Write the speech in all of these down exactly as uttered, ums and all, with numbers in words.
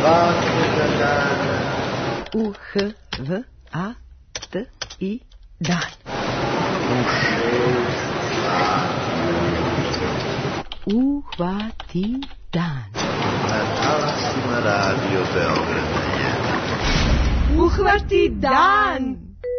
Svakog dana. U H V A T I dan. U šest Uhvati dan. na talasima Radio Beograd na jedan. Uhvati dan.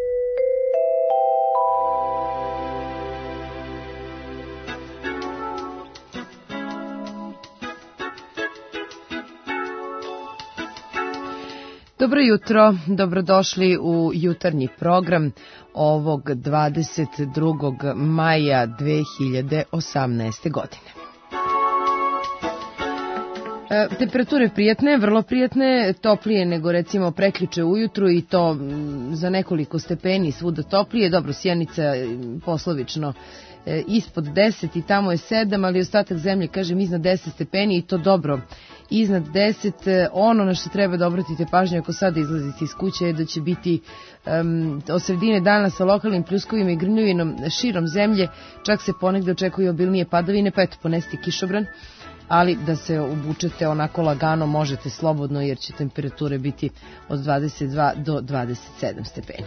Dobro jutro, dobrodošli u jutarnji program ovog dvadeset drugog maja dve hiljade osamnaeste. godine. E, temperature prijatne, vrlo prijatne, toplije nego recimo prekjuče ujutru i to m, za nekoliko stepeni svuda toplije. Dobro, Sjenica poslovično e, ispod deset i tamo je sedam, ali ostatak zemlje, kažem, iznad deset stepeni i to dobro. Iznad deset, ono na što treba da obratite pažnju ako sada izlazite iz kuće je da će biti um, od sredine dana sa lokalnim pljuskovima i grnjuvinom širom zemlje, čak se ponegde očekuju obilnije padavine, pa eto ponesite kišobran, ali da se obučete onako lagano možete slobodno jer će temperature biti od dvadeset dva do dvadeset sedam stepeni.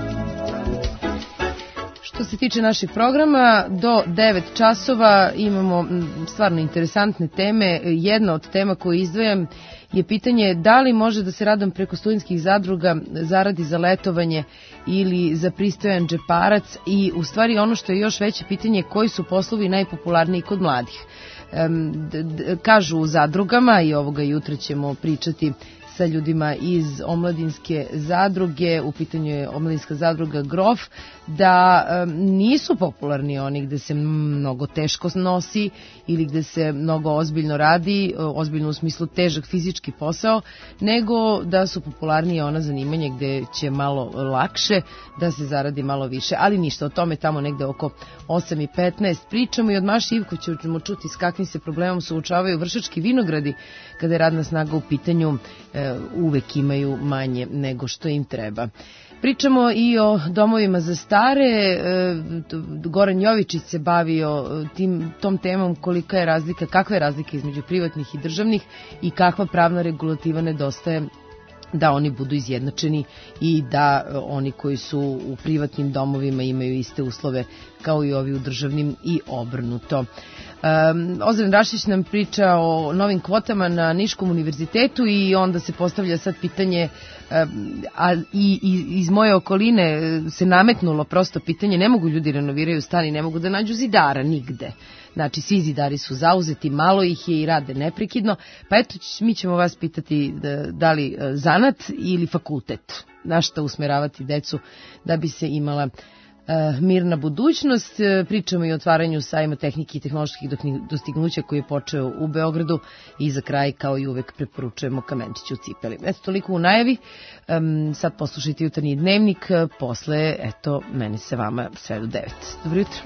Što se tiče našeg programa, do devet časova imamo stvarno interesantne teme. Jedna od tema koju izdvajam je pitanje da li može da se radom preko studentskih zadruga zaradi za letovanje ili za pristojan džeparac i u stvari ono što je još veće pitanje koji su poslovi najpopularniji kod mladih. Um, d- d- kažu u zadrugama i ovoga jutra ćemo pričati sa ljudima iz omladinske zadruge, u pitanju je omladinska zadruga Grof, da um, nisu popularni oni gde se mnogo teško nosi ili gde se mnogo ozbiljno radi, ozbiljno u smislu težak fizički posao, nego da su popularnije ona zanimanja gde će malo lakše da se zaradi malo više. Ali ništa, o tome tamo negde oko osam i petnaest pričamo i od Maši Ivkovića ćemo čuti s kakvim se problemom suočavaju Vršački vinogradi kada je radna snaga u pitanju, e, uvek imaju manje nego što im treba. Pričamo i o domovima za stare, Goran Jovičić se bavio tim, tom temom kolika je razlika, kakva je razlika između privatnih i državnih i kakva pravna regulativa nedostaje da oni budu izjednačeni i da oni koji su u privatnim domovima imaju iste uslove kao i ovi u državnim i obrnuto. Um, Ozren Rašić nam priča o novim kvotama na Niškom univerzitetu i onda se postavlja sad pitanje, um, a i, i iz moje okoline se nametnulo prosto pitanje, ne mogu ljudi renoviraju stan i ne mogu da nađu zidara nigde. Znači, svi zidari su zauzeti, malo ih je i rade neprekidno, pa eto, mi ćemo vas pitati da, da li zanat ili fakultet, na šta usmeravati decu da bi se imala Uh, mirna budućnost. Pričamo i o otvaranju sajma tehnike i tehnoloških dostignuća koji je počeo u Beogradu i za kraj kao i uvek preporučujemo kamenčić u cipeli. Eto, toliko u najavi. Um, sad poslušajte jutarnji dnevnik, posle, eto, mene se vama sve do devet. Dobro jutro.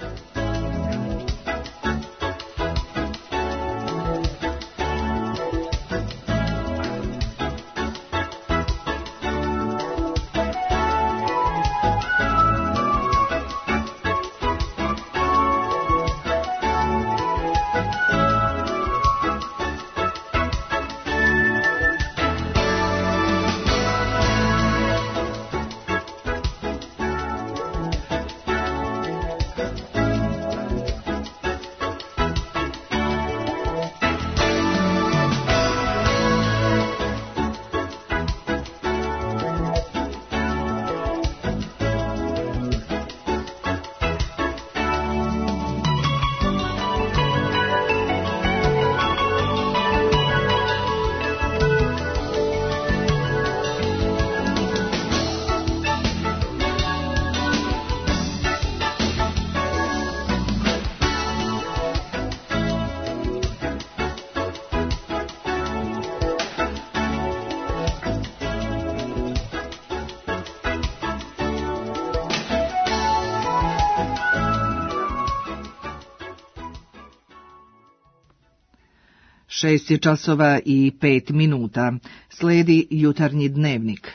Šest je časova i pet minuta. Sledi jutarnji dnevnik.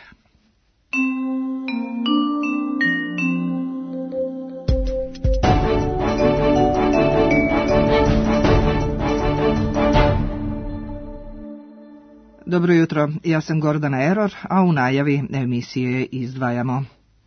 Dobro jutro, ja sam Gordana Eror, a u najavi emisije izdvajamo.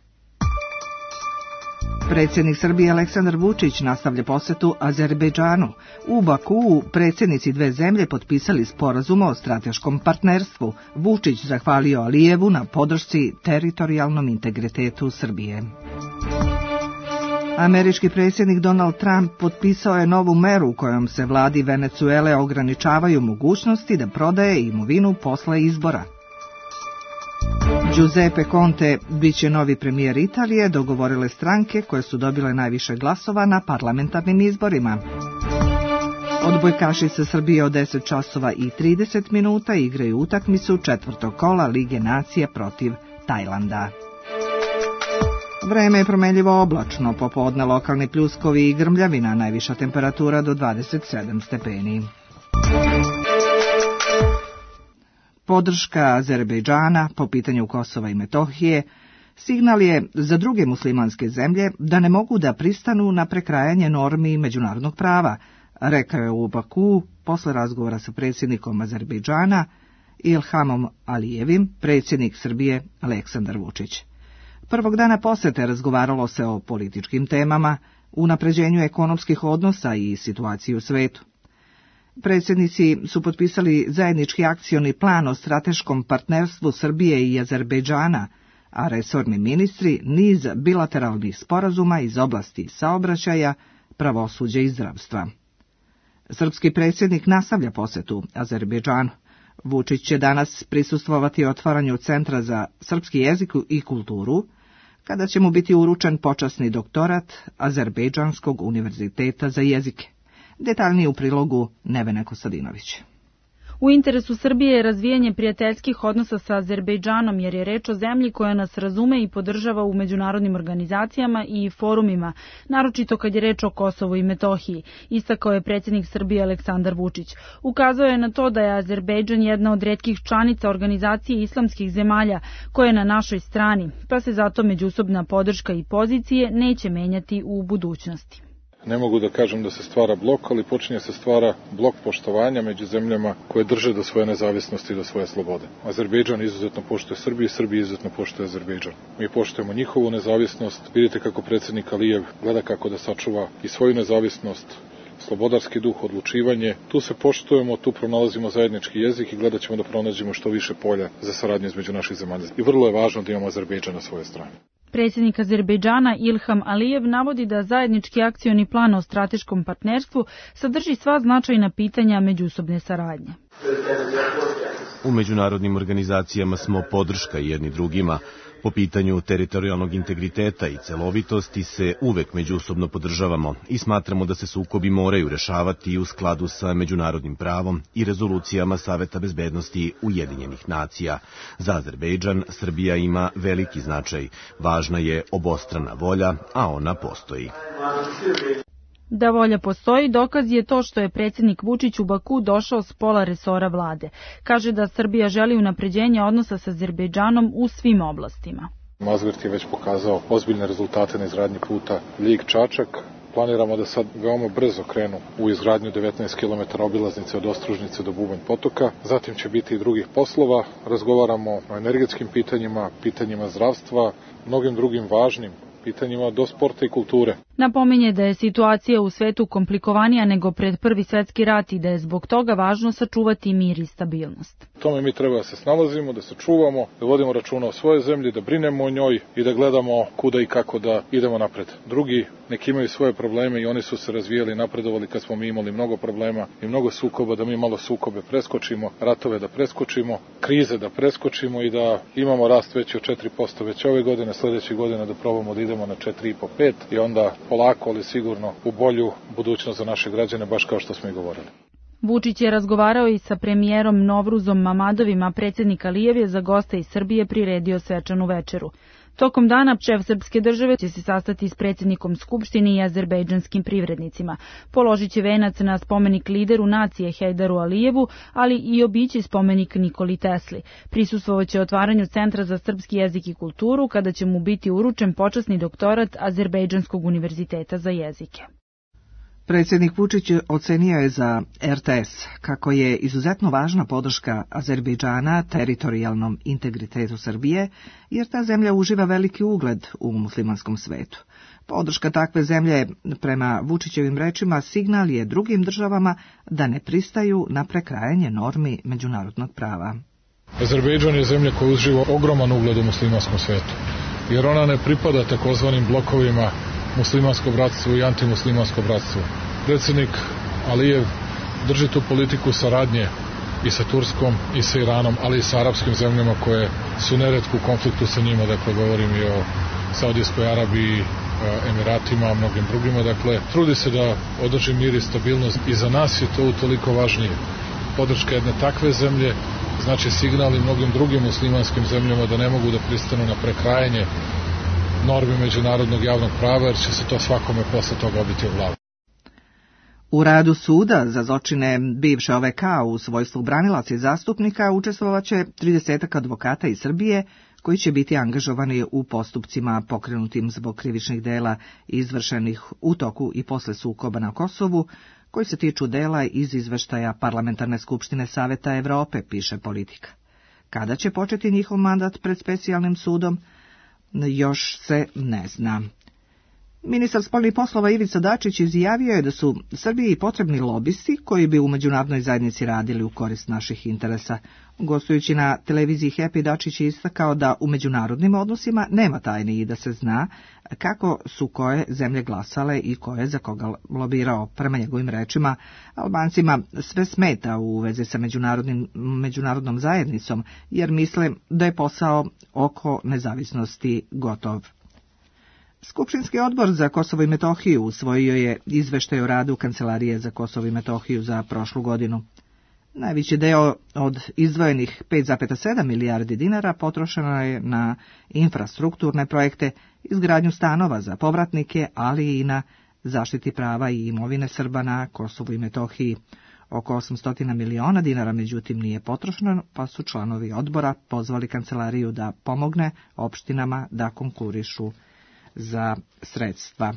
Predsjednik Srbije Aleksandar Vučić nastavlja posetu Azerbejdžanu. U Bakuu predsjednici dve zemlje potpisali sporazum o strateškom partnerstvu. Vučić zahvalio Alijevu na podršci teritorijalnom integritetu Srbije. Američki predsjednik Donald Trump potpisao je novu meru kojom se vladi Venecuele ograničavaju mogućnosti da prodaje imovinu posle izbora. Giuseppe Conte bit će novi premijer Italije, dogovorile stranke koje su dobile najviše glasova na parlamentarnim izborima. Odbojkaši Srbije od deset časova i trideset minuta igraju utakmicu četvrtog kola Lige nacije protiv Tajlanda. Vreme je promenljivo oblačno, popodne lokalni pljuskovi i grmljavina, najviša temperatura do dvadeset sedam stepeni. Podrška Azerbejdžana po pitanju Kosova i Metohije signal je za druge muslimanske zemlje da ne mogu da pristanu na prekrajanje normi međunarodnog prava, rekao je u Baku posle razgovora sa predsjednikom Azerbejdžana Ilhamom Alijevim, predsjednik Srbije Aleksandar Vučić. Prvog dana posete razgovaralo se o političkim temama, unapređenju ekonomskih odnosa i situaciji u svetu. Predsjednici su potpisali zajednički akcioni plan o strateškom partnerstvu Srbije i Azerbejdžana, a resorni ministri niz bilateralnih sporazuma iz oblasti saobraćaja, pravosuđa i zdravstva. Srpski predsjednik nastavlja posetu Azerbejdžanu. Vučić će danas prisustvovati otvaranju Centra za srpski jezik i kulturu, kada će mu biti uručen počasni doktorat Azerbejdžanskog univerziteta za jezike. Detaljnije u prilogu Nevene Kostadinović. U interesu Srbije je razvijanje prijateljskih odnosa sa Azerbejdžanom, jer je reč o zemlji koja nas razume i podržava u međunarodnim organizacijama i forumima, naročito kad je reč o Kosovu i Metohiji, istakao je predsjednik Srbije Aleksandar Vučić. Ukazao je na to da je Azerbejdžan jedna od retkih članica organizacije islamskih zemalja koja je na našoj strani, pa se zato međusobna podrška i pozicije neće menjati u budućnosti. Ne mogu da kažem da se stvara blok, ali počinje se stvara blok poštovanja među zemljama koje drže do svoje nezavisnosti i do svoje slobode. Azerbejdžan izuzetno poštuje Srbiju, Srbija izuzetno poštuje Azerbejdžan. Mi poštujemo njihovu nezavisnost. Vidite kako predsjednik Alijev gleda kako da sačuva i svoju nezavisnost, slobodarski duh, odlučivanje. Tu se poštujemo, tu pronalazimo zajednički jezik i gledat ćemo da pronađemo što više polja za saradnju između naših zemalja. I vrlo je važno da imamo Azerbejdžan na svojoj strani. Predsjednik Azerbejdžana Ilham Alijev navodi da zajednički akcioni plan o strateškom partnerstvu sadrži sva značajna pitanja međusobne saradnje. U međunarodnim organizacijama smo podrška jedni drugima. Po pitanju teritorijalnog integriteta i celovitosti se uvek međusobno podržavamo i smatramo da se sukobi moraju rešavati u skladu sa međunarodnim pravom i rezolucijama Saveta bezbednosti Ujedinjenih nacija. Za Azerbejdžan Srbija ima veliki značaj. Važna je obostrana volja, a ona postoji. Da volja postoji, dokaz je to što je predsjednik Vučić u Baku došao s pola resora vlade. Kaže da Srbija želi unapređenje odnosa sa Azerbejdžanom u svim oblastima. Mazgrt je već pokazao ozbiljne rezultate na izgradnji puta Ljig-Čačak. Planiramo da sad veoma brzo krenu u izgradnju devetnaest kilometara obilaznice od Ostružnice do Bubanj potoka. Zatim će biti i drugih poslova. Razgovaramo o energetskim pitanjima, pitanjima zdravstva, mnogim drugim važnim pitanjima do sporta i kulture. Napominje da je situacija u svetu komplikovanija nego pred Prvi svetski rat i da je zbog toga važno sačuvati mir i stabilnost. Tome mi treba da se snalazimo, da se čuvamo, da vodimo računa o svojoj zemlji, da brinemo o njoj i da gledamo kuda i kako da idemo napred. Drugi neki imaju svoje probleme i oni su se razvijali i napredovali kad smo mi imali mnogo problema i mnogo sukoba, da mi malo sukobe preskočimo, ratove da preskočimo, krize da preskočimo i da imamo rast veći od četiri posto već ove godine, sledeće godine da probamo da idemo na četiri i po do pet i onda polako, ali sigurno u bolju budućnost za naše građane, baš kao što smo i govorili. Vučić je razgovarao i sa premijerom Novruzom Mamadovim, a predsjednik Alijev je za goste iz Srbije priredio svečanu večeru. Tokom dana šef srpske države će se sastati s predsjednikom Skupštine i azerbejdžanskim privrednicima. Položit će venac na spomenik lideru nacije Hejdaru Alijevu, ali i obići spomenik Nikoli Tesli. Prisustvovat će otvaranju Centra za srpski jezik i kulturu, kada će mu biti uručen počasni doktorat Azerbejdžanskog univerziteta za jezike. Predsjednik Vučić ocenio je za R T S kako je izuzetno važna podrška Azerbejdžana teritorijalnom integritetu Srbije, jer ta zemlja uživa veliki ugled u muslimanskom svetu. Podrška takve zemlje, prema Vučićevim rečima, signal je drugim državama da ne pristaju na prekrajanje normi međunarodnog prava. Azerbejdžan je zemlja koja uživa ogroman ugled u muslimanskom svetu, jer ona ne pripada takozvanim blokovima muslimansko bratstvo i antimuslimansko bratstvo. Predsjednik Alijev drži tu politiku saradnje i sa Turskom i sa Iranom, ali i sa arapskim zemljama koje su neretko u konfliktu sa njima, dakle govorim i o Saudijskoj Arabiji, Emiratima, a mnogim drugima, dakle trudi se da održi mir i stabilnost i za nas je to utoliko važnije. Podrška jedne takve zemlje znači signal i mnogim drugim muslimanskim zemljama da ne mogu da pristanu na prekrajanje normi međunarodnog javnog prava, jer će se to svakome posle toga obiti u glavu. U radu suda za zločine bivše O V K u svojstvu branilaca i zastupnika učestvovaće tridesetak advokata iz Srbije koji će biti angažovani u postupcima pokrenutim zbog krivičnih dela izvršenih u toku i posle sukoba na Kosovu, koji se tiču dela iz izveštaja Parlamentarne skupštine Saveta Evrope, piše Politika. Kada će početi njihov mandat pred specijalnim sudom, još se ne zna. Ministar spoljnih poslova Ivica Dačić izjavio je da su Srbiji potrebni lobisti koji bi u međunarodnoj zajednici radili u korist naših interesa. Gostujući na televiziji Happy, Dačić je istakao da u međunarodnim odnosima nema tajni i da se zna kako su koje zemlje glasale i ko je za koga lobirao. Prema njegovim rečima, Albancima sve smeta u vezi sa međunarodnim, međunarodnom zajednicom, jer misle da je posao oko nezavisnosti gotov. Skupštinski odbor za Kosovo i Metohiju usvojio je izveštaj o radu Kancelarije za Kosovo i Metohiju za prošlu godinu. Najveći deo od izdvojenih pet zarez sedam milijardi dinara potrošeno je na infrastrukturne projekte, izgradnju stanova za povratnike, ali i na zaštiti prava i imovine Srba na Kosovu i Metohiji. Oko osamsto miliona dinara međutim nije potrošeno, pa su članovi odbora pozvali Kancelariju da pomogne opštinama da konkurišu za sredstva.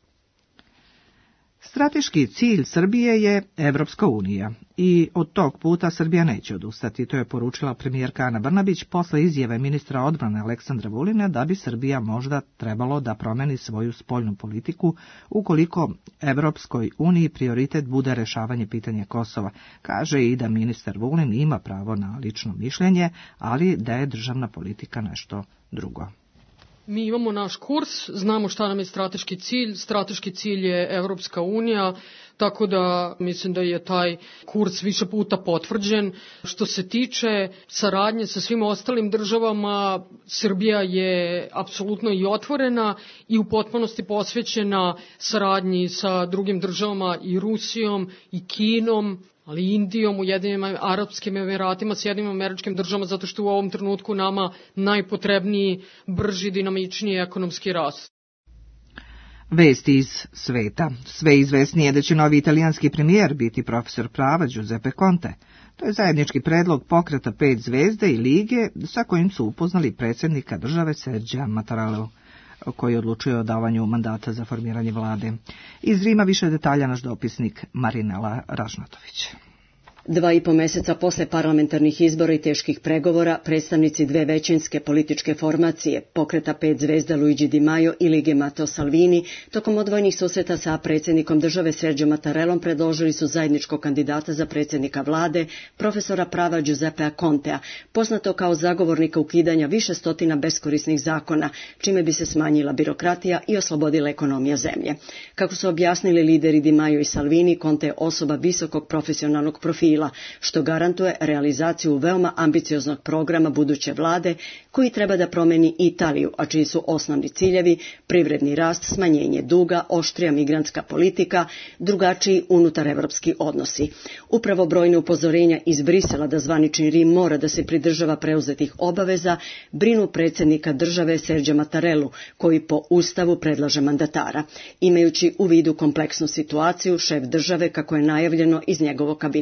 Strateški cilj Srbije je Evropska unija i od tog puta Srbija neće odustati, to je poručila premijerka Ana Brnabić posle izjave ministra odbrane Aleksandra Vulina da bi Srbija možda trebalo da promeni svoju spoljnu politiku ukoliko Evropskoj uniji prioritet bude rešavanje pitanja Kosova. Kaže i da ministar Vulin ima pravo na lično mišljenje, ali da je državna politika nešto drugo. Mi imamo naš kurs, znamo šta nam je strateški cilj, strateški cilj je Evropska unija, tako da mislim da je taj kurs više puta potvrđen. Što se tiče saradnje sa svim ostalim državama, Srbija je apsolutno i otvorena i u potpunosti posvećena saradnji sa drugim državama i Rusijom i Kinom, ali i Indijom, Ujedinjenim Arapskim Emiratima, Sjedinjenim Američkim Državama, zato što u ovom trenutku nama najpotrebniji, brži, dinamičniji ekonomski rast. Vesti iz sveta. Sve izvesnije da će novi italijanski premijer biti profesor prava Giuseppe Conte. To je zajednički predlog pokreta pet zvezde i lige sa kojim su upoznali predsjednika države Sergija Mattarellu, koji odlučuje o davanju mandata za formiranje vlade. Iz Rima više detalja naš dopisnik Marinela Ražnatović. Dva i po meseca posle parlamentarnih izbora i teških pregovora, predstavnici dve većinske političke formacije, pokreta pet zvezda Luigi Di Maio i Lige Matteo Salvini, tokom odvojnih susreta sa predsjednikom države Sergio Mattarellom predložili su zajedničkog kandidata za predsjednika vlade, profesora prava Giuseppea Contea, poznato kao zagovornika ukidanja više stotina beskorisnih zakona, čime bi se smanjila birokratija i oslobodila ekonomija zemlje. Kako su objasnili lideri Di Maio i Salvini, Conte je osoba visokog profesionalnog profila, što garantuje realizaciju veoma ambicioznog programa buduće vlade koji treba da promeni Italiju, a čiji su osnovni ciljevi privredni rast, smanjenje duga, oštrija migrantska politika, drugačiji unutarevropski odnosi. Upravo brojne upozorenja iz Brisela da zvanični Rim mora da se pridržava preuzetih obaveza brinu predsjednika države Sergija Mattarellu, koji po Ustavu predlaže mandatara. Imajući u vidu kompleksnu situaciju, šef države, kako je najavljeno iz njegovog kabineta u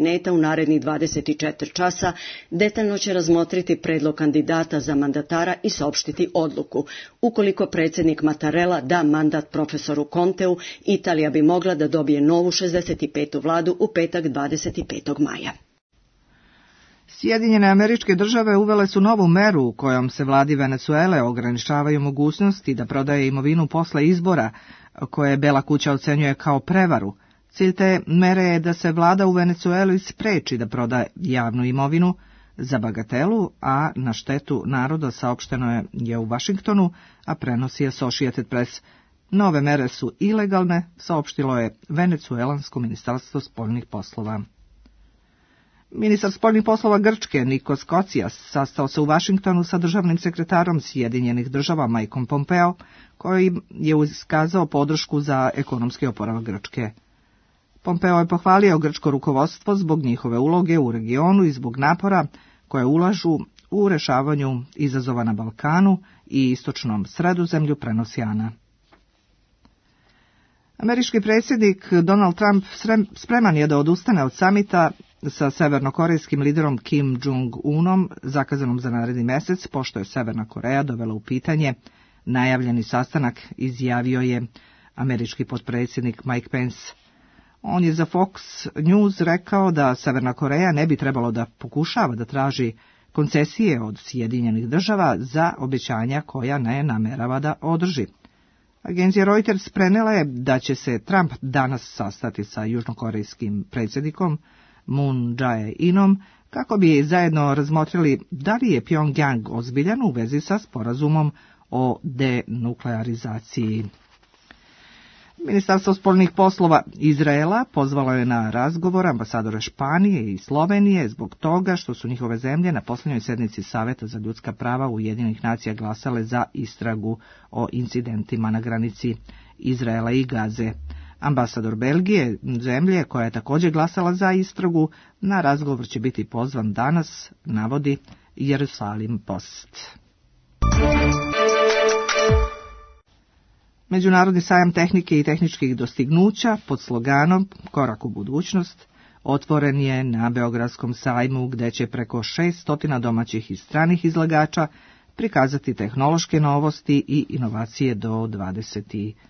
narednih dvadeset četiri časa, detaljno će razmotriti predlog kandidata za mandatara i saopštiti odluku. Ukoliko predsjednik Mattarella da mandat profesoru Conteu, Italija bi mogla da dobije novu šezdeset petu vladu u petak dvadeset petog maja. Sjedinjene Američke Države uvele su novu meru kojom se vladi Venezuele ograničavaju mogućnosti da prodaje imovinu posle izbora, koje Bela kuća ocenjuje kao prevaru. Cilj te mere je da se vlada u Venezueli spreči da proda javnu imovinu za bagatelu, a na štetu naroda, saopšteno je, je u Vašingtonu, a prenosi Associated Press. Nove mere su ilegalne, saopštilo je Venecuelansko ministarstvo spoljnih poslova. Ministar spoljnih poslova Grčke Nikos Kocias sastao se u Vašingtonu sa državnim sekretarom Sjedinjenih država Mikeom Pompeo, koji je iskazao podršku za ekonomski oporavak Grčke. Pompeo je pohvalio grčko rukovodstvo zbog njihove uloge u regionu i zbog napora koje ulažu u rešavanju izazova na Balkanu i istočnom Sredozemlju, prenosi Ana. Američki predsjednik Donald Trump spreman je da odustane od samita sa severnokorejskim liderom Kim Jong-unom, zakazanom za naredni mesec, pošto je Severna Koreja dovela u pitanje najavljeni sastanak, izjavio je američki potpredsjednik Mike Pence. On je za Fox News rekao da Severna Koreja ne bi trebalo da pokušava da traži koncesije od Sjedinjenih država za obećanja koja ne namerava da održi. Agencija Reuters prenela je da će se Trump danas sastati sa južnokorejskim predsjednikom Moon Jae-inom kako bi zajedno razmotrili da li je Pyongyang ozbiljan u vezi sa sporazumom o denuklearizaciji. Ministarstvo spoljnih poslova Izraela pozvalo je na razgovor ambasadore Španije i Slovenije zbog toga što su njihove zemlje na posljednjoj sednici Saveta za ljudska prava Ujedinjenih nacija glasale za istragu o incidentima na granici Izraela i Gaze. Ambasador Belgije, zemlje koja je također glasala za istragu, na razgovor će biti pozvan danas, navodi Jerusalim Post. Međunarodni sajam tehnike i tehničkih dostignuća pod sloganom Korak u budućnost otvoren je na Beogradskom sajmu, gde će preko šesto domaćih i stranih izlagača prikazati tehnološke novosti i inovacije do dvadeset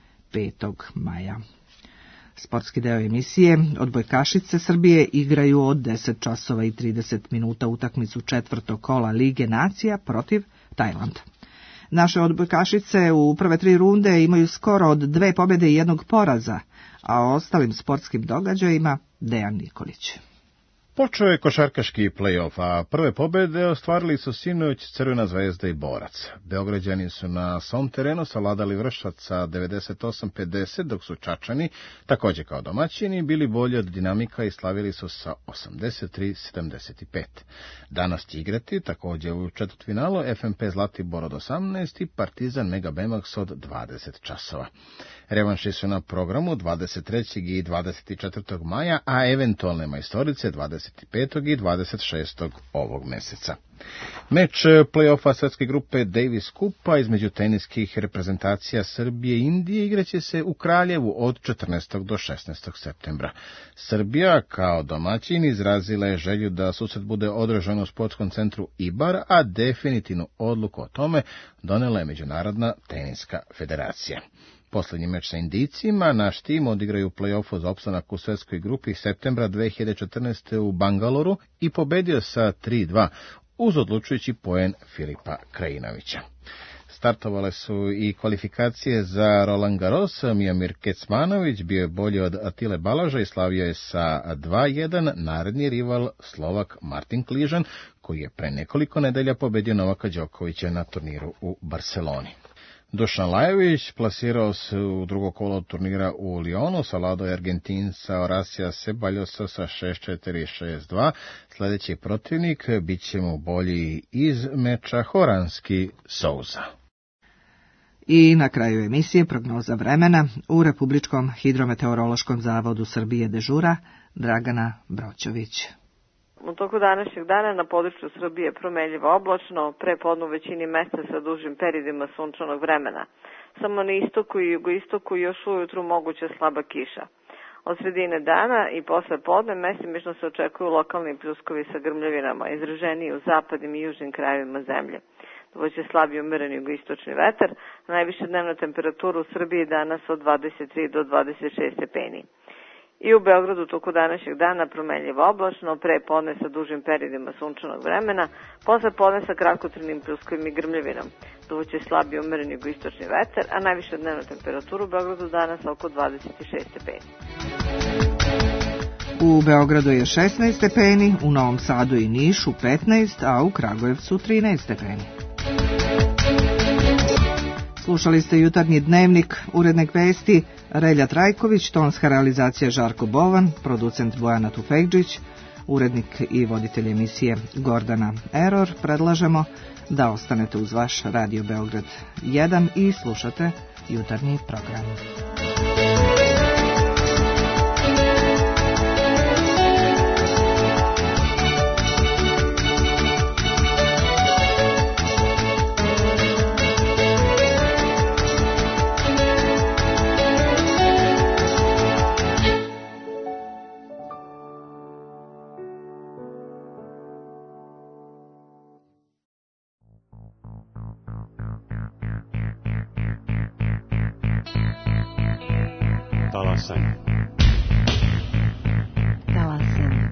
petog maja. Sportski deo emisije. Odbojkašice Srbije igraju od deset časova i trideset minuta utakmicu četvrtog kola Lige nacija protiv Tajlanda. Naše odbojkašice u prve tri runde imaju skoro od dve pobjede i jednog poraza, a o ostalim sportskim događajima Dejan Nikolić. Počeo je košarkaški play-off, a prve pobjede ostvarili su sinoć Crvena zvezda i Borac. Beograđani su na svom terenu savladali Vršac sa devedeset osam pedeset, dok su Čačani, također kao domaćini, bili bolji od Dinamika i slavili su sa osamdeset tri sedamdeset pet. Danas će igrati također u četvrtfinalu F M P Zlatibor od osamnaest i Partizan Mega Bemax od dvadeset časova. Revanši su na programu dvadeset trećeg i dvadeset četvrtog maja, a eventualne majstorice dvadeset petog i dvadeset šestog ovog meseca. Meč play-offa svetske grupe Davis Kupa između teniskih reprezentacija Srbije i Indije igraće se u Kraljevu od četrnaestog do šesnaestog septembra. Srbija kao domaćin izrazila je želju da susret bude održan u sportskom centru Ibar, a definitivnu odluku o tome donela je Međunarodna teniska federacija. Posljednji meč sa Indijcima naš tim odigraju play-offu za opstanak u svetskoj grupi septembra dve hiljade četrnaeste. u Bangaloru i pobedio sa tri dva uz odlučujući poen Filipa Krajinovića. Startovale su i kvalifikacije za Roland Garros. Miomir Kecmanović bio je bolji od Atile Balaža i slavio je sa dva jedan naredni rival Slovak Martin Kližan, koji je pre nekoliko nedelja pobedio Novaka Đokovića na turniru u Barceloni. Dušan Lajović plasirao se u drugo kolo turnira u Lionu, savladao je Argentinca Horacija Ceballosa sa šest četiri i šest dva. Sljedeći protivnik bit će mu bolji iz meča Horanski Souza. I na kraju emisije prognoza vremena u Republičkom hidrometeorološkom zavodu Srbije dežura Dragana Broćović. U toku današnjeg dana na području Srbije promenljivo oblačno, pre podne u većini mesta sa dužim periodima sunčanog vremena. Samo na istoku i jugoistoku još ujutru moguća slaba kiša. Od sredine dana i posle podne mesimično se očekuju lokalni pljuskovi sa grmljavinama, izraženiji u zapadnim i južnim krajevima zemlje. Dovoće slabiji umereni jugoistočni vetar, a najviše dnevna temperatura u Srbiji danas od dvadeset tri do dvadeset šest stepeni. I u Beogradu toku današnjeg dana promenljivo oblačno, pre podne sa dužim periodima sunčanog vremena, posle podne sa kratkotrajnim pljuskovim i grmljavinom. Dovoće slabiji umereni jugoistočni vetar, a najviše dnevna temperatura u Beogradu danas oko dvadeset šest stepeni. U Beogradu je šesnaest stepeni, u Novom Sadu i Nišu petnaest, a u Kragujevcu trinaest stepeni. Slušali ste jutarnji dnevnik, urednik vesti Relja Trajković, tonska realizacija Žarko Bovan, producent Bojana Tufekđić, urednik i voditelj emisije Gordana Eror. Predlažemo da ostanete uz vaš Radio Beograd jedan i slušate jutarnji program. Talasanje. Talasanje.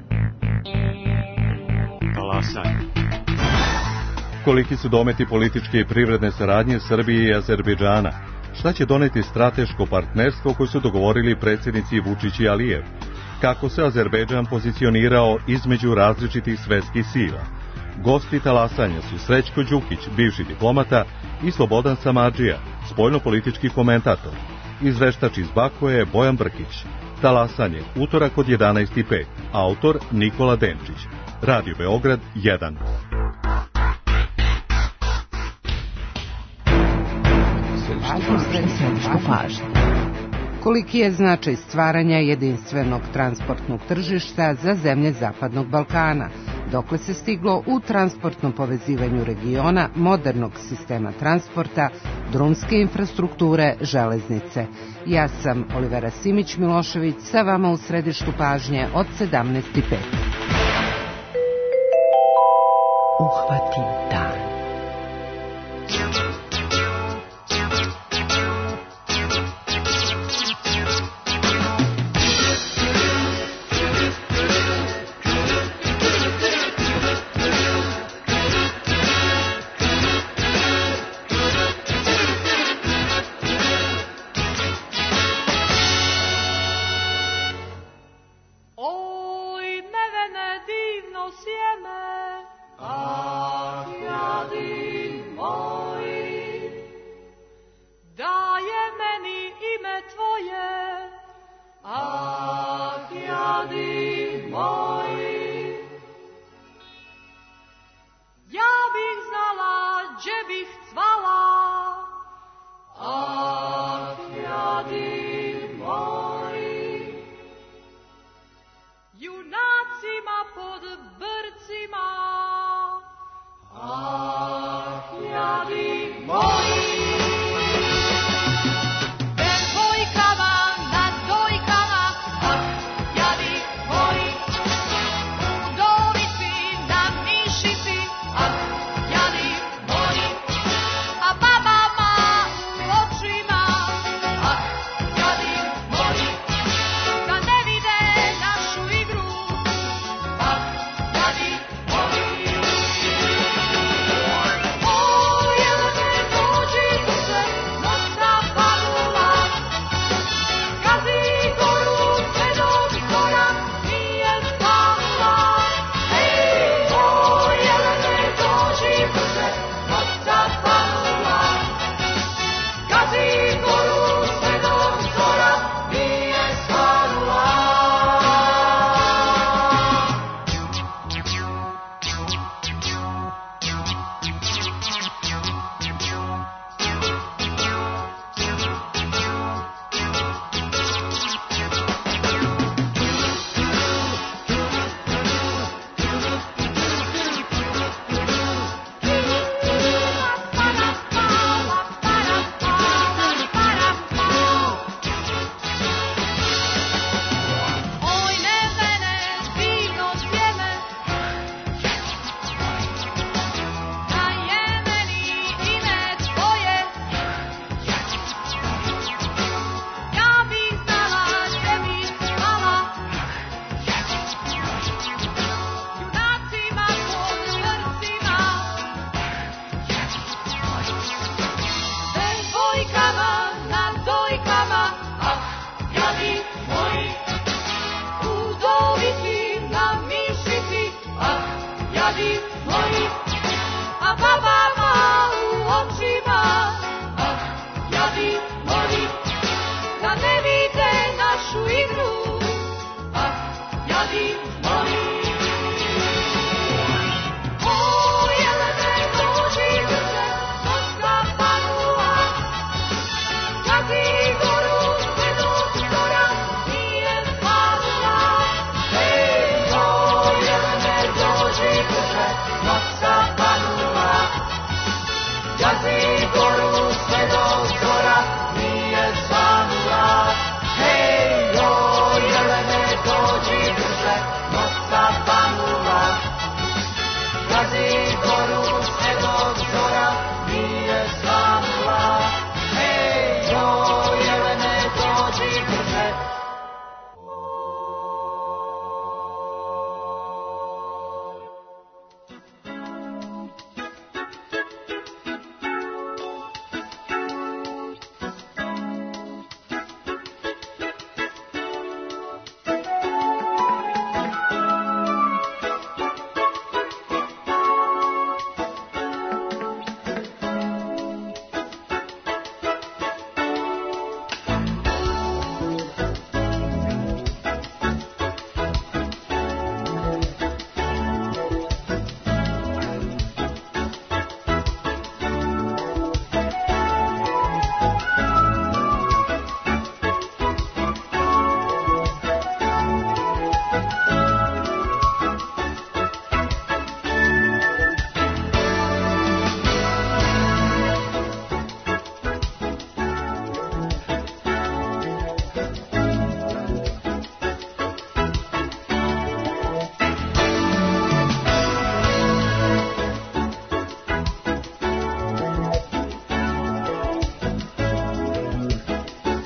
Talasanje. Koliki su dometi političke i privredne saradnje Srbije i Azerbejdžana? Šta će doneti strateško partnerstvo koje su dogovorili predsjednici Vučić i Alijev? Kako se Azerbejdžan pozicionirao između različitih svetskih sila? Gosti talasanja su Srećko Đukić, bivši diplomata, i Slobodan Samardžija, spoljnopolitički komentator. Izveštač iz Bakue je Bojan Brkić. Talasanje, utorak od jedanaest i pet. Autor Nikola Denčić. Radio Beograd jedan. Koliki je značaj stvaranja jedinstvenog transportnog tržišta za zemlje Zapadnog Balkana? Dokle se stiglo u transportnom povezivanju regiona, modernog sistema transporta, drumske infrastrukture, železnice? Ja sam Olivera Simić-Milošević, sa vama u središtu pažnje od sedamnaest i pet. Uhvati dan. Oj, medene divno sjeme, ah, ja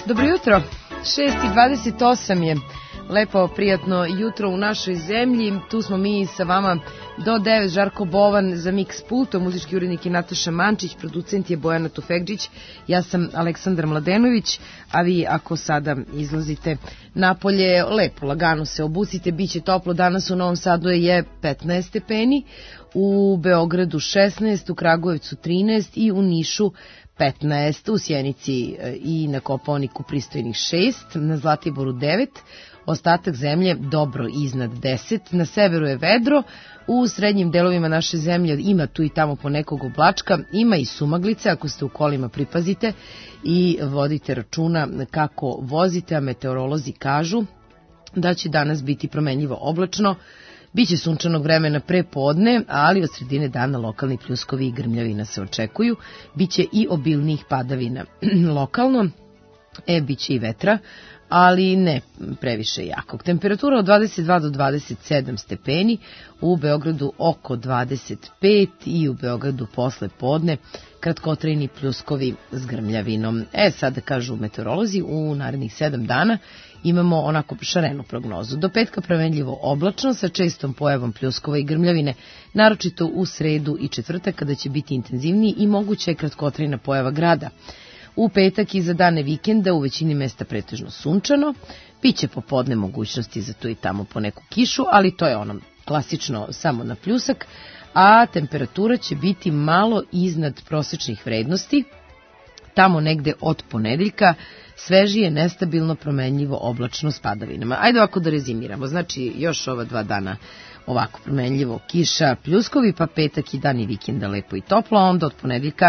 Dobro jutro, šest i dvadeset osam je. Lepo, prijatno jutro u našoj zemlji. Tu smo mi sa vama do devet. Žarko Bovan za Mix Pulto, muzički urednik je Nataša Mančić, producent je Bojana Tufekđić, ja sam Aleksandar Mladenović, a vi ako sada izlazite napolje, lepo, lagano se obucite, bit će toplo. Danas u Novom Sadu je petnaest stepeni, u Beogradu šesnaest, u Kragujevcu trinaest i u Nišu petnaest, u Sjenici i na Kopaoniku pristojnih šest, na Zlatiboru devet, ostatak zemlje dobro iznad deset, na severu je vedro, u srednjim delovima naše zemlje ima tu i tamo po nekog oblačka, ima i sumaglice, ako ste u kolima pripazite i vodite računa kako vozite, a meteorolozi kažu da će danas biti promenljivo oblačno, biće sunčanog vremena pre podne, ali od sredine dana lokalni pljuskovi i grmljavina se očekuju, biće i obilnijih padavina lokalno, e, biće i vetra, ali ne previše jakog. Temperatura od dvadeset dva do dvadeset sedam stepeni, u Beogradu oko dvadeset pet i u Beogradu posle podne kratkotrajni pljuskovi s grmljavinom. E, sada kažu meteorolozi, u narednih sedam dana imamo onako šarenu prognozu. Do petka promenljivo oblačno sa čestom pojavom pljuskova i grmljavine, naročito u sredu i četvrtak kada će biti intenzivniji i moguća je kratkotrajna pojava grada. U petak i za dane vikenda u većini mesta pretežno sunčano, biće popodne mogućnosti za tu i tamo po neku kišu, ali to je ono klasično samo na pljusak, a temperatura će biti malo iznad prosečnih vrednosti, tamo negde od ponedeljka, svežije, nestabilno, promenljivo, oblačno s padavinama. Ajde ovako da rezimiramo, znači još ova dva dana ovako promenljivo, kiša, pljuskovi, pa petak i dan i vikenda lepo i toplo, a onda od ponedeljka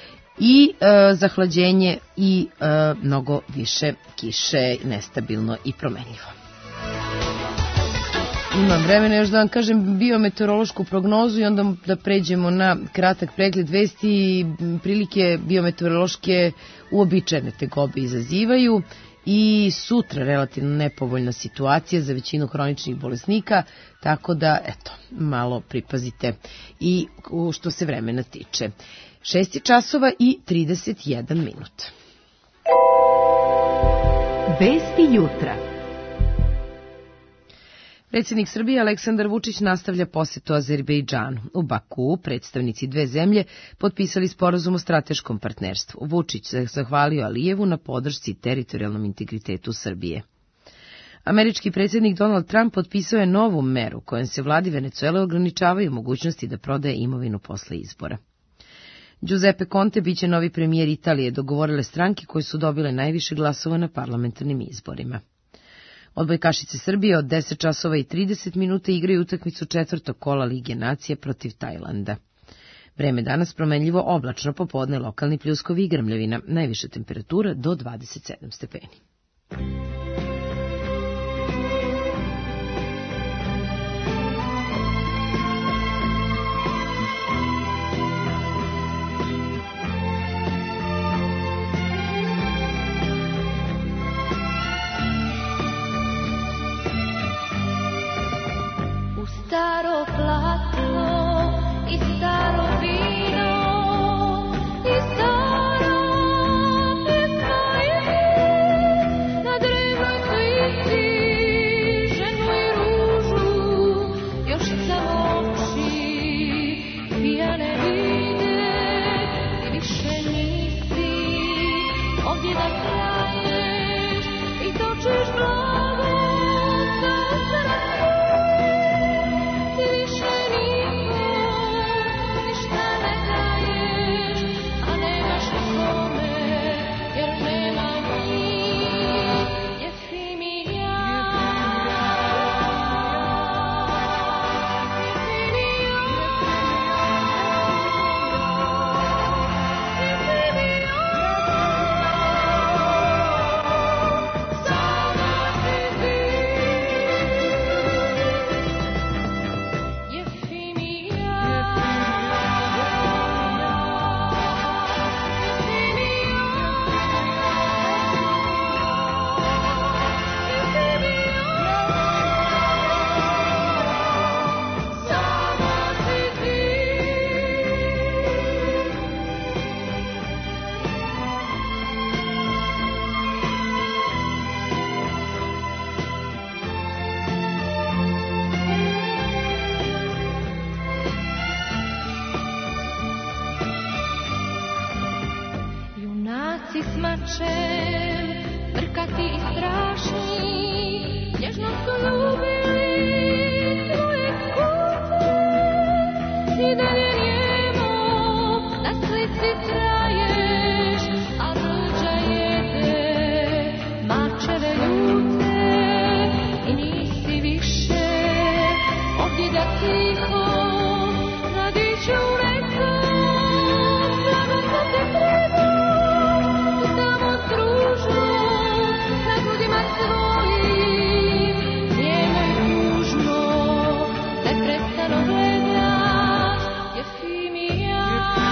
i e, zahlađenje i e, mnogo više kiše, nestabilno i promenljivo. Imam vremena još da vam kažem biometeorološku prognozu i onda da pređemo na kratak pregled vesti. Prilike biometeorološke uobičajene tegobe izazivaju i sutra relativno nepovoljna situacija za većinu hroničnih bolesnika, tako da eto, malo pripazite i što se vremena tiče. šest časova i trideset jedan minut. Vesti jutra. Predsjednik Srbije Aleksandar Vučić nastavlja posetu Azerbejdžanu. U Bakuu predstavnici dve zemlje potpisali sporazum o strateškom partnerstvu. Vučić se zahvalio Alijevu na podršci teritorijalnom integritetu Srbije. Američki predsjednik Donald Trump potpisao je novu meru kojom se vladi Venecuele ograničavaju mogućnosti da prodaje imovinu posle izbora. Giuseppe Conte biće novi premijer Italije, dogovorile stranke koje su dobile najviše glasova na parlamentarnim izborima. Odbojkašice Srbije od deset časova i trideset minuta igraju utakmicu četvrtog kola Lige nacija protiv Tajlanda. Vreme danas promenljivo oblačno, popodne lokalni pljuskovi i grmljavina, najviša temperatura do dvadeset sedam stepeni. Staro platno i staro vino i stara pjesma je Mački s mačem, brkati i strašni, nježno su ljubili svoje kuće. I dalje njemo na slici traješ, a rđa jede mačeve ljute. I nisi više ovdje da tiho nadiđe u nekom. Drago sam te predao, tamo družno, na grudima svojim, njeno i tužno, te prestano gledaš, Jefimija.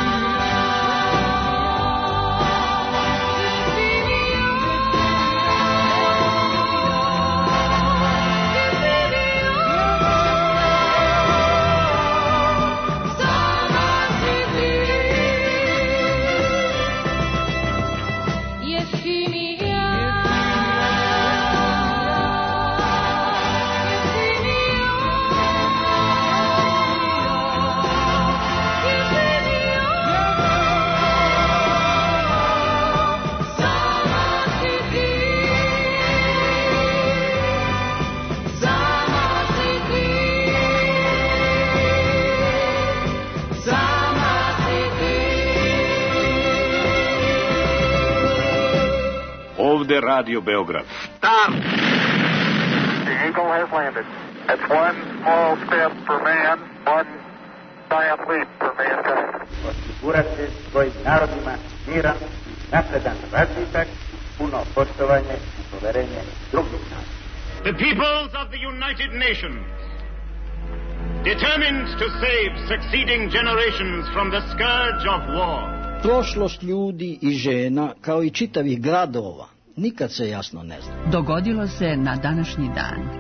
Ovde Radio Beograd. Stop! The Eagle has landed. It's one small step for man, one giant leap for mankind. Osigurati svojim narodima miran i napredan razvitak, puno poštovanje i poverenje drugih naroda. The peoples of the United Nations, determined to save succeeding generations from the scourge of war. Prošlost ljudi i žena, kao i čitavih gradova, nikad se jasno ne zna. Dogodilo se na današnji dan.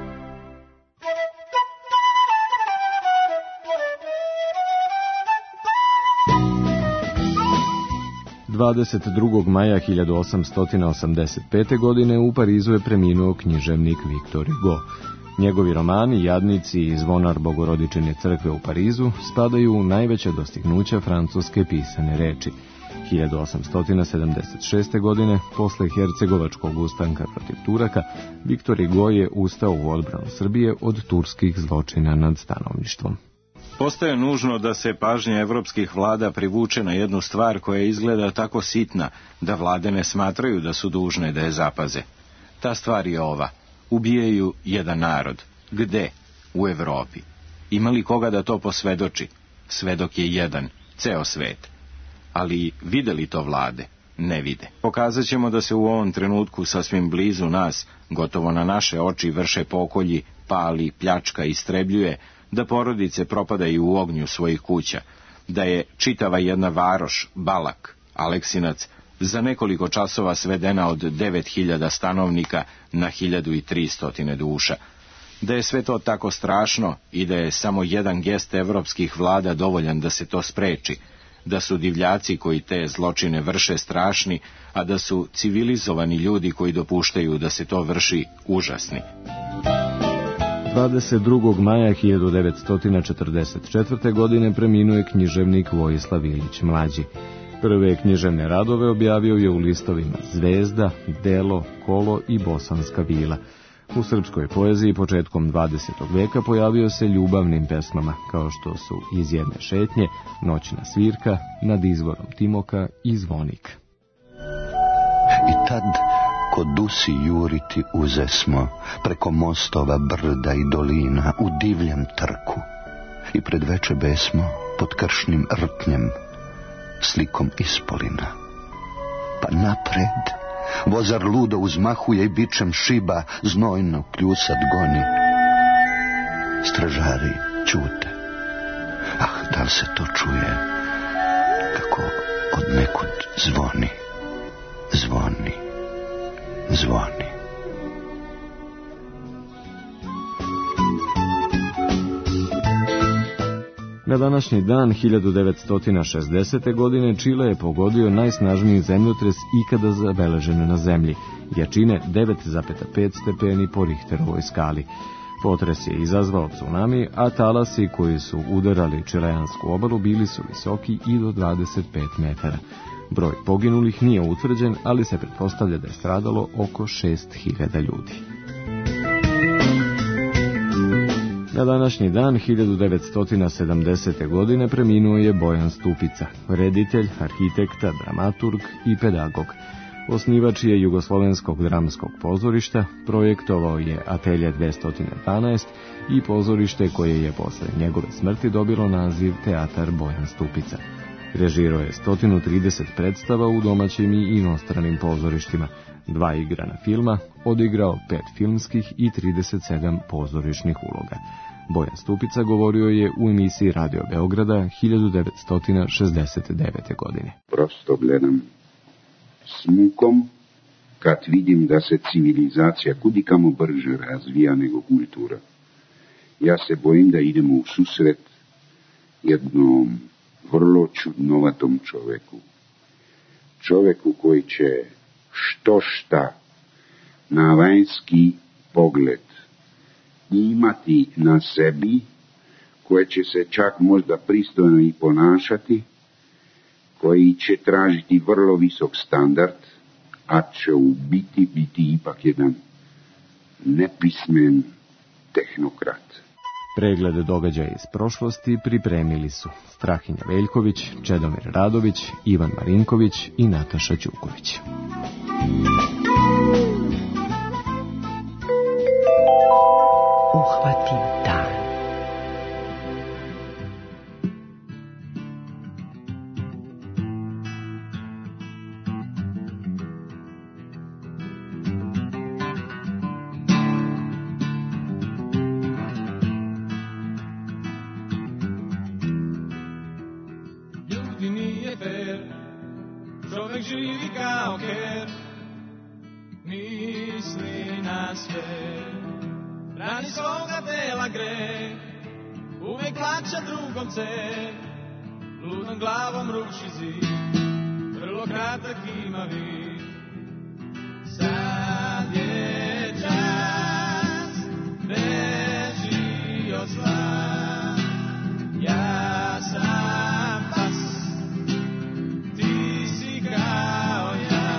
dvadeset drugog maja hiljadu osamsto osamdeset pete. godine u Parizu je preminuo književnik Victor Hugo. Njegovi romani Jadnici i Zvonar Bogorodičine crkve u Parizu spadaju u najveća dostignuća francuske pisane reči. hiljadu osamsto sedamdeset šeste. godine, posle hercegovačkog ustanka protiv Turaka, Victor Hugo je ustao u odbranu Srbije od turskih zločina nad stanovništvom. Postaje nužno da se pažnja evropskih vlada privuče na jednu stvar koja izgleda tako sitna da vlade ne smatraju da su dužne da je zapaze. Ta stvar je ova. Ubijaju jedan narod. Gde? U Evropi. Ima li koga da to posvedoči? Svedok je jedan, ceo svet. Ali vide li to vlade? Ne vide. Pokazat ćemo da se u ovom trenutku sasvim blizu nas, gotovo na naše oči, vrše pokolji, pali, pljačka, istrebljuje, da porodice propadaju u ognju svojih kuća, da je čitava jedna varoš, Balak, Aleksinac, za nekoliko časova svedena od devet hiljada stanovnika na hiljadu i tristo duša, da je sve to tako strašno i da je samo jedan gest evropskih vlada dovoljan da se to spreči, da su divljaci koji te zločine vrše strašni, a da su civilizovani ljudi koji dopuštaju da se to vrši užasni. dvadeset drugog maja hiljadu devetsto četrdeset četvrte. godine preminuo je književnik Vojislav Ilić Mlađi. Prve književne radove objavio je u listovima Zvezda, Delo, Kolo i Bosanska vila. U srpskoj poeziji početkom dvadesetog veka pojavio se ljubavnim pesmama, kao što su Iz jedne šetnje, Noćna svirka, Nad izvorom Timoka i Zvonik. I tad ko dusi juriti uzesmo preko mostova, brda i dolina u divljem trku i pred veče besmo pod kršnim rtnjem slikom ispolina. Pa napred vozar ludo uzmahuje i bičem šiba znojno kljusat goni. Stražari ćute. Ah, da li se to čuje kako od nekud zvoni, zvoni, zvoni. Na današnji dan hiljadu devetsto šezdesete. godine Čile je pogodio najsnažniji zemljotres ikada zabeležen na zemlji, jačine devet zarez pet stepeni po Richterovoj skali. Potres je izazvao tsunami, a talasi koji su udarali čileansku obalu bili su visoki i do dvadeset pet metara. Broj poginulih nije utvrđen, ali se pretpostavlja da je stradalo oko šest hiljada ljudi. Na današnji dan hiljadu devetsto sedamdesete. godine preminuo je Bojan Stupica, reditelj, arhitekta, dramaturg i pedagog. Osnivač je Jugoslovenskog dramskog pozorišta, projektovao je Atelje dvesta dvanaest i pozorište koje je posle njegove smrti dobilo naziv Teatar Bojan Stupica. Režirao je sto trideset predstava u domaćim i inostranim pozorištima, dva igrana filma, odigrao pet filmskih i trideset sedam pozorišnih uloga. Bojan Stupica govorio je u emisiji Radio Beograda hiljadu devetsto šezdeset devete. godine. Prosto gledam s mukom kad vidim da se civilizacija kudikamo brže razvija nego kultura. Ja se bojim da idemo u susret jednom vrlo čudnovatom čoveku. Čoveku koji će što šta na vanjski pogled imati na sebi, koje će se čak možda pristojno i ponašati, koji će tražiti vrlo visok standard, a će u biti biti ipak jedan nepismen tehnokrat. Preglede događaja iz prošlosti pripremili su Strahinja Veljković, Čedomir Radović, Ivan Marinković i Nataša Ćuković. Uhvati dan. Ljudi nije fer, čovek živi kao ker, misli na sve. Rani svoga tela greh, uvek plaća drugom ceh, ludom glavom ruši zid, vrlo kratak ima vid. Sad je čas, beži od zla, ja sam pas, ti si kao ja.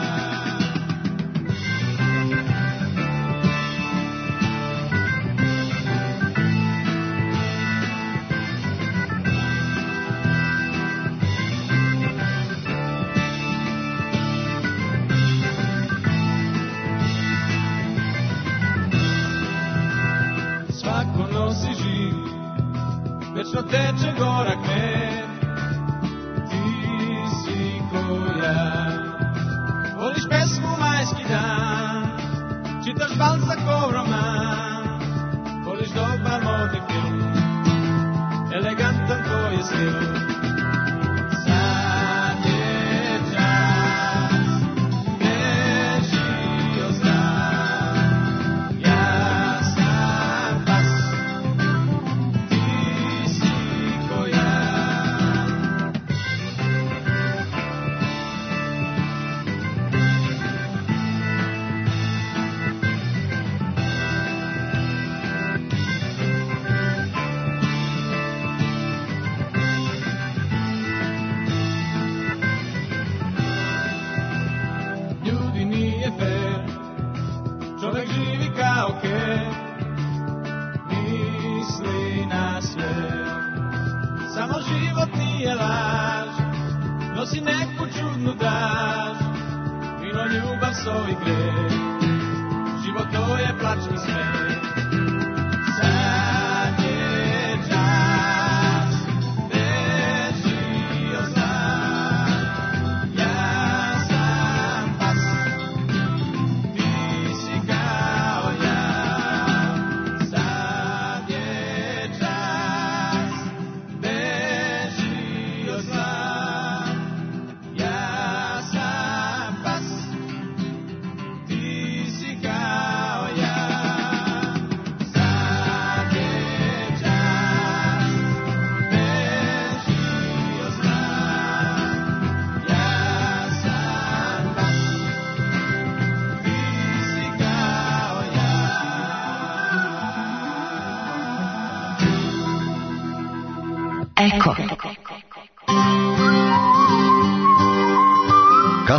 Svako nosi živ, večno teče gorak med, ti si ko ja. Voliš pesmu majski dan, čitaš Balzacov roman, voliš dobar modni film, elegantan tvoj je stil. Sad je čas, beži od zla, ja sam pas, ti si ko ja. Ljudi nije fer, čovek živi kao ker, misli na sve. Samo život nije laž, nosi neku čudnu daž, vino, ljubav, so i greh, život to je plač i smeh. Sad je čas, beži od zla, ja sam pas, ti si kao ja. Sad je čas, beži od zla, ja sam pas, ti si kao ja.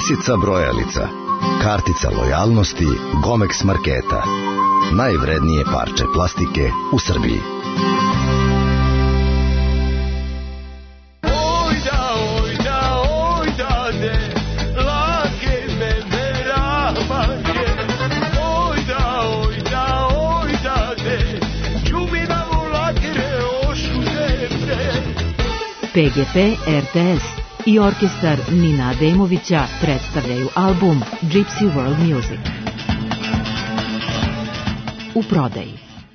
Kasica brojalica, kartica lojalnosti Gomex marketa. Najvrednije parče plastike u Srbiji. P G P, R T S i orkestar Nina Ademovića predstavljaju album Gypsy World Music. U prodaji.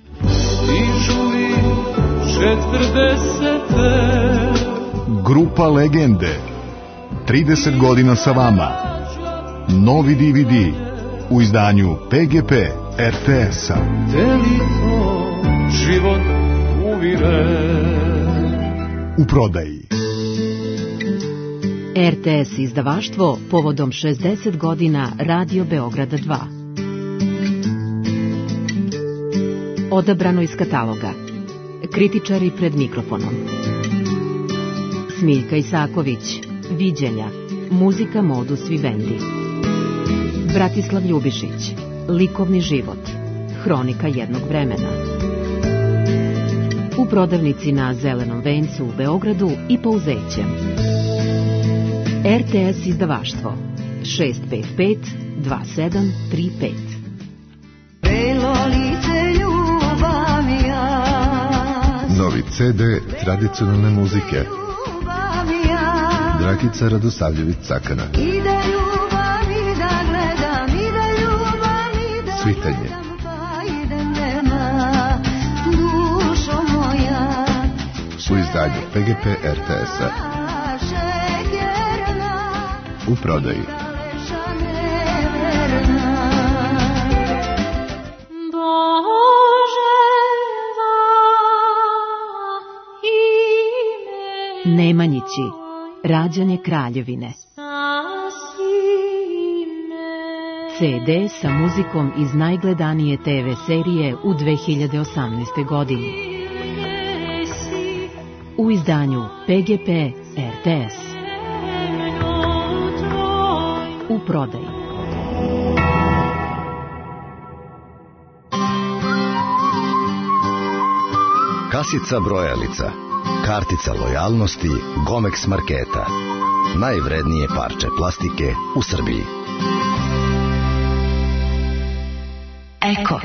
Grupa Legende. trideset godina sa vama. Novi D V D u izdanju P G P R T S-a. Život uvire. U prodaji. R T S izdavaštvo povodom šezdeset godina Radio Beograda dva. Odabrano iz kataloga. Kritičari pred mikrofonom. Smiljka Isaković. Viđenja. Muzika Modus Vivendi. Bratislav Ljubišić. Likovni život. Hronika jednog vremena. U prodavnici na Zelenom vencu u Beogradu i Pouzećem. R T S izdavaštvo šest pet pet dva sedam tri pet. Novi C D tradicionalne muzike. Dragica Radosavljević-Cakana. Svitanje. U izdanju P G P R T S-a. U prodaji. Nemanjići. Rađanje kraljevine. C D sa muzikom iz najgledanije T V serije u dve hiljade osamnaestoj. godini. U izdanju P G P R T S. U prodaji. Kasica brojalica, kartica lojalnosti Gomex marketa. Najvrednije parče plastike u Srbiji. Eko.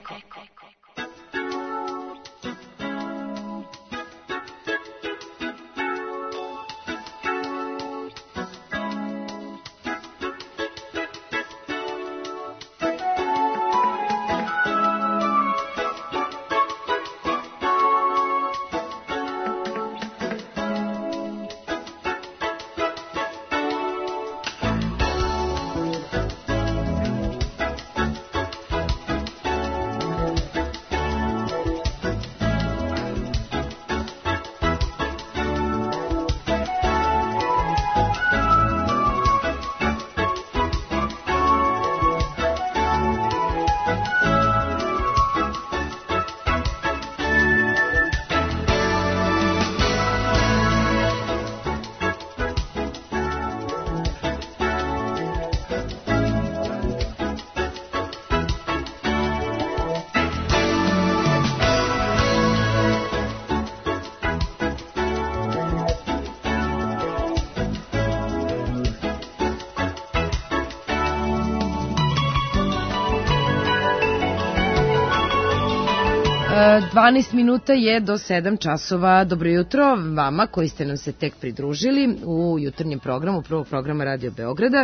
dvanaest minuta je do sedam časova. Dobro jutro vama koji ste nam se tek pridružili u jutarnjem programu, prvog programa Radio Beograda,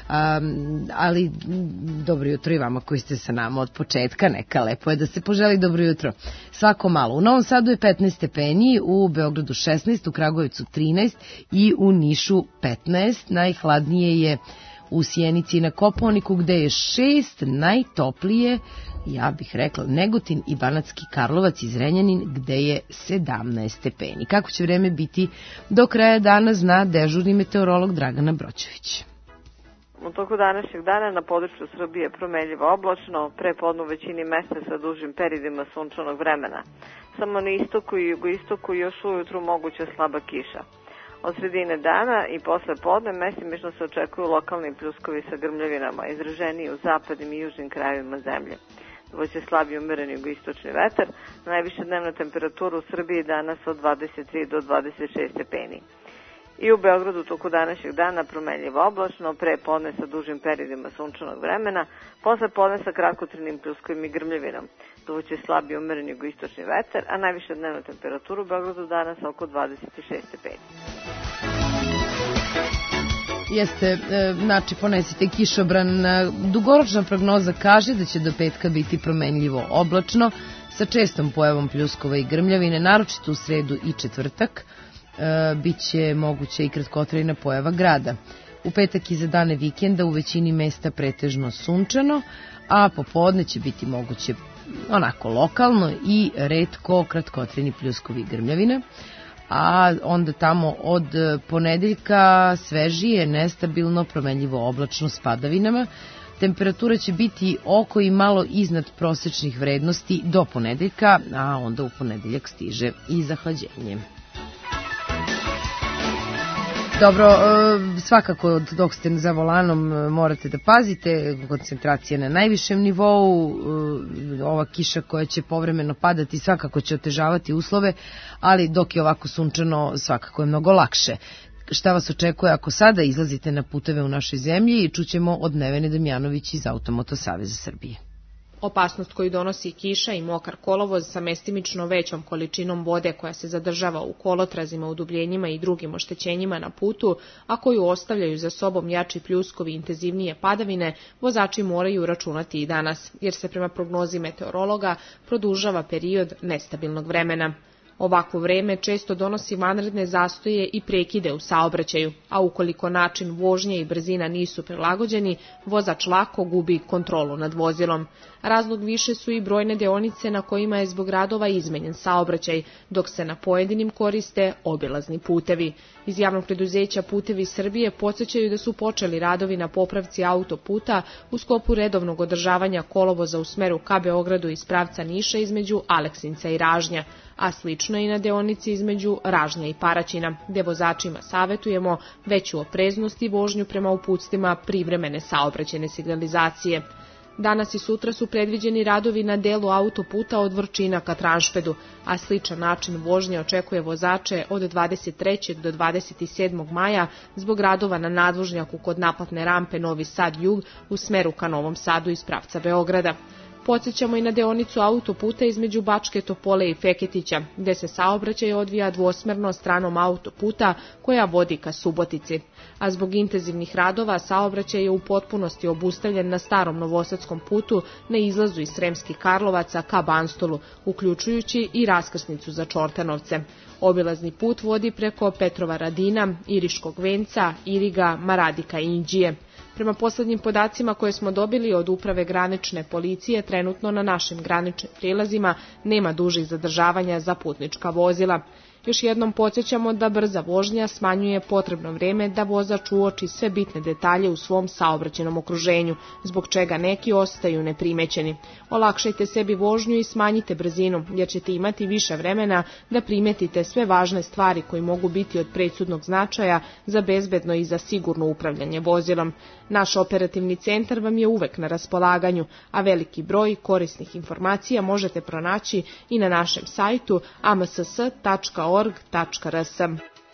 um, ali dobro jutro i vama koji ste sa nama od početka. Neka lepo je da se poželi dobro jutro svako malo. U Novom Sadu je petnaest stepeni, u Beogradu šesnaest, u Kragujevcu trinaest i u Nišu petnaest. Najhladnije je u Sjenici i na Kopaoniku gde je šest, najtoplije, ja bih rekla, Negotin i Banatski Karlovac i Zrenjanin gde je sedamnaest stepeni. Kako će vreme biti do kraja dana zna dežurni meteorolog Dragana Broćević. U toku današnjeg dana na području Srbije promenljivo oblačno, pre podne u većini mesta sa dužim periodima sunčanog vremena. Samo na istoku i jugoistoku još ujutru moguća slaba kiša. Od sredine dana i posle podne mesimično se očekuju lokalni pljuskovi sa grmljavinama, izraženiji u zapadnim i južnim krajevima zemlje. Dovoće slabiji umereni jugoistočni vetar, najviša dnevna temperatura u Srbiji danas od dvadeset tri do dvadeset šest stepeni. I u Beogradu toku današnjeg dana promenljivo oblačno, pre podne sa dužim periodima sunčanog vremena, posle podne sa kratkotrajnim pljuskovim i grmljavinom. Dovoće slabiji umereni jugoistočni vetar, a najviša dnevna temperatura u Beogradu danas oko dvadeset šest stepeni. Jeste, znači ponesite kišobran. Dugoročna prognoza kaže da će do petka biti promenljivo oblačno sa čestom pojavom pljuskova i grmljavine, naročito u sredu i četvrtak. Biće moguće i kratkotrajna pojava grada. U petak i za dane vikenda u većini mesta pretežno sunčano, a popodne će biti moguće onako lokalno i retko kratkotrajni pljuskovi i grmljavine. A onda tamo od ponedeljka svežije, nestabilno, promenljivo oblačno s padavinama. Temperatura će biti oko i malo iznad prosečnih vrednosti do ponedeljka, a onda u ponedeljak stiže i zahlađenje. Dobro, svakako dok ste za volanom morate da pazite, koncentracija na najvišem nivou, ova kiša koja će povremeno padati svakako će otežavati uslove, ali dok je ovako sunčano svakako je mnogo lakše. Šta vas očekuje ako sada izlazite na puteve u našoj zemlji i čućemo od Nevene Damjanović iz Automoto Saveza Srbije. Opasnost koju donosi kiša i mokar kolovoz sa mestimično većom količinom vode koja se zadržava u kolotrazima, udubljenjima i drugim oštećenjima na putu, a koju ostavljaju za sobom jači pljuskovi i intenzivnije padavine, vozači moraju računati i danas, jer se prema prognozi meteorologa produžava period nestabilnog vremena. Ovakvo vreme često donosi vanredne zastoje i prekide u saobraćaju, a ukoliko način vožnje i brzina nisu prilagođeni, vozač lako gubi kontrolu nad vozilom. Razlog više su i brojne deonice na kojima je zbog radova izmenjen saobraćaj, dok se na pojedinim koriste obilazni putevi. Iz javnog preduzeća Putevi Srbije podsjećaju da su počeli radovi na popravci autoputa u sklopu redovnog održavanja kolovoza u smeru ka Beogradu iz pravca Niša između Aleksinca i Ražnja, a slično i na deonici između Ražnja i Paraćina, gde vozačima savetujemo veću opreznost i vožnju prema uputstvima privremene saobraćajne signalizacije. Danas i sutra su predviđeni radovi na delu autoputa od Vrčina ka Tranšpedu, a sličan način vožnje očekuje vozače od dvadeset trećeg do dvadeset sedmog maja zbog radova na nadvožnjaku kod naplatne rampe Novi Sad Jug u smeru ka Novom Sadu iz pravca Beograda. Podsjećamo i na deonicu autoputa između Bačke Topole i Feketića, gde se saobraćaj odvija dvosmerno stranom autoputa koja vodi ka Subotici. A zbog intenzivnih radova saobraćaj je u potpunosti obustavljen na starom novosadskom putu na izlazu iz Sremskih Karlovaca ka Banstolu, uključujući i raskrsnicu za Čortanovce. Obilazni put vodi preko Petrova Radina, Iriškog Venca, Iriga, Maradika i Inđije. Prema poslednjim podacima koje smo dobili od Uprave granične policije, trenutno na našim graničnim prilazima nema dužih zadržavanja za putnička vozila. Još jednom podsjećamo da brza vožnja smanjuje potrebno vreme da vozač uoči sve bitne detalje u svom saobraćajnom okruženju, zbog čega neki ostaju neprimećeni. Olakšajte sebi vožnju i smanjite brzinu, jer ćete imati više vremena da primetite sve važne stvari koji mogu biti od presudnog značaja za bezbedno i za sigurno upravljanje vozilom. Naš operativni centar vam je uvek na raspolaganju, a veliki broj korisnih informacija možete pronaći i na našem sajtu a m s s tačka org tačka r s.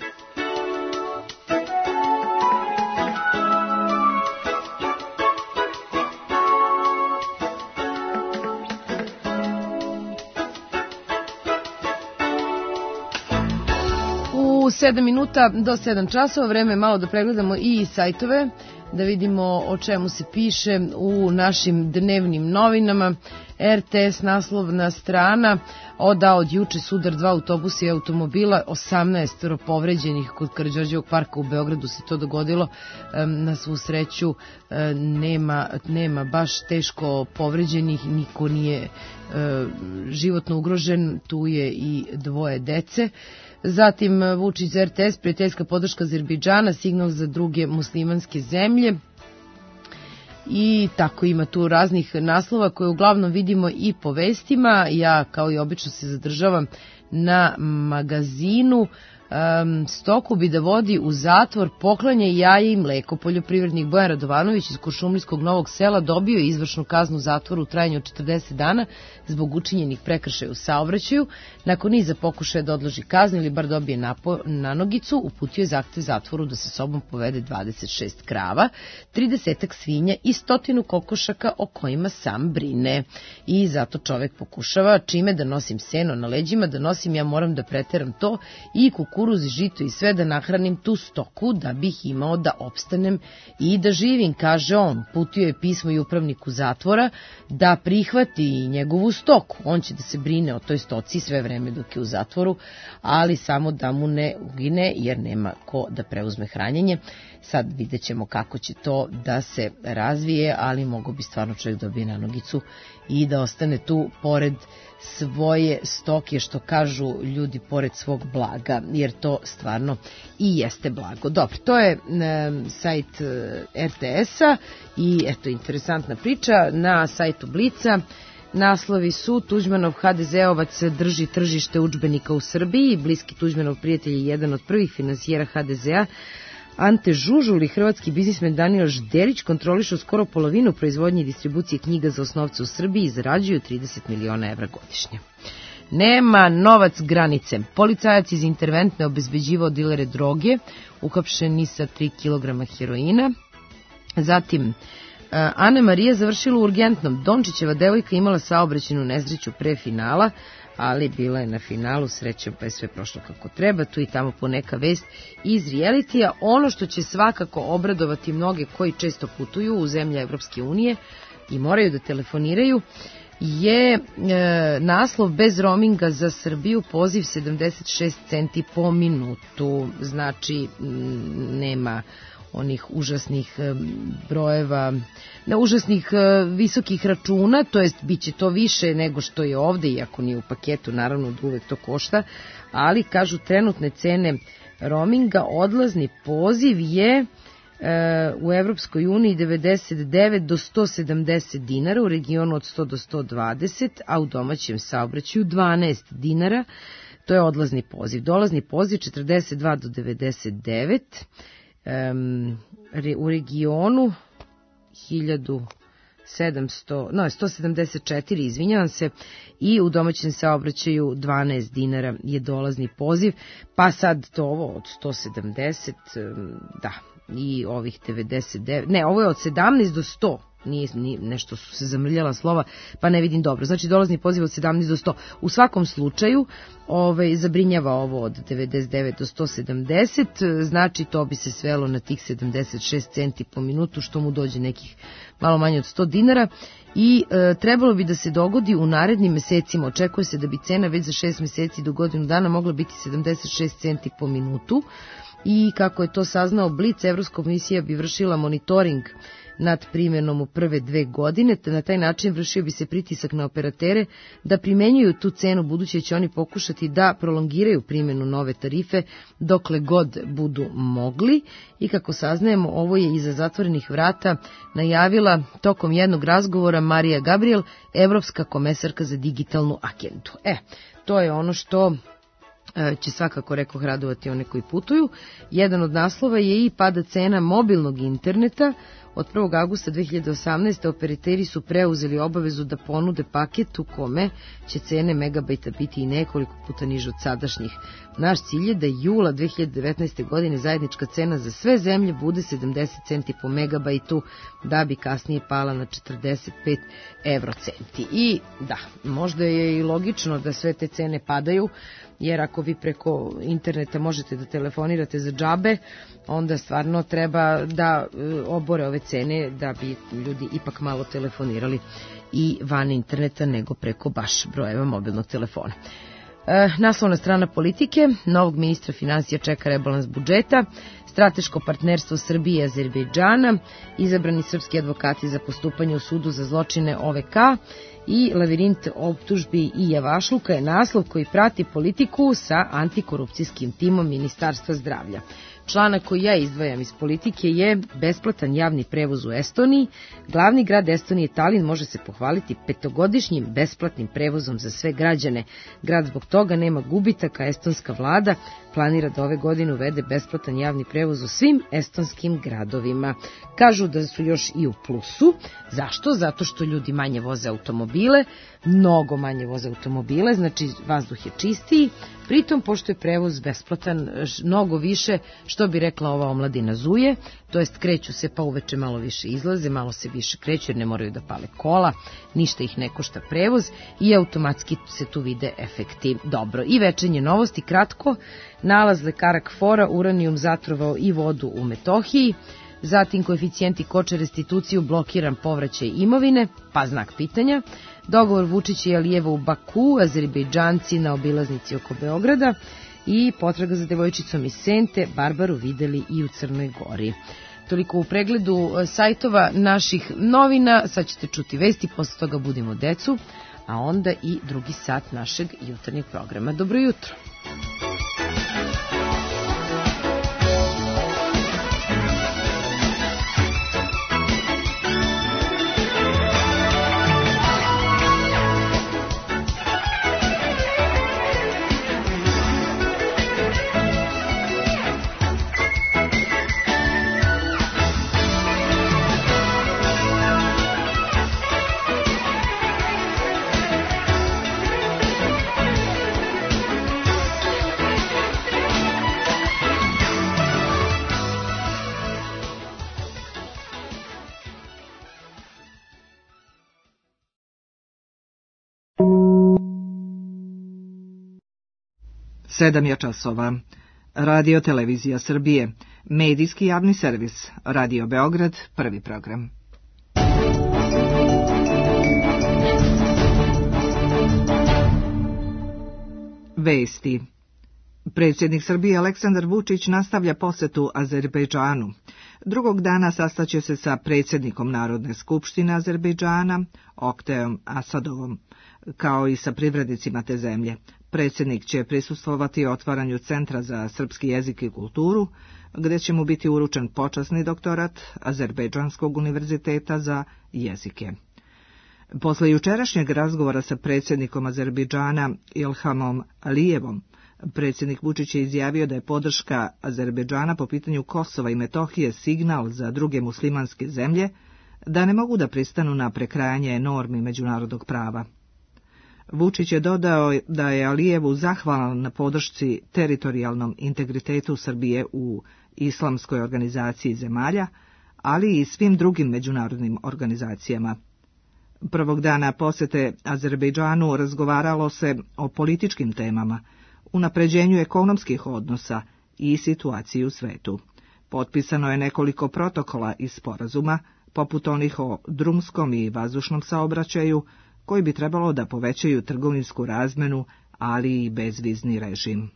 U sedam minuta do sedam časova, vreme je malo da pregledamo i sajtove, da vidimo o čemu se piše u našim dnevnim novinama. R T S naslovna strana: oda od juče sudar dva autobusa i automobila, osamnaest povređenih. Kod Karađorđevog parka u Beogradu se to dogodilo. Na svu sreću nema, nema baš teško povređenih, niko nije životno ugrožen, tu je i dvoje dece. Zatim Vučić za R T S, prijateljska podrška Azerbejdžana, signal za druge muslimanske zemlje. I tako ima tu raznih naslova koje uglavnom vidimo i po vestima. Ja kao i obično se zadržavam na magazinu. Um, stoku bi da vodi u zatvor, poklanja jaje i mleko. Poljoprivrednik Bojan Radovanović iz Kuršumlijskog Novog Sela dobio je izvršnu kaznu zatvora u trajanju od četrdeset dana zbog učinjenih prekršaja u saobraćaju. Nakon niza pokušaja da odloži kaznu ili bar dobije napo, na nogicu, uputio je zahtev zatvoru da sa sobom povede dvadeset šest krava, trideset svinja i stotinu kokošaka o kojima sam brine. I zato čovek pokušava čime da nosim seno na leđima, da nosim, ja moram da preteram to i kukuruz, žito i sve da nahranim tu stoku da bih imao da opstanem i da živim, kaže on. Putio je pismo i upravniku zatvora da prihvati njegovu stoku. On će da se brine o toj stoci sve vreme dok je u zatvoru, ali samo da mu ne ugine jer nema ko da preuzme hranjenje. Sad vidjet ćemo kako će to da se razvije, ali mogo bi stvarno čovjek dobije na nogicu i da ostane tu pored svoje stoke, što kažu ljudi, pored svog blaga, jer to stvarno i jeste blago. Dobro, to je e, sajt e, er te es-a i eto, interesantna priča na sajtu Blica. Naslovi su: Tuđmanov ha de zeovac drži tržište udžbenika u Srbiji, bliski Tuđmanov prijatelj je jedan od prvih finansijera ha de zea. Ante Žužul i hrvatski biznismen Danijel Žderić kontrolišu skoro polovinu proizvodnje i distribucije knjiga za osnovce u Srbiji i zarađuju trideset miliona evra godišnje. Nema novac granice. Policajac iz interventne obezbeđivao dilere droge, uhapšeni sa tri kilograma heroina. Zatim, Ana Marija završila u urgentnom. Dončićeva devojka imala saobraćajnu nezreću pre finala, ali bila je na finalu, srećom, pa je sve prošlo kako treba. Tu i tamo poneka vest iz realitija. Ono što će svakako obradovati mnoge koji često putuju u zemlje Evropske unije i moraju da telefoniraju je e, naslov: bez roaminga za Srbiju, poziv sedamdeset šest centi po minutu. Znači, m, nema onih užasnih brojeva, ne, užasnih visokih računa, to jest bit će to više nego što je ovde, iako nije u paketu, naravno da uvek to košta, ali kažu trenutne cene roaminga, odlazni poziv je e, u Evropskoj uniji devedeset devet do sto sedamdeset dinara, u regionu od sto do sto dvadeset, a u domaćem saobraćaju dvanaest dinara, to je odlazni poziv. Dolazni poziv četrdeset dva do devedeset devet, Um, u regionu hiljadu sedamsto, no, sto sedamdeset četiri, izvinjavam se, i u domaćem saobraćaju dvanaest dinara je dolazni poziv, pa sad to ovo od sto sedamdeset, um, da, i ovih devedeset devet, ne, ovo je od sedamnaest do sto, nije, nije, nešto su se zamrljala slova, pa ne vidim dobro. Znači, dolazni poziv od sedamnaest do sto. U svakom slučaju, ovaj, zabrinjava ovo od devedeset devet do sto sedamdeset, znači to bi se svelo na tih sedamdeset šest centi po minutu, što mu dođe nekih malo manje od sto dinara. I e, trebalo bi da se dogodi u narednim mesecima. Očekuje se da bi cena već za šest meseci do godinu dana mogla biti sedamdeset šest centi po minutu. I kako je to saznao Blic, Evropska komisija bi vršila monitoring nad primjenom u prve dve godine, te na taj način vršio bi se pritisak na operatere da primenjuju tu cenu, budući će oni pokušati da prolongiraju primjenu nove tarife dokle god budu mogli. I kako saznajemo, ovo je iza zatvorenih vrata najavila tokom jednog razgovora Marija Gabriel, evropska komesarka za digitalnu agendu. E, to je ono što će svakako, rekoh, radovati one koji putuju. Jedan od naslova je i pada cena mobilnog interneta. Od prvog avgusta dve hiljade osamnaeste. operateri su preuzeli obavezu da ponude paket u kome će cene megabajta biti i nekoliko puta niže od sadašnjih. Naš cilj je da jula dve hiljade devetnaeste. godine zajednička cena za sve zemlje bude sedamdeset centi po megabajtu, da bi kasnije pala na četrdeset pet evrocenti. I da, možda je i logično da sve te cene padaju, jer ako vi preko interneta možete da telefonirate za džabe, onda stvarno treba da obore ove cene da bi ljudi ipak malo telefonirali i van interneta nego preko baš brojeva mobilnog telefona. E, naslovna strana Politike: novog ministra finansija čeka rebalans budžeta, strateško partnerstvo Srbije i Azerbejdžana, izabrani srpski advokati za postupanje u sudu za zločine O V K i lavirint optužbi i javašluka je naslov koji prati Politiku sa antikorupcijskim timom Ministarstva zdravlja. Članak koji ja izdvajam iz Politike je besplatan javni prevoz u Estoniji. Glavni grad Estonije, Talin, može se pohvaliti petogodišnjim besplatnim prevozom za sve građane. Grad zbog toga nema gubitaka, estonska vlada planira da ove godine uvede besplatan javni prevoz u svim estonskim gradovima. Kažu da su još i u plusu. Zašto? Zato što ljudi manje voze automobile, mnogo manje voze automobile, znači vazduh je čistiji. Pritom, pošto je prevoz besplatan, mnogo više, što bi rekla ova omladina zuje, to jest kreću se pa uveče malo više izlaze, malo se više kreću jer ne moraju da pale kola, ništa ih ne košta prevoz i automatski se tu vide efekti. Dobro, i večernje novosti, kratko, nalaz lekara KFOR-a, uranijum zatrovao i vodu u Metohiji, zatim koeficijenti koče restituciju, blokiran povraćaj imovine, pa znak pitanja, dogovor Vučića i Alijeva u Baku, Azerbejdžanci na obilaznici oko Beograda i potraga za devojčicom iz Sente, Barbaru videli i u Crnoj Gori. Toliko u pregledu sajtova naših novina, sad ćete čuti vesti, posle toga budimo decu, a onda i drugi sat našeg jutarnjeg programa. Dobro jutro! Sedam je časova. Radio Televizija Srbije. Medijski javni servis. Radio Beograd. Prvi program. Vesti. Predsjednik Srbije Aleksandar Vučić nastavlja posetu Azerbejdžanu. Drugog dana sastaće se sa predsjednikom Narodne skupštine Azerbejdžana, Okteom Asadovom, kao i sa privrednicima te zemlje. Predsjednik će prisustvovati otvaranju Centra za srpski jezik i kulturu, gdje će mu biti uručen počasni doktorat Azerbejdžanskog univerziteta za jezike. Posle jučerašnjeg razgovora sa predsjednikom Azerbejdžana Ilhamom Alijevom, predsjednik Vučić je izjavio da je podrška Azerbejdžana po pitanju Kosova i Metohije signal za druge muslimanske zemlje da ne mogu da pristanu na prekrajanje normi međunarodnog prava. Vučić je dodao da je Alijevu zahvalan na podršci teritorijalnom integritetu Srbije u islamskoj organizaciji zemalja, ali i svim drugim međunarodnim organizacijama. Prvog dana posete Azerbejdžanu razgovaralo se o političkim temama, unapređenju ekonomskih odnosa i situaciji u svetu. Potpisano je nekoliko protokola i sporazuma, poput onih o drumskom i vazdušnom saobraćaju, koji bi trebalo da povećaju trgovinsku razmenu, ali i bezvizni režim.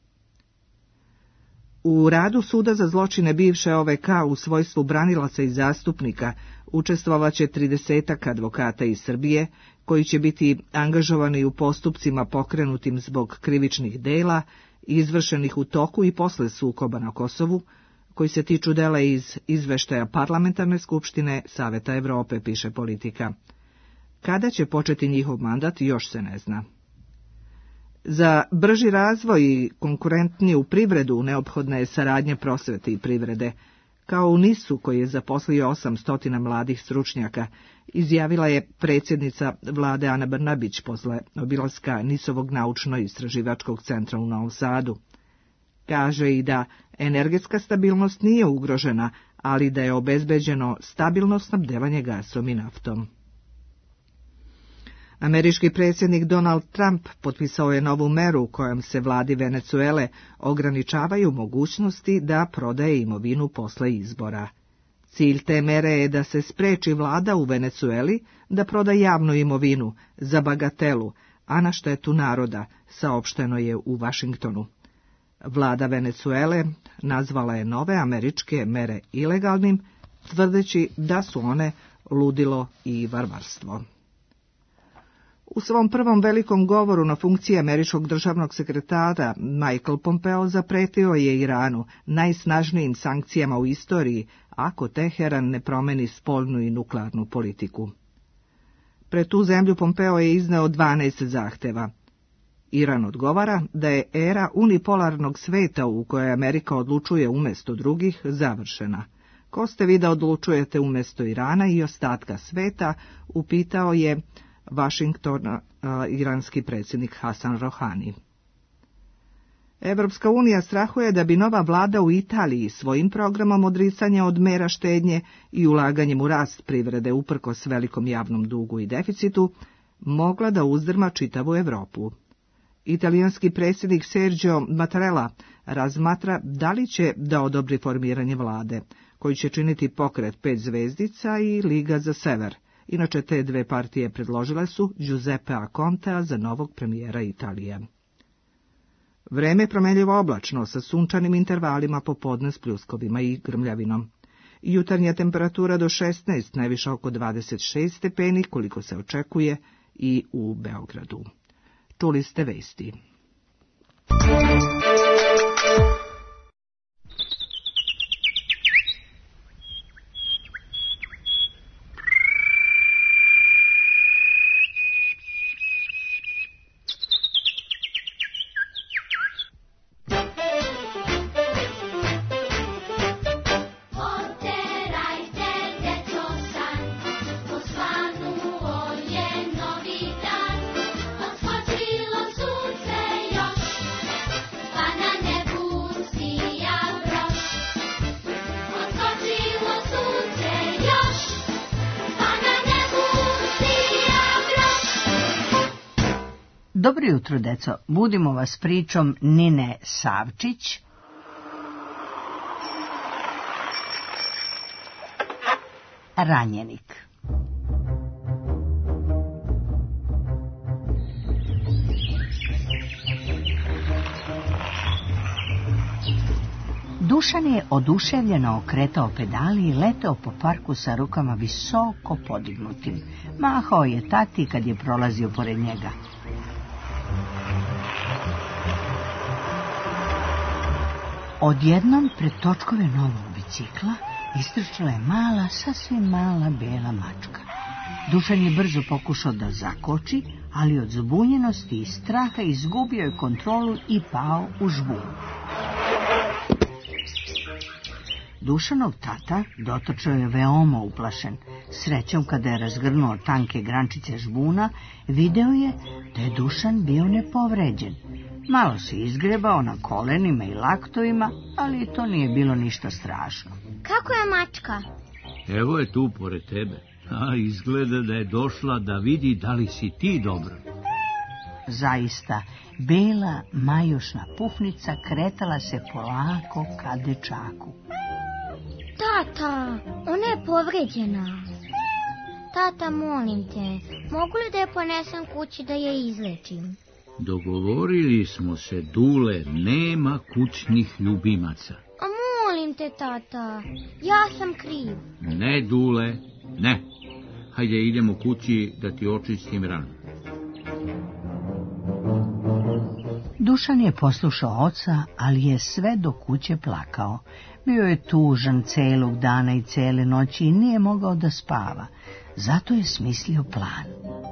U radu Suda za zločine bivše O V K u svojstvu branilaca i zastupnika učestvovaće tridesetak advokata iz Srbije, koji će biti angažovani u postupcima pokrenutim zbog krivičnih dela, izvršenih u toku i posle sukoba na Kosovu, koji se tiču dela iz izveštaja Parlamentarne skupštine Saveta Evrope, piše Politika. Kada će početi njihov mandat, još se ne zna. Za brži razvoj i konkurentniju privredu neophodna je saradnja prosvete i privrede, kao u Nisu koji je zaposlio osamsto mladih stručnjaka, izjavila je predsjednica vlade Ana Brnabić posle obilaska Nisovog naučno-istraživačkog centra u Novom Sadu. Kaže i da energetska stabilnost nije ugrožena, ali da je obezbeđeno stabilno snabdevanje gasom i naftom. Američki predsjednik Donald Trump potpisao je novu meru kojom se vladi Venecuele ograničavaju mogućnosti da prodaje imovinu posle izbora. Cilj te mere je da se spreči vlada u Venecueli da proda javnu imovinu za bagatelu, a na štetu naroda, saopšteno je u Vašingtonu. Vlada Venecuele nazvala je nove američke mere ilegalnim, tvrdeći da su one ludilo i varvarstvo. U svom prvom velikom govoru na funkciji američkog državnog sekretara Michael Pompeo zapretio je Iranu najsnažnijim sankcijama u istoriji ako Teheran ne promeni spoljnu i nuklearnu politiku. Pred tu zemlju Pompeo je izneo dvanaest zahteva. Iran odgovara da je era unipolarnog sveta u kojoj Amerika odlučuje umjesto drugih završena. Ko ste vi da odlučujete umjesto Irana i ostatka sveta, upitao je Washington iranski predsjednik Hasan Rohani. Evropska unija strahuje da bi nova vlada u Italiji svojim programom odricanja od mera štednje i ulaganjem u rast privrede uprkos velikom javnom dugu i deficitu mogla da uzdrma čitavu Europu. Italijanski predsjednik Sergio Mattarella razmatra da li će da odobri formiranje vlade, koji će činiti pokret pet zvezdica i Liga za sever. Inače, te dve partije predložile su Giuseppea Contea za novog premijera Italije. Vreme je promenljivo oblačno sa sunčanim intervalima popodne s pljuskovima i grmljavinom. Jutarnja temperatura do šesnaest, najviša oko dvadeset šest stepeni, koliko se očekuje i u Beogradu. Čuli ste vesti. Dobro jutro, deco. Budimo vas pričom Nine Savčić. Ranjenik. Dušan je oduševljeno okretao pedali i leteo po parku sa rukama visoko podignutim. Mahao je tati kad je prolazio pored njega. Odjednom pred točkove novog bicikla istrčala je mala, sasvim mala bela mačka. Dušan je brzo pokušao da zakoči, ali od zbunjenosti i straha izgubio je kontrolu i pao u žbun. Dušanov tata dotočao je veoma uplašen. Srećom, kada je razgrnuo tanke grančice žbuna, video je da je Dušan bio nepovređen. Malo se izgrebao na kolenima i laktovima, ali to nije bilo ništa strašno. Kako je mačka? Evo je tu pored tebe. A izgleda da je došla da vidi da li si ti dobro. Zaista, bela majušna pufnica kretala se polako ka dečaku. Tata, ona je povređena. Tata, molim te, mogu li da je ponesem kući da je izlečim? Dogovorili smo se, Dule, nema kućnih ljubimaca. A molim te, tata, ja sam kriv. Ne, Dule, ne. Hajde, idemo kući da ti očistim ranu. Dušan je poslušao oca, ali je sve do kuće plakao. Bio je tužan celog dana i cele noći i nije mogao da spava. Zato je smislio plan.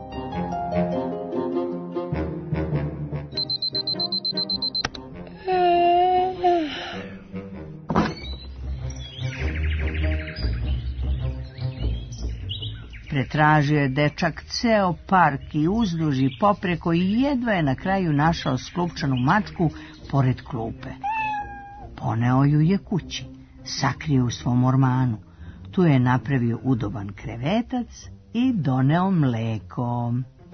Pretražio je dečak ceo park i uzduž i popreko i jedva je na kraju našao sklupčanu mačku pored klupe. Poneo ju je kući, sakrio u svom ormanu. Tu je napravio udoban krevetac i doneo mleko.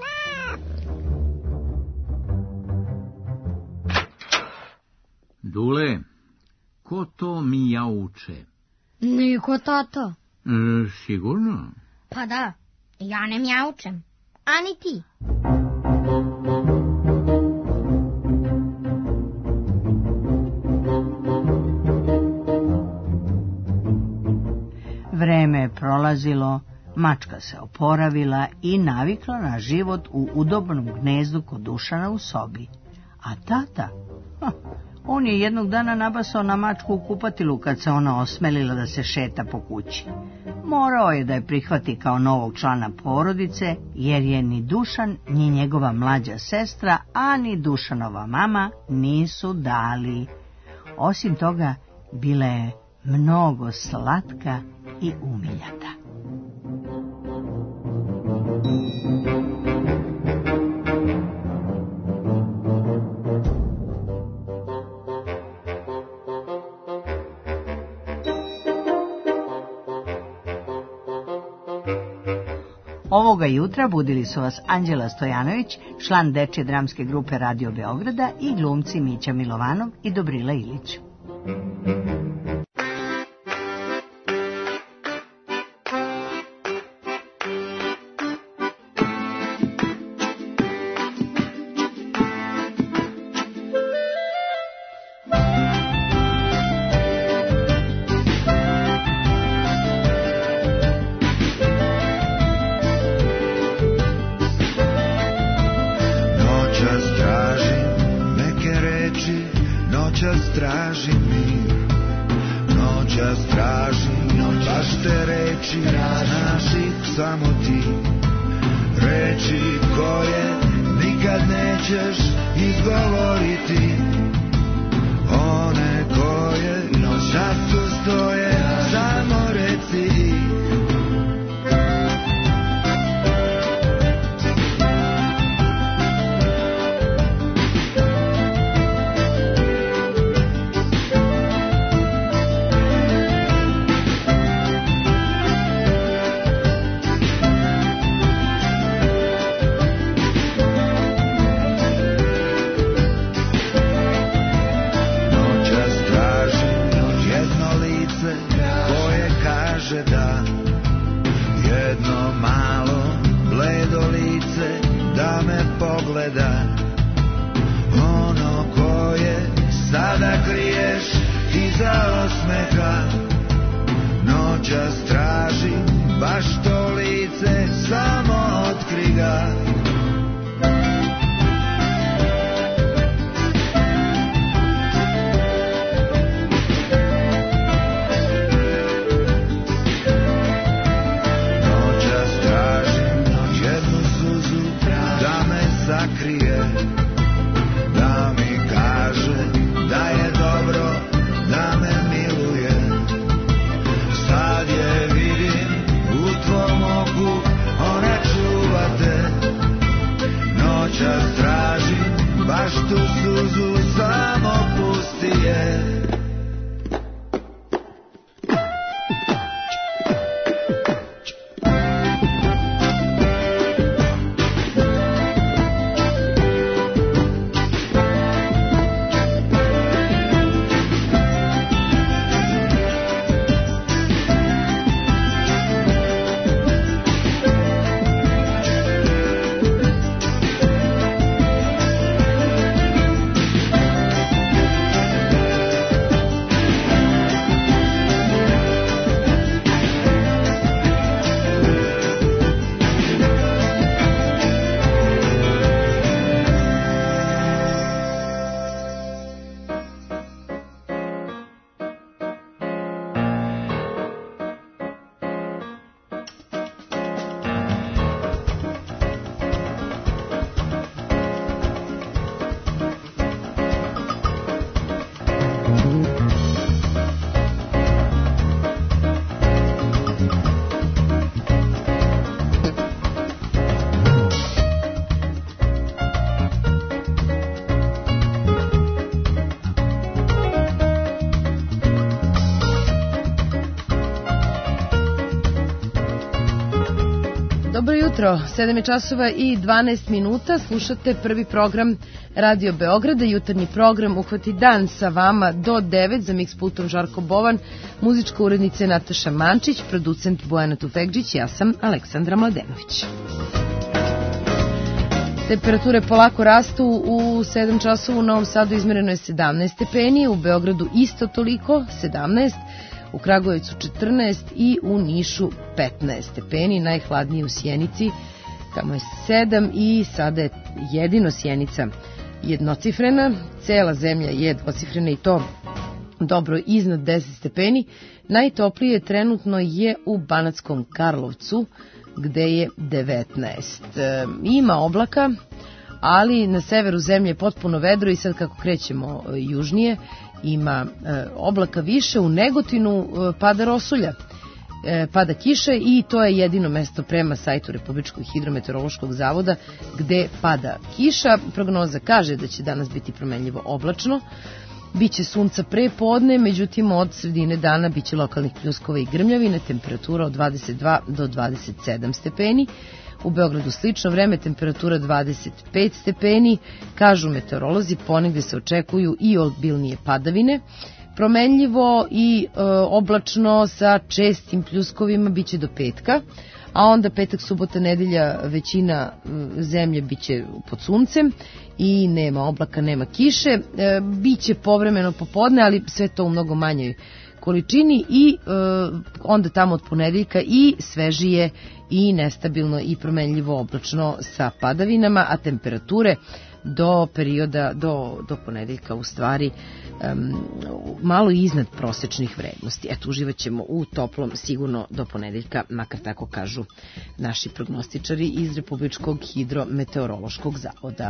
Dule, ko to mi jauče? Niko, tata. E, sigurno? Pa da, ja ne mjaučem, a ni ti. Vreme je prolazilo, mačka se oporavila i navikla na život u udobnom gnezdu kod Dušana u sobi. A tata, ha, On je jednog dana nabasao na mačku u kupatilu kad se ona osmelila da se šeta po kući. Morao je da je prihvati kao novog člana porodice, jer je ni Dušan, ni njegova mlađa sestra, a ni Dušanova mama nisu dali. Osim toga, bila je mnogo slatka i umiljata. Ovoga jutra budili su vas Anđela Stojanović, član dečje dramske grupe Radio Beograda, i glumci Mića Milovanov i Dobrila Ilić. Dobro jutro, sedam je časova i dvanaest minuta, slušate prvi program Radio Beograda, jutarnji program Uhvati dan sa vama do devet, za miks pultom Žarko Bovan, muzička urednica Nataša Mančić, producent Bojana Tufekđić, ja sam Aleksandra Mladenović. Temperature polako rastu, u sedam časova u Novom Sadu izmereno je sedamnaest stepeni, u Beogradu isto toliko, sedamnaest, u Kragujevcu četrnaest i u Nišu petnaest stepeni, najhladnije u Sjenici, tamo je sedam i sada je jedino Sjenica jednocifrena, cela zemlja je dvocifrena i to dobro iznad deset stepeni. Najtoplije trenutno je u Banatskom Karlovcu, gde je devetnaest. E, ima oblaka, ali na severu zemlje je potpuno vedro i sad kako krećemo južnije ima e, oblaka više. U Negotinu e, pada rosulja, e, pada kiše i to je jedino mesto prema sajtu Republičkog hidrometeorološkog zavoda gde pada kiša. Prognoza kaže da će danas biti promenljivo oblačno. Biće sunca pre podne, međutim od sredine dana biće lokalnih pljuskova i grmljavine, temperatura od dvadeset dva do dvadeset sedam stepeni. U Beogradu slično vreme, temperatura dvadeset pet stepeni. Kažu meteorolozi, ponegde se očekuju i obilnije padavine. Promenljivo i e, oblačno sa čestim pljuskovima biće do petka, a onda petak, subota, nedelja većina zemlje biće pod suncem i nema oblaka, nema kiše. E, biće povremeno popodne, ali sve to u mnogo manjoj količini i e, onda tamo od ponedeljka i svežije i nestabilno i promenljivo oblačno sa padavinama, a temperature do perioda, do, do ponedeljka u stvari um, malo iznad prosečnih vrednosti. Eto, uživat ćemo u toplom sigurno do ponedeljka, makar tako kažu naši prognostičari iz Republičkog hidrometeorološkog zavoda.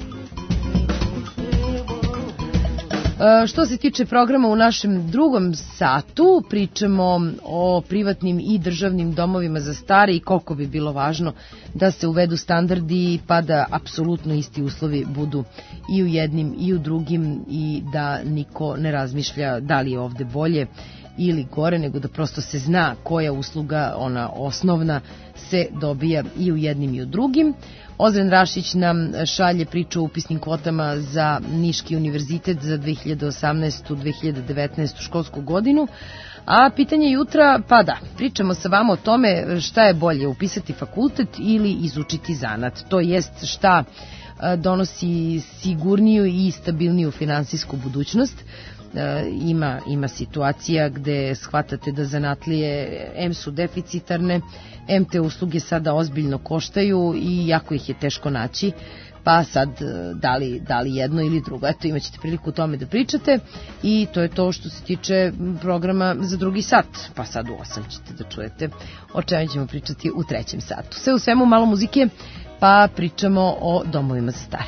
Što se tiče programa u našem drugom satu, pričamo o privatnim i državnim domovima za stare i koliko bi bilo važno da se uvedu standardi pa da apsolutno isti uslovi budu i u jednim i u drugim i da niko ne razmišlja da li je ovde bolje ili gore, nego da prosto se zna koja usluga, ona osnovna, se dobija i u jednim i u drugim. Ozren Rašić nam šalje priču o upisnim kvotama za Niški univerzitet za dve hiljade osamnaestu dve hiljade devetnaestu školsku godinu, a pitanje jutra, pa da, pričamo sa vama o tome šta je bolje, upisati fakultet ili izučiti zanat, to jest šta donosi sigurniju i stabilniju finansijsku budućnost. Ima, ima situacija gde shvatate da zanatlije em su deficitarne, em te usluge sada ozbiljno koštaju i jako ih je teško naći, pa sad da li, da li jedno ili drugo. Eto, imat ćete priliku o tome da pričate i to je to što se tiče programa za drugi sat, pa sad u osam ćete da čujete o čemu ćemo pričati u trećem satu. Sve u svemu malo muzike, pa pričamo o domovima za stare.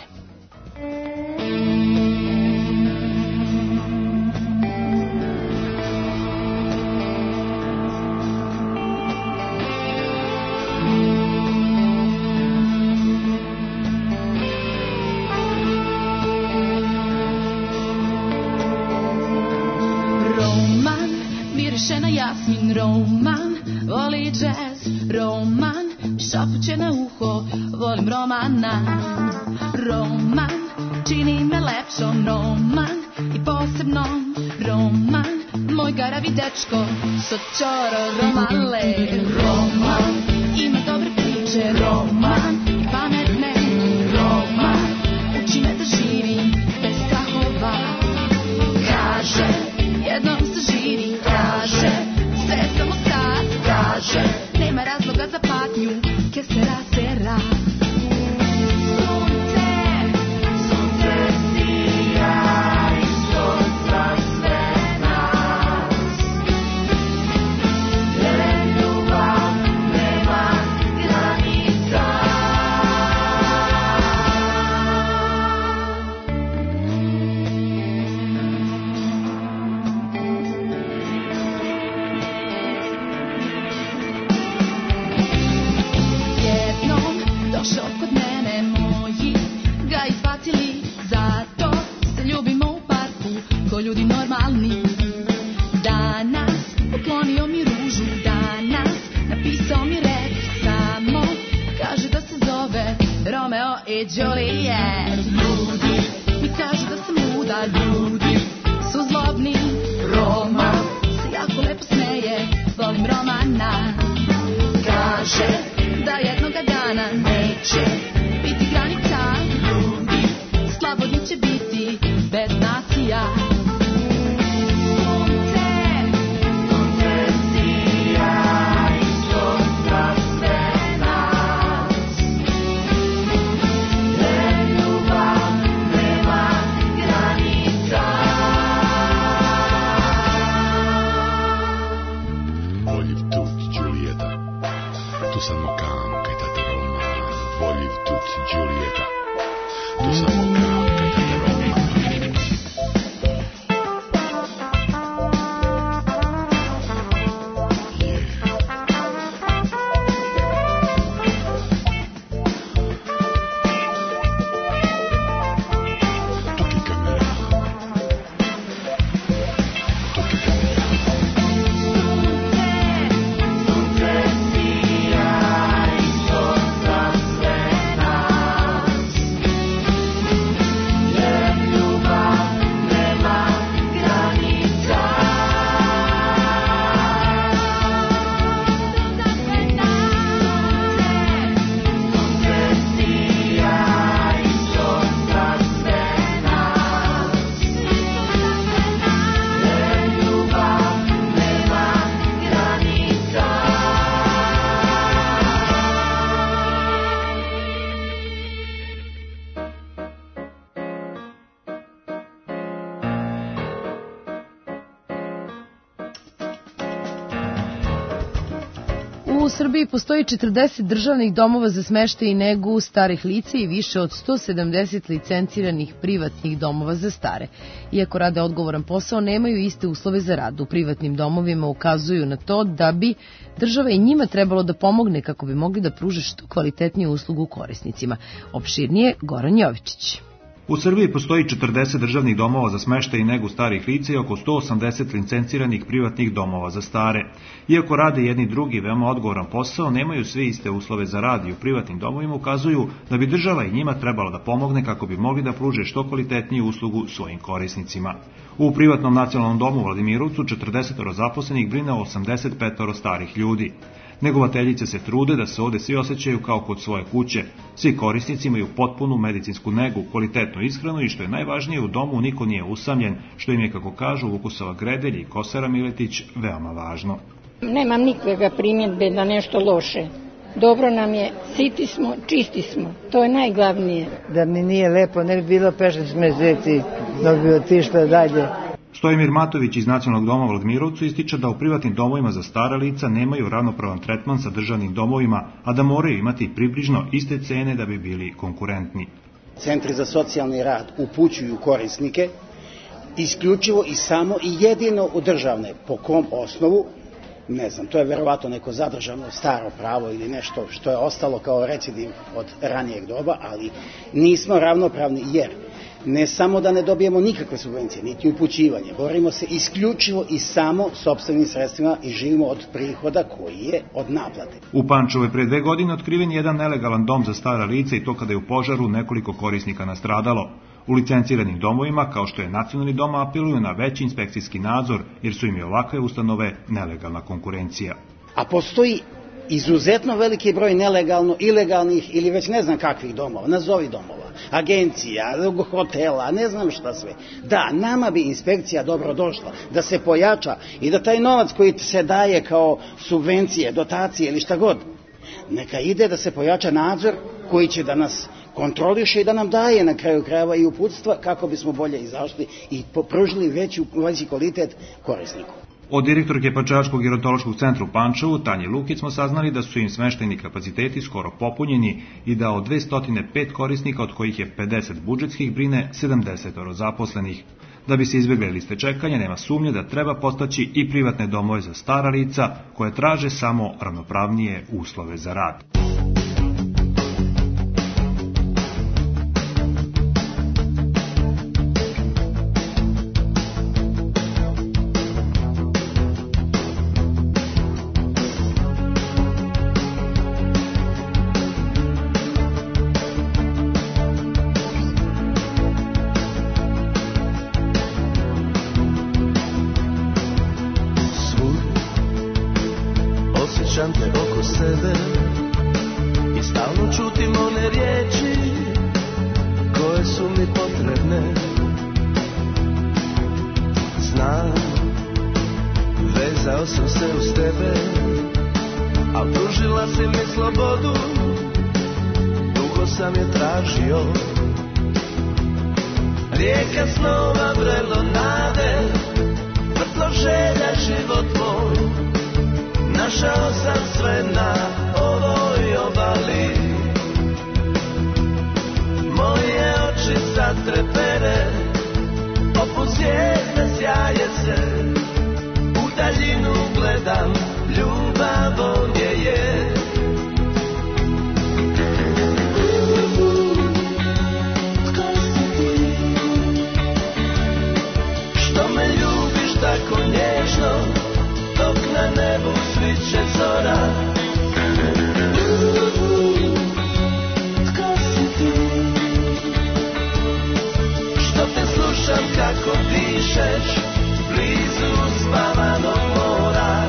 Jasmin, roman, voli jazz, roman, šapuće na uho, volim romana. Roman, čini me lepšom, roman, i posebno roman, moj garavi dečko, sočoro romale. Roman, ima dobre priče, roman, i pametne, roman, uči me da živim bez strahova. Kaže, jednom se živi, kaže, sve je samo sad, kaže, nema razloga za patnju, ke sera, sera. Sunce, sunce sija ispod za sve nas. Jer ljubav nema granica. Došao kod mene, moji ga izbacili, zato se ljubimo u parku ko ljudi normalni. Danas poklonio mi ružu, danas napisao mi rek, samo kaže da se zove Romeo i Juliet. Ljudi mi kažu da sam luda, ljudi su zlobni. Roma se jako lepo smeje, volim romana. Kaže da jednoga dana neće biti granica, ljudi slobodni će biti bez nacija. Sunce, sunce sija ispod za sve nas. Jer ljubav tu samo Kamka i tata Roma, voljiv tut Đulijeta. Tu samo Kamka i tata Roma. U Srbiji postoji četrdeset državnih domova za smeštaj i negu starih lica i više od sto sedamdeset licenciranih privatnih domova za stare. Iako rade odgovoran posao, nemaju iste uslove za rad. U privatnim domovima ukazuju na to da bi država i njima trebalo da pomogne kako bi mogli da pruže što kvalitetniju uslugu korisnicima. Opširnije Goran Jovičić. U Srbiji postoji četrdeset državnih domova za smeštaj i negu starih lica i oko sto osamdeset licenciranih privatnih domova za stare. Iako rade jedni drugi veoma odgovoran posao, nemaju svi iste uslove za rad i u privatnim domovima ukazuju da bi država i njima trebalo da pomogne kako bi mogli da pruže što kvalitetniju uslugu svojim korisnicima. U privatnom nacionalnom domu u Vladimirovcu četrdeset zaposlenih brine o osamdeset pet starih ljudi. Negovateljice se trude da se ovde svi osjećaju kao kod svoje kuće. Svi korisnici imaju potpunu medicinsku negu, kvalitetnu ishranu i što je najvažnije, u domu niko nije usamljen, što im je, kako kažu Vukusova Gredelj i Kosara Miletić, veoma važno. Nemam nikakve primjedbe da nešto loše. Dobro nam je, siti smo, čisti smo. To je najglavnije. Da mi nije lepo, ne bi bilo pešest meseci dok bi otišla dalje. Stojimir Matović iz Nacionalnog doma u Vladimirovcu ističe da u privatnim domovima za stara lica nemaju ravnopravan tretman sa državnim domovima, a da moraju imati približno iste cene da bi bili konkurentni. Centri za socijalni rad upućuju korisnike isključivo i samo i jedino u državne. Po kom osnovu? Ne znam, to je verovatno neko zadržano staro pravo ili nešto što je ostalo kao recidiv od ranijeg doba, ali nismo ravnopravni jer ne samo da ne dobijemo nikakve subvencije, niti upućivanje, borimo se isključivo i samo sopstvenim sredstvima i živimo od prihoda koji je od naplate. U Pančevu je pre dve godine otkriven jedan nelegalan dom za stara lica i to kada je u požaru nekoliko korisnika nastradalo. U licenciranim domovima, kao što je Nacionalni dom, apeluju na veći inspekcijski nadzor, jer su im i ovakve ustanove nelegalna konkurencija. A postoji izuzetno veliki broj nelegalno, ilegalnih ili već ne znam kakvih domova, nazovi domova, agencija, hotela, ne znam šta sve. Da, nama bi inspekcija dobro došla, da se pojača i da taj novac koji se daje kao subvencije, dotacije ili šta god, neka ide da se pojača nadzor koji će da nas kontroliše i da nam daje na kraju krajeva i uputstva kako bismo bolje izašli i pružili veći, veći kvalitet korisniku. Od direktorke Pančevačkog gerontološkog centra u Pančevu, Tanji Lukić, smo saznali da su im smeštajni kapaciteti skoro popunjeni i da od dvesta pet korisnika, od kojih je pedeset budžetskih, brine sedamdeset zaposlenih. Da bi se izbjegle liste čekanja, nema sumnje da treba postaći i privatne domove za stara lica koje traže samo ravnopravnije uslove za rad. Našao sam sve na ovo ljubav ovdje je. Što me ljubiš tako nježno, dok na nebu sviće zora. Što te slušam kako dišeš blizu spavanog mora.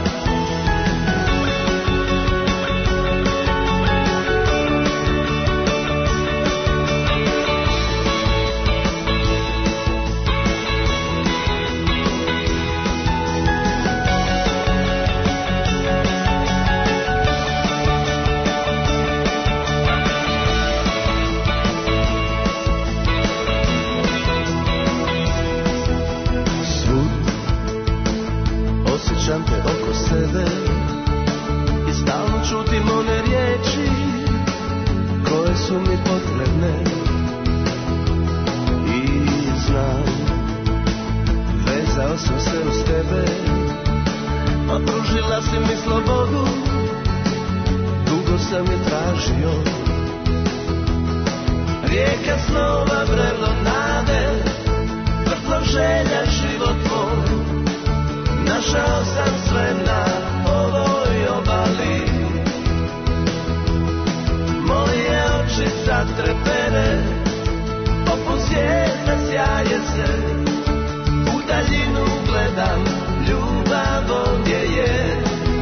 Osjećam te oko sebe i stalno čutim one riječi koje su mi potrebne. I znam, vezao sam se uz tebe, a pružila si mi slobodu, dugo sam je tražio. Rijeka snova, vrelo nade, vrtlog želja, život tvoj. Našao sam sve na ovoj obali. Moje oči zatrepere, poput zvijezda sjaje se. U daljinu gledam, ljubav ovdje je.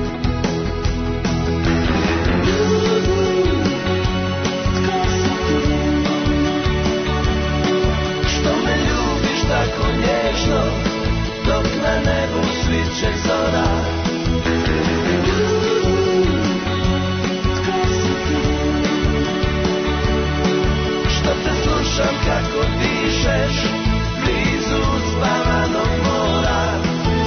Što me ljubiš tako nježno, dok na nebu sviće zora. Što te slušam kako dišeš blizu spavanog mora.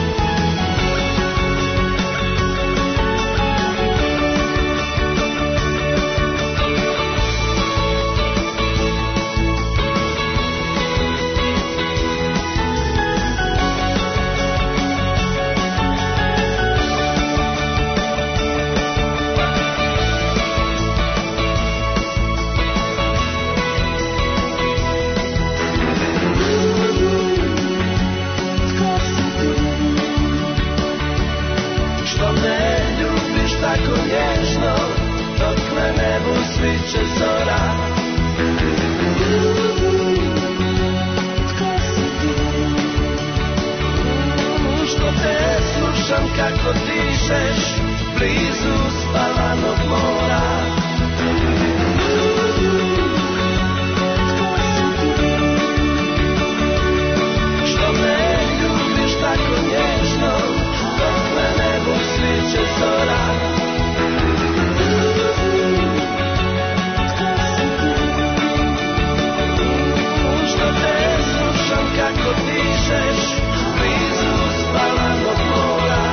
Tako nježno, dok na nebu sviće zora. Što te slušam kako dišeš blizu spavanog mora. Što me ljubiš tako nježno, dok na nebu sviće zora. Kako dišeš blizu spavanog mora.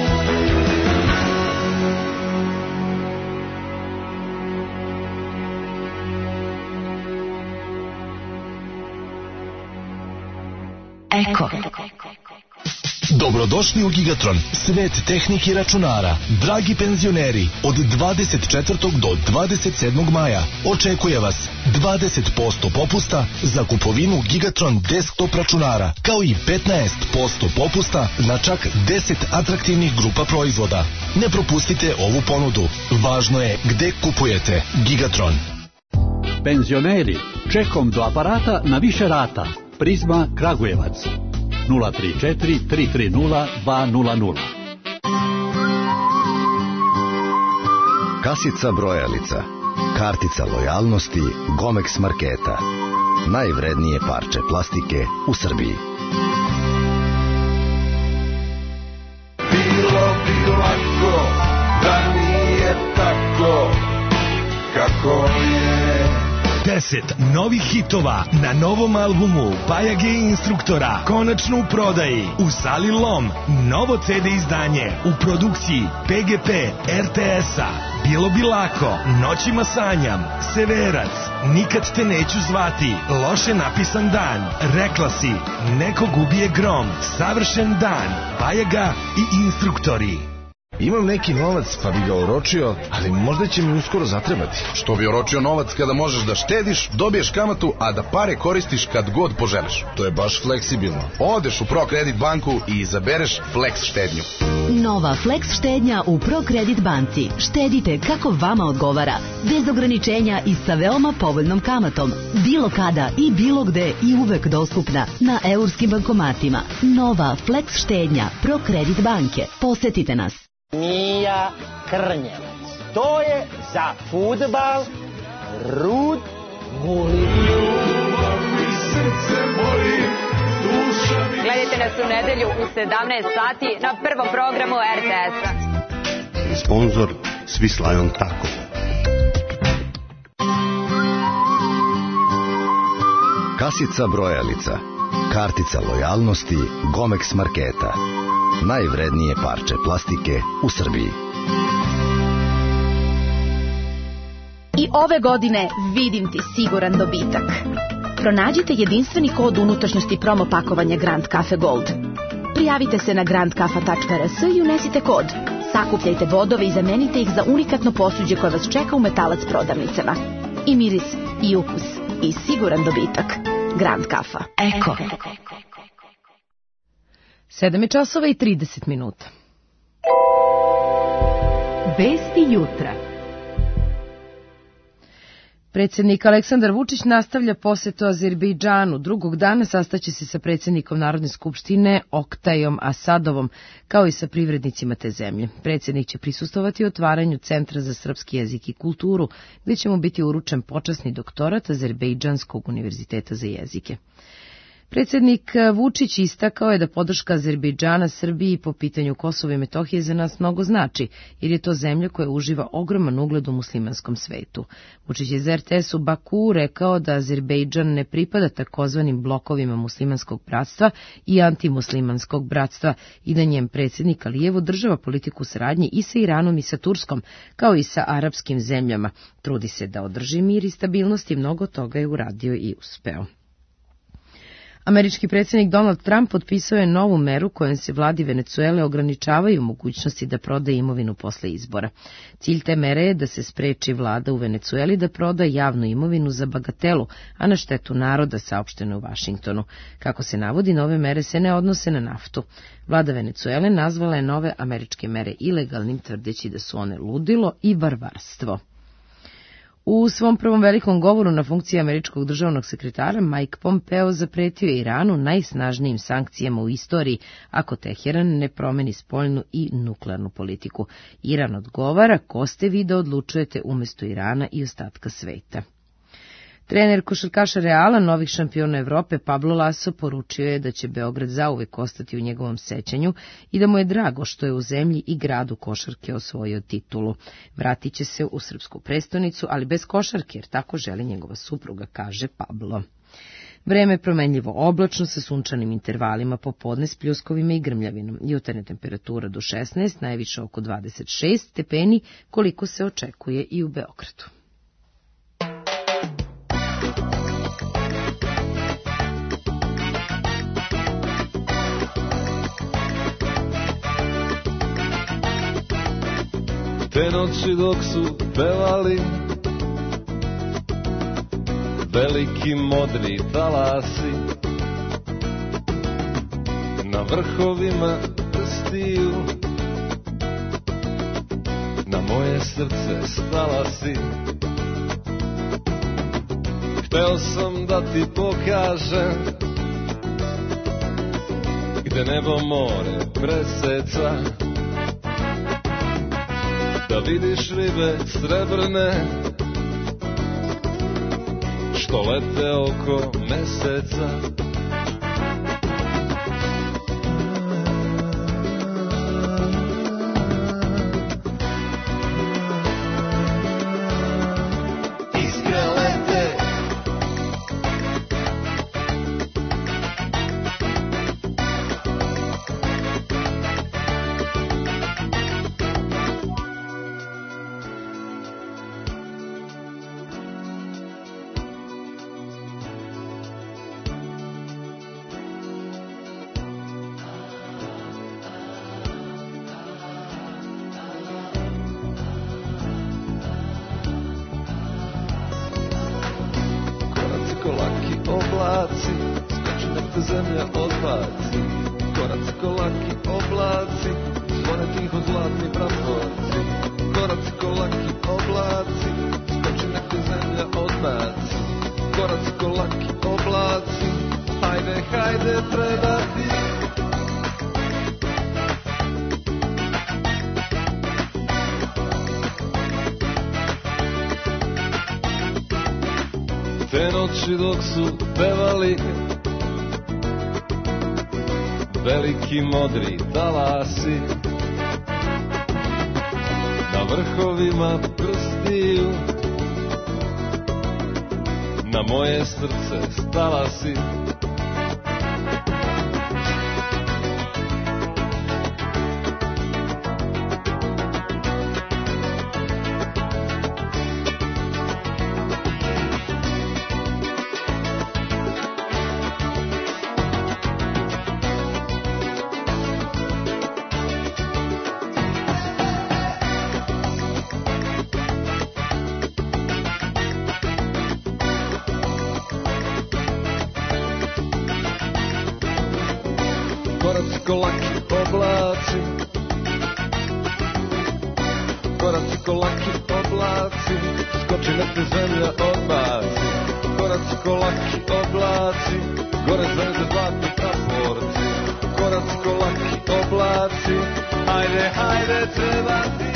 Eko. Dobrodošli u Gigatron, svet tehnike i računara. Dragi penzioneri, od dvadeset četvrtog do dvadeset sedmog maja očekuje vas dvadeset posto popusta za kupovinu Gigatron desktop računara, kao i petnaest posto popusta na čak deset atraktivnih grupa proizvoda. Ne propustite ovu ponudu. Važno je gde kupujete. Gigatron. Penzioneri, čekom do aparata na više rata. Prizma Kragujevac. nula tri četiri tri tri nula dva nula nula. Kasica brojalica. Kartica lojalnosti Gomex marketa. Najvrednije parče plastike u Srbiji. Bilo bi lako da nije tako kako je. deset novih hitova na novom albumu Bajage Instruktora konačno u prodaji u Sali Lom. Novo ce de izdanje u produkciji pe ge pe er te es-a. Bilo bi lako, Noćima sanjam, Severac, Nikad te neću zvati, Loše napisan dan, Rekla si, Nekog ubije grom, Savršen dan, Bajaga i Instruktori. Imam neki novac pa bi ga oročio, ali možda će mi uskoro zatrebati. Što bi oročio novac kada možeš da štediš, dobiješ kamatu, a da pare koristiš kad god poželiš? To je baš fleksibilno. Odeš u ProCredit banku i izabereš Flex štednju. Nova Flex štednja u ProCredit banci. Štedite kako vama odgovara, bez ograničenja i sa veoma povoljnom kamatom. Bilo kada i bilo gde i uvek dostupna na eurskim bankomatima. Nova Flex štednja ProCredit banke. Posetite nas. Mija Krnjevac. To je za fudbal Rud Guli. Gledajte nas u nedelju u sedamnaest sati na prvom programu er te es-a. Sponzor Swiss Lion Taco. Kasica brojalica. Kartica lojalnosti Gomex marketa. Najvrednije parče plastike u Srbiji. I ove godine vidim ti siguran dobitak. Pronađite jedinstveni kod unutrašnjosti promo pakovanja Grand Cafe Gold. Prijavite se na grand kafa tačka er es i unesite kod. Sakupljajte bodove i zamenite ih za unikatno posuđe koje vas čeka u Metalac prodavnicama. I miris, i ukus, i siguran dobitak. Grand Kafa. Eko. sedam je časova i trideset minuta. Vesti jutra. Predsjednik Aleksandar Vučić nastavlja posetu Azerbejdžanu. Drugog dana sastaće se sa predsjednikom Narodne skupštine Oktajom Asadovom, kao i sa privrednicima te zemlje. Predsjednik će prisustovati otvaranju Centra za srpski jezik i kulturu, gdje će mu biti uručen počasni doktorat Azerbejdžanskog univerziteta za jezike. Predsjednik Vučić istakao je da podrška Azerbejdžana Srbiji po pitanju Kosova i Metohije za nas mnogo znači, jer je to zemlja koja uživa ogroman ugled u muslimanskom svetu. Vučić je za er te es u Baku rekao da Azerbejdžan ne pripada takozvanim blokovima muslimanskog bratstva i antimuslimanskog bratstva i da njen predsjednik Alijev održava politiku saradnje i sa Iranom i sa Turskom, kao i sa arapskim zemljama. Trudi se da održi mir i stabilnost i mnogo toga je uradio i uspeo. Američki predsjednik Donald Trump potpisao je novu meru kojom se vladi Venecuele ograničavaju mogućnosti da prodaje imovinu posle izbora. Cilj te mere je da se spreči vlada u Venecueli da proda javnu imovinu za bagatelu, a na štetu naroda, saopšteno u Vašingtonu. Kako se navodi, nove mere se ne odnose na naftu. Vlada Venecuele nazvala je nove američke mere ilegalnim, tvrdeći da su one ludilo i varvarstvo. U svom prvom velikom govoru na funkciji američkog državnog sekretara Mike Pompeo zapretio je Iranu najsnažnijim sankcijama u istoriji ako Teheran ne promeni spoljnu i nuklearnu politiku. Iran odgovara: ko ste vi da odlučujete umjesto Irana i ostatka sveta. Trener košarkaša Reala, novih šampiona Evrope, Pablo Laso, poručio je da će Beograd zauvek ostati u njegovom sećanju i da mu je drago što je u zemlji i gradu košarke osvojio titulu. Vratit će se u srpsku prestonicu, ali bez košarke, jer tako želi njegova supruga, kaže Pablo. Vreme je promenljivo oblačno sa sunčanim intervalima, popodne s pljuskovima i grmljavinom. Jutarnja temperatura do šesnaest, najviše oko dvadeset šest stepeni, koliko se očekuje i u Beogradu. Te noći dok su pevali veliki modri talasi, na vrhovima prstiju na moje srce stala si. Hteo sam da ti pokažem gde nebo more preseca, da vidiš ribe srebrne što lete oko meseca. oblaci, skoči nek te zemlja odbaci. Koraci ko laki oblaci, zvone tiho zlatni praporci. Koraci ko laki oblaci, skoči nek te zemlja odbaci. Koraci ko laki oblaci, hajde, hajde, treba ti. Te noći dok su pevali veliki modri talasi, na vrhovima prstiju na moje srce stala si. Koraci ko laki oblaci, koraci ko laki oblaci, skoči nek te zemlja odbaci. Koraci ko laki oblaci, gore zvezde zlatni praporci. Koraci ko laki oblaci, hajde, hajde, treba ti.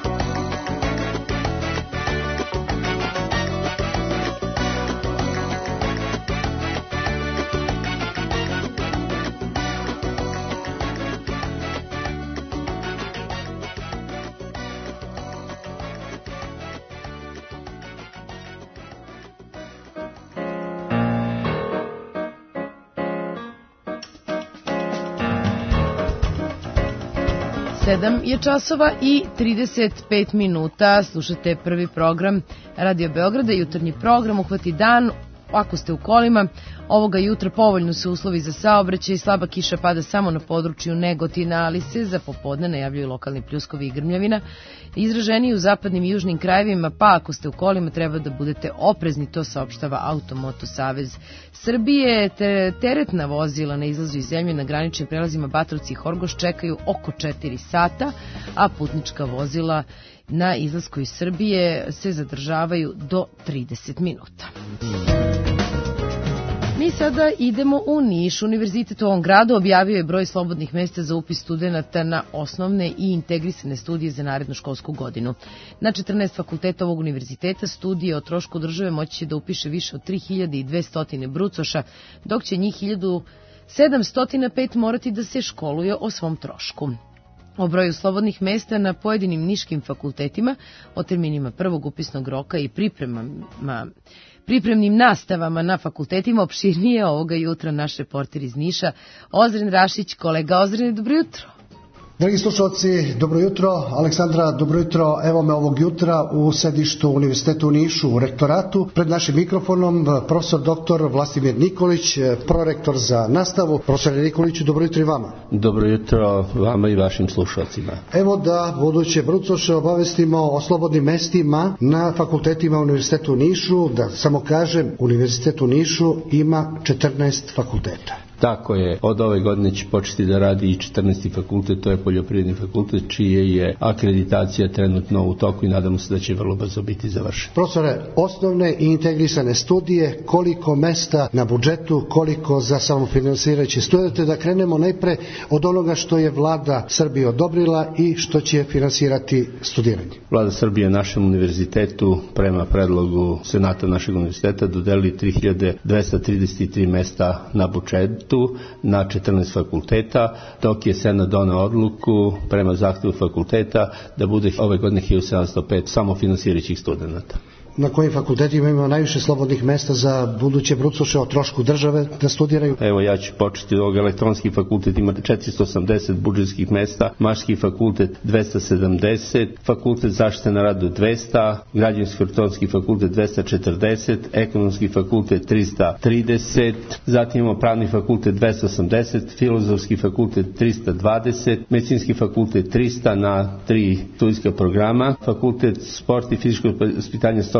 sedam je časova i trideset pet minuta. Slušate prvi program Radio Beograda, jutarnji program Uhvati dan. Ako ste u kolima, ovoga jutra povoljno su uslovi za saobraćaj, slaba kiša pada samo na području Negotina, ali se za popodne najavljuju lokalni pljuskovi i grmljavina. Izraženiji u zapadnim i južnim krajevima, pa ako ste u kolima treba da budete oprezni, to saopštava Automoto Savez Srbije. Te, teretna vozila na izlazu iz zemlje na graničnim prelazima Batrovci i Horgoš čekaju oko četiri sata, a putnička vozila na izlasku iz Srbije se zadržavaju do trideset minuta. Mi sada idemo u Niš. Univerzitet u ovom gradu objavio je broj slobodnih mesta za upis studenata na osnovne i integrisane studije za narednu školsku godinu. Na četrnaest fakulteta ovog univerziteta studije o trošku države moći će da upiše više od tri hiljade dvesta brucoša, dok će njih hiljadu sedamsto pet morati da se školuje o svom trošku. O broju slobodnih mesta na pojedinim niškim fakultetima, o terminima prvog upisnog roka i pripremama pripremnim nastavama na fakultetima opširnije ovoga jutra naš reporter iz Niša, Ozren Rašić. Kolega Ozren, dobro jutro. Dragi slušalci, dobro jutro. Aleksandra, dobro jutro. Evo me ovog jutra u sedištu Univerzitetu u Nišu, u rektoratu. Pred našim mikrofonom profesor doktor Vlastimir Nikolić, prorektor za nastavu. Profesor Nikoliću, dobro jutro i vama. Dobro jutro vama i vašim slušalcima. Evo da buduće brucoše obavestimo o slobodnim mestima na fakultetima Univerzitetu u Nišu. Da samo kažem, Univerzitet u Nišu ima četrnaest fakulteta. Tako je, od ove godine će početi da radi i četrnaesti fakultet, to je poljoprivredni fakultet, čije je akreditacija trenutno u toku i nadamo se da će vrlo brzo biti završena. Profesore, osnovne i integrisane studije, koliko mesta na budžetu, koliko za samofinansirajuće studente, da krenemo najpre od onoga što je vlada Srbije odobrila i što će finansirati studiranje. Vlada Srbije našem univerzitetu prema predlogu Senata našeg univerziteta dodeli tri hiljade dvesta trideset tri mesta na budžetu na četrnaest fakulteta, dok je Senat doneo odluku prema zahtevu fakulteta da bude ove godine hiljadu sedamsto pet samofinansirajućih studenata. Na kojim fakultetima ima najviše slobodnih mesta za buduće brucoše o trošku države da studiraju? Evo ja ću početi od ovog. Elektronski fakultet ima četiristo osamdeset budžetskih mesta, Maški fakultet dvesta sedamdeset, fakultet zaštite na radu dvesta, Građevinski elektronski fakultet dvesta četrdeset, Ekonomski fakultet trista trideset, zatim imamo Pravni fakultet dvesta osamdeset, Filozofski fakultet trista dvadeset, Medicinski fakultet trista na tri studijska programa, Fakultet sport i fizičko vaspitanje sto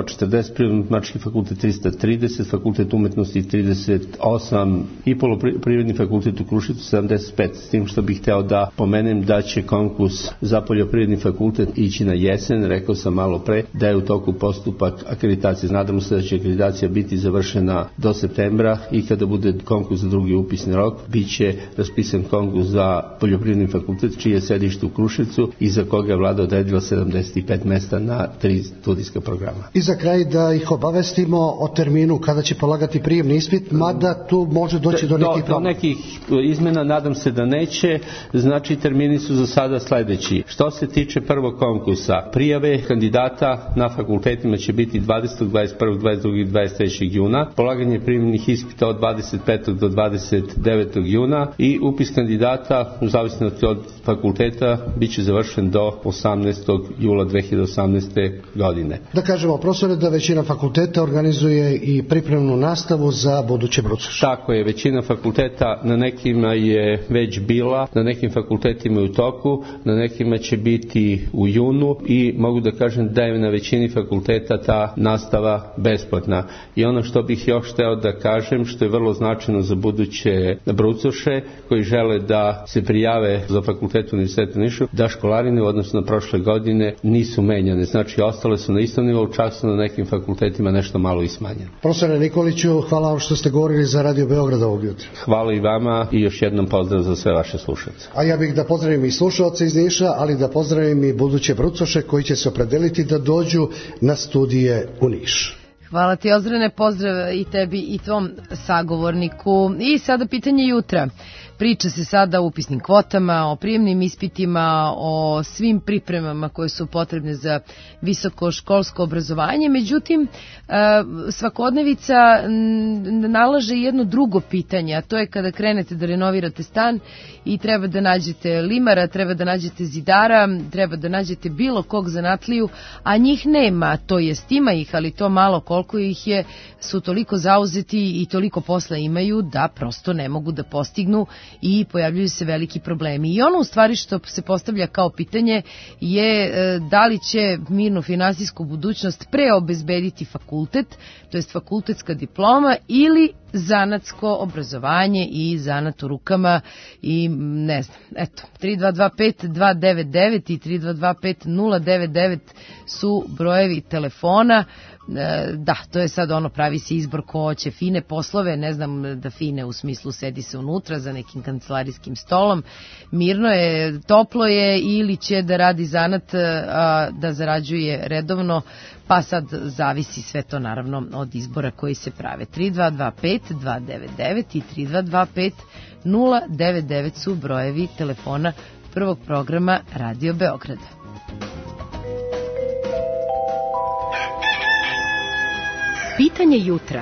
četrdeset, Prirodno-matematički fakultet trista trideset, Fakultet umetnosti trideset osam i Poljoprivredni fakultet u Kruševcu sedamdeset pet. S tim što bih hteo da pomenem da će konkurs za Poljoprivredni fakultet ići na jesen, rekao sam malo pre da je u toku postupak akreditacije. Nadamo se da će akreditacija biti završena do septembra i kada bude konkurs za drugi upisni rok, bit će raspisan konkurs za Poljoprivredni fakultet, čije je sedište u Kruševcu i za koga je vlada odredila sedamdeset pet mesta na tri studijska programa. I za kraj da ih obavestimo o terminu kada će polagati prijemni ispit, mada tu može doći do nekih do, do nekih izmena, nadam se da neće. Znači, termini su za sada sledeći. Što se tiče prvog konkursa, prijave kandidata na fakultetima će biti dvadesetog, dvadeset prvog, dvadeset drugog i dvadeset trećeg juna, polaganje prijemnih ispita od dvadeset petog do dvadeset devetog juna i upis kandidata u zavisnosti od fakulteta biće završen do osamnaestog jula dve hiljade osamnaeste. godine. Da kažemo, profesore, da većina fakulteta organizuje i pripremnu nastavu za buduće brucoše. Tako je, većina fakulteta, na nekima je već bila, na nekim fakultetima je u toku, na nekima će biti u junu i mogu da kažem da je na većini fakulteta ta nastava besplatna. I ono što bih još hteo da kažem, što je vrlo značajno za buduće brucoše koji žele da se prijave za fakultet Univerziteta u Nišu, da školarine u odnosu na prošle godine nisu menjane. Znači, ostale su na istom nivou, čak su na nekim fakultetima nešto malo i smanjene. Profesore Nikoliću, hvala vam što ste govorili za Radio Beograd ovog jutra. Hvala i vama i još jednom pozdrav za sve vaše slušalce. A ja bih da pozdravim i slušalce iz Niša, ali da pozdravim i buduće brucoše koji će se opredeliti da dođu na studije u Niš. Hvala ti, Ozrene, pozdrav i tebi i tvom sagovorniku. I sada pitanje jutra. Priča se sada o upisnim kvotama, o prijemnim ispitima, o svim pripremama koje su potrebne za visokoškolsko obrazovanje. Međutim, svakodnevica nalaže jedno drugo pitanje, a to je kada krenete da renovirate stan i treba da nađete limara, treba da nađete zidara, treba da nađete bilo kog zanatliju, a njih nema, to jest ima ih, ali to malo koliko ih je, su toliko zauzeti i toliko posla imaju da prosto ne mogu da postignu i pojavljuju se veliki problemi. I ono u stvari što se postavlja kao pitanje je da li će mirnu finansijsku budućnost preobezbediti fakultet, to jest fakultetska diploma ili zanatsko obrazovanje i zanat u rukama i ne znam, eto, tri dva dva pet dva devet devet i tri dva dva pet nula devet devet su brojevi telefona. Da, to je sad ono, pravi se izbor ko hoće fine poslove, ne znam da fine u smislu sedi se unutra za nekim kancelarijskim stolom, mirno je, toplo je, ili će da radi zanat, a, da zarađuje redovno, pa sad zavisi sve to naravno od izbora koji se prave. tri dva dva pet dva devet devet i tri dva dva pet nula devet devet su brojevi telefona prvog programa Radio Beograda. Pitanje jutra.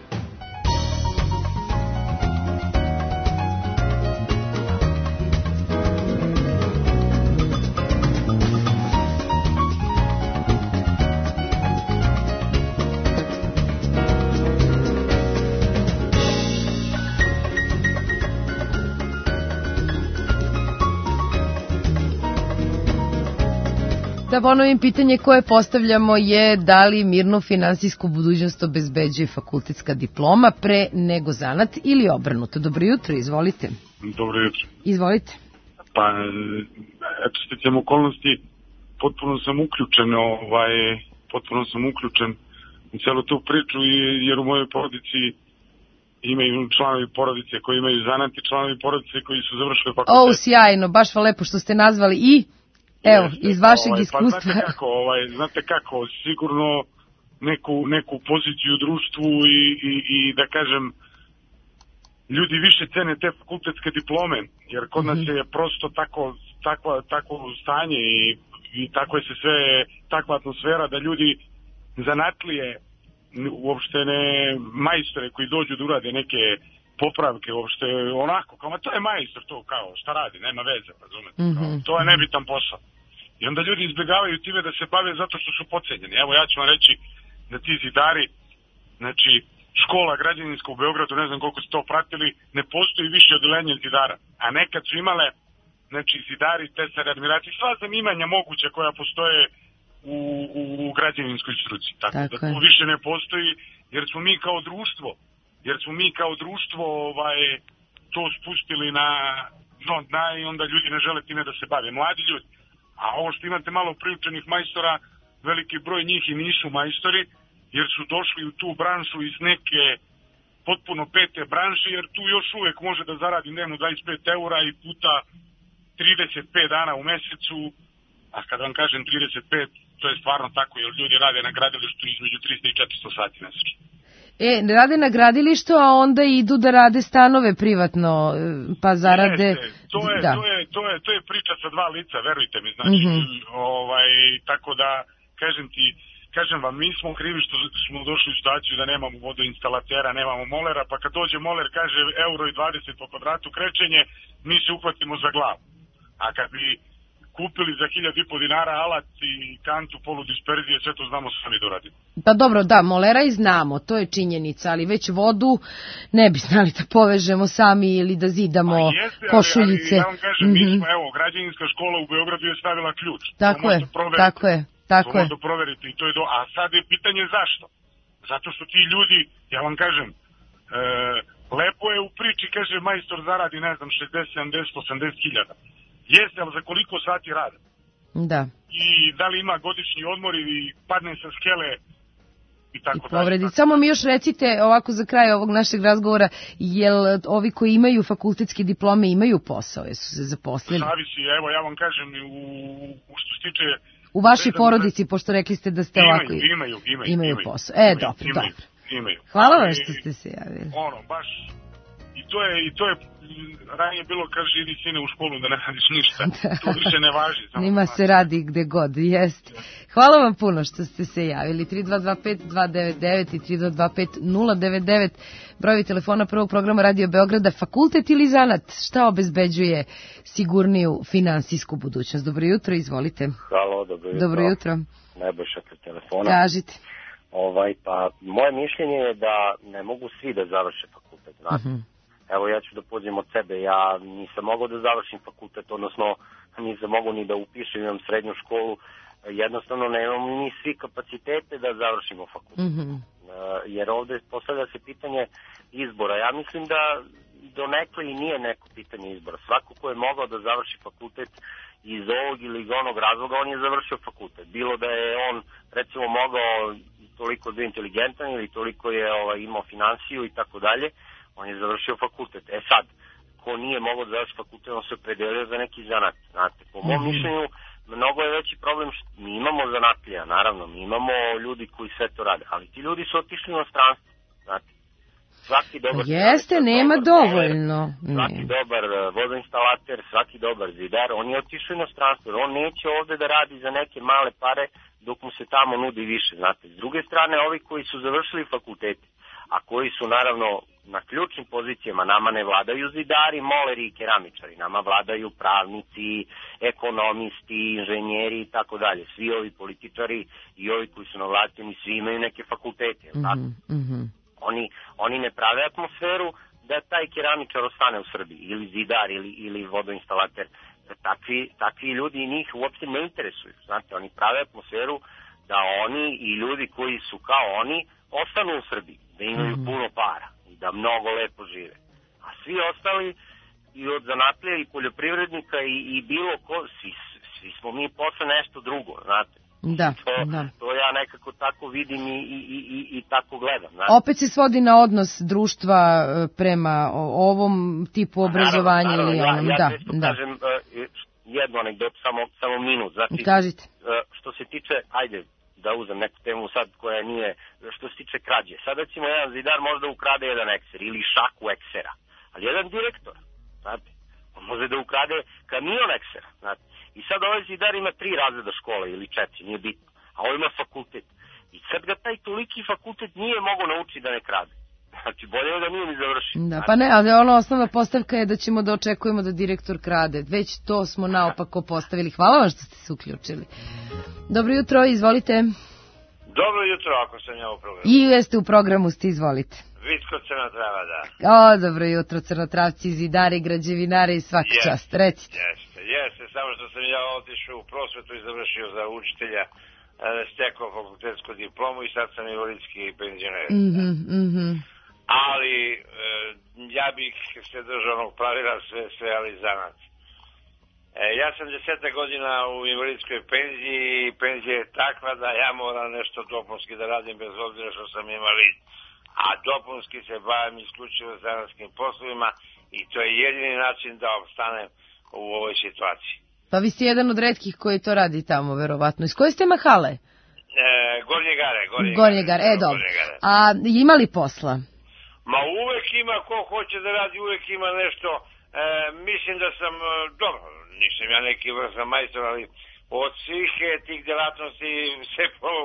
Da ponovim, pitanje koje postavljamo je da li mirnu finansijsku budućnost obezbeđuje fakultetska diploma pre nego zanat ili obrnuto. Dobro jutro, izvolite. Dobro jutro. Izvolite. Pa, eto, sticajem okolnosti, potpuno sam uključen, ovaj, potpuno sam uključen u celu tu priču, jer u mojoj porodici imaju članovi porodice koji imaju zanat i članovi porodice koji su završili fakultet. O, sjajno, baš vam lepo što ste nazvali i... Evo, iz vašeg ovaj, iskustva. Pa znate kako, ovaj, znate kako, sigurno neku, neku poziciju u društvu i, i, i da kažem, ljudi više cene te fakultetske diplome, jer kod nas je prosto tako, takva, takvo stanje i, i tako je se sve, takva atmosfera da ljudi zanatlije, uopšte ne majstore koji dođu da urade neke popravke, uopšte onako, kao, ma to je majstor, to kao, šta radi, nema veze, razumete, mm-hmm. to je nebitan posao. I onda ljudi izbjegavaju time da se bave zato što su podcenjeni. Evo, ja ću vam reći da ti zidari, znači, škola građevinska u Beogradu, ne znam koliko ste to pratili, ne postoji više odelenje zidara. A nekad su imale, znači, zidari, tesari, admirači, sva zanimanja moguća koja postoje u, u, u građevinskoj struci. Tako, Tako da je. to više ne postoji, jer smo mi kao društvo, jer smo mi kao društvo ovaj, to spustili na dno dna i onda ljudi ne žele time da se bave. Mladi ljudi. A ovo što imate malo priučenih majstora, veliki broj njih i nisu majstori, jer su došli u tu branšu iz neke potpuno pete branše, jer tu još uvek može da zaradi dnevno dvadeset pet eura i puta trideset pet dana u mesecu, a kad vam kažem trideset pet, to je stvarno tako, jer ljudi rade na gradilištu između trista i četiristo sati mesečno. E, rade na gradilištu, a onda idu da rade stanove privatno, pa zarade... Jeste, to je, da. to je, to je, to je priča sa dva lica, verujte mi, znači, Mhm. ovaj, tako da, kažem ti, kažem vam, mi smo krivi što smo došli u situaciju da nemamo vodoinstalatera, nemamo molera, pa kad dođe moler kaže euro i dvadeset po kvadratu krećenje, mi se uhvatimo za glavu. A kad bi kupili za hiljadu i po dinara alat i kantu poludisperzije, sve to znamo sami da uradimo. Pa dobro, da, molera i znamo, to je činjenica, ali već vodu ne bi znali da povežemo sami ili da zidamo Jeste, ali, košuljice. ali ja vam kažem, mi Mhm. smo, evo, građevinska škola u Beogradu je stavila ključ. Tako To je, možete proveriti. tako je, tako to je. možete proveriti i to je do... A sad je pitanje zašto? Zato što ti ljudi, ja vam kažem, e, lepo je u priči, kaže, majstor zaradi, ne znam, šezdeset, sedamdeset, osamdeset hiljada. Jeste, ali za koliko sati rade? Da. I da li ima godišnji odmor ili padne sa skele i tako dalje. Povrediti. Samo mi još recite ovako za kraj ovog našeg razgovora, jel ovi koji imaju fakultetske diplome imaju posao, jesu se zaposlili? Zavisi, evo ja vam kažem, u, u što se tiče... U vašoj porodici, pošto rekli ste da ste Imaju, ovako... imaju, imaju, imaju imaju. posao. E, Imaju, dobro, imaju, dobro. imaju. Hvala vam Ali, što ste se javili. Ono, baš, i to je, i to je, ranije bilo, kaže, idi sine u školu da ne radiš ništa. To više ne važi. Samo Njima se radi gde god, jeste. Hvala vam puno što ste se javili. tri dva dva pet dva devet devet i tri dva dva pet nula devet devet, brojevi telefona prvog programa Radio Beograda. Fakultet ili zanat, šta obezbeđuje sigurniju finansijsku budućnost? Dobro jutro, izvolite. Halo, dobro jutro. Dobro jutro. Nebojša kod telefona. Kažite. Ovaj, pa, moje mišljenje je da ne mogu svi da završe fakultet, znate. Mhm. Evo, ja ću da pođem od sebe, ja nisam mogao da završim fakultet, odnosno nisam mogao ni da upišem, imam srednju školu, jednostavno nemam ni svi kapacitete da završimo fakultet. Mhm. E, jer ovde postavlja se pitanje izbora. Ja mislim da do nekle i nije neko pitanje izbora. Svako ko je mogao da završi fakultet iz ovog ili iz onog razloga, on je završio fakultet. Bilo da je on, recimo, mogao toliko bio inteligentan ili toliko je ovaj, imao finansiju i tako dalje, on je završio fakultet. E sad, ko nije mogao da završi fakultet, on se opredelio za neki zanat. Znate, po mom Mhm. mišljenju, mnogo je veći problem što mi imamo zanatlija, naravno, mi imamo ljudi koji sve to rade, ali ti ljudi su otišli na stranstvo, znate. Svaki dobar... Jeste, nema dobar dovoljno. moler, Svaki dobar uh, vodoinstalater, svaki dobar zidar, on je otišao na stranstvo, jer on neće ovde da radi za neke male pare dok mu se tamo nudi više, znate. S druge strane, ovi koji su završili fakultete, a koji su naravno na ključnim pozicijama, nama ne vladaju zidari, moleri i keramičari, nama vladaju pravnici, ekonomisti, inženjeri i tako dalje. Svi ovi političari i ovi koji su na vlasti, oni svi imaju neke fakultete, jel tako? Mhm. Oni, oni ne prave atmosferu da taj keramičar ostane u Srbiji, ili zidar, ili, ili vodoinstalater. Takvi, takvi ljudi njih uopšte ne interesuju. Znate, oni prave atmosferu da oni i ljudi koji su kao oni ostanu u Srbiji, da imaju Mhm. puno para i da mnogo lepo žive. A svi ostali, i od zanatlija i poljoprivrednika i, i bilo ko, svi, svi smo mi posle nešto drugo, znate. Da, To, da. to ja nekako tako vidim i, i, i, i, i tako gledam. Znate. Opet se svodi na odnos društva e, prema o- ovom tipu obrazovanja Naravno, ili naravno, onom. ja, ja Da, često da. kažem uh, jednu anegdotu, samo, samo minut. Znači, Kažite. uh, što se tiče, ajde da uzem neku temu sad koja nije, što se tiče krađe. Sad recimo jedan zidar možda ukrade jedan ekser ili šaku eksera, ali jedan direktor, znate, on može da ukrade kamion eksera, znate. I sad ovaj zidar ima tri razreda škole ili četiri, nije bitno, a ovo ima fakultet. I sad ga taj toliki fakultet nije mogao naučiti da ne krade. Znači, bolje je da nije ni završio. Da, pa ne, ali ono osnovna postavka je da ćemo da očekujemo da direktor krade. Već to smo naopako postavili. Hvala vam što ste se uključili. Dobro jutro, izvolite. Dobro jutro, ako sam ja u programu. I jeste u programu, ste, izvolite. Vitko Crna Trava, da. O, dobro jutro, crnotravci, zidari, građevinari i svaka Jeste, čast. Recite. Jeste, jeste, samo što sam ja otišao u prosvetu i završio za učitelja stekao fakultetsku diplomu i sad sam invalidski penzioner. Mhm, mhm. Ali ja bih se držao onog pravila sve, sve ali zanat. E, ja sam deseta godina u invalidskoj penziji i penzija je takva da ja moram nešto dopunski da radim bez obzira što sam invalid. A dopunski se bavim isključivo zanatskim poslovima i to je jedini način da opstanem u ovoj situaciji. Pa vi ste jedan od retkih koji to radi tamo, verovatno. Iz koje ste mahale? E, Gornje Gare. Gornje, Gornje Gare, e dobro. A imali posla? Ma uvek ima ko hoće da radi, uvek ima nešto. E, mislim da sam, dobro, nisam ja neki vrsta majstor, ali od svih tih delatnosti se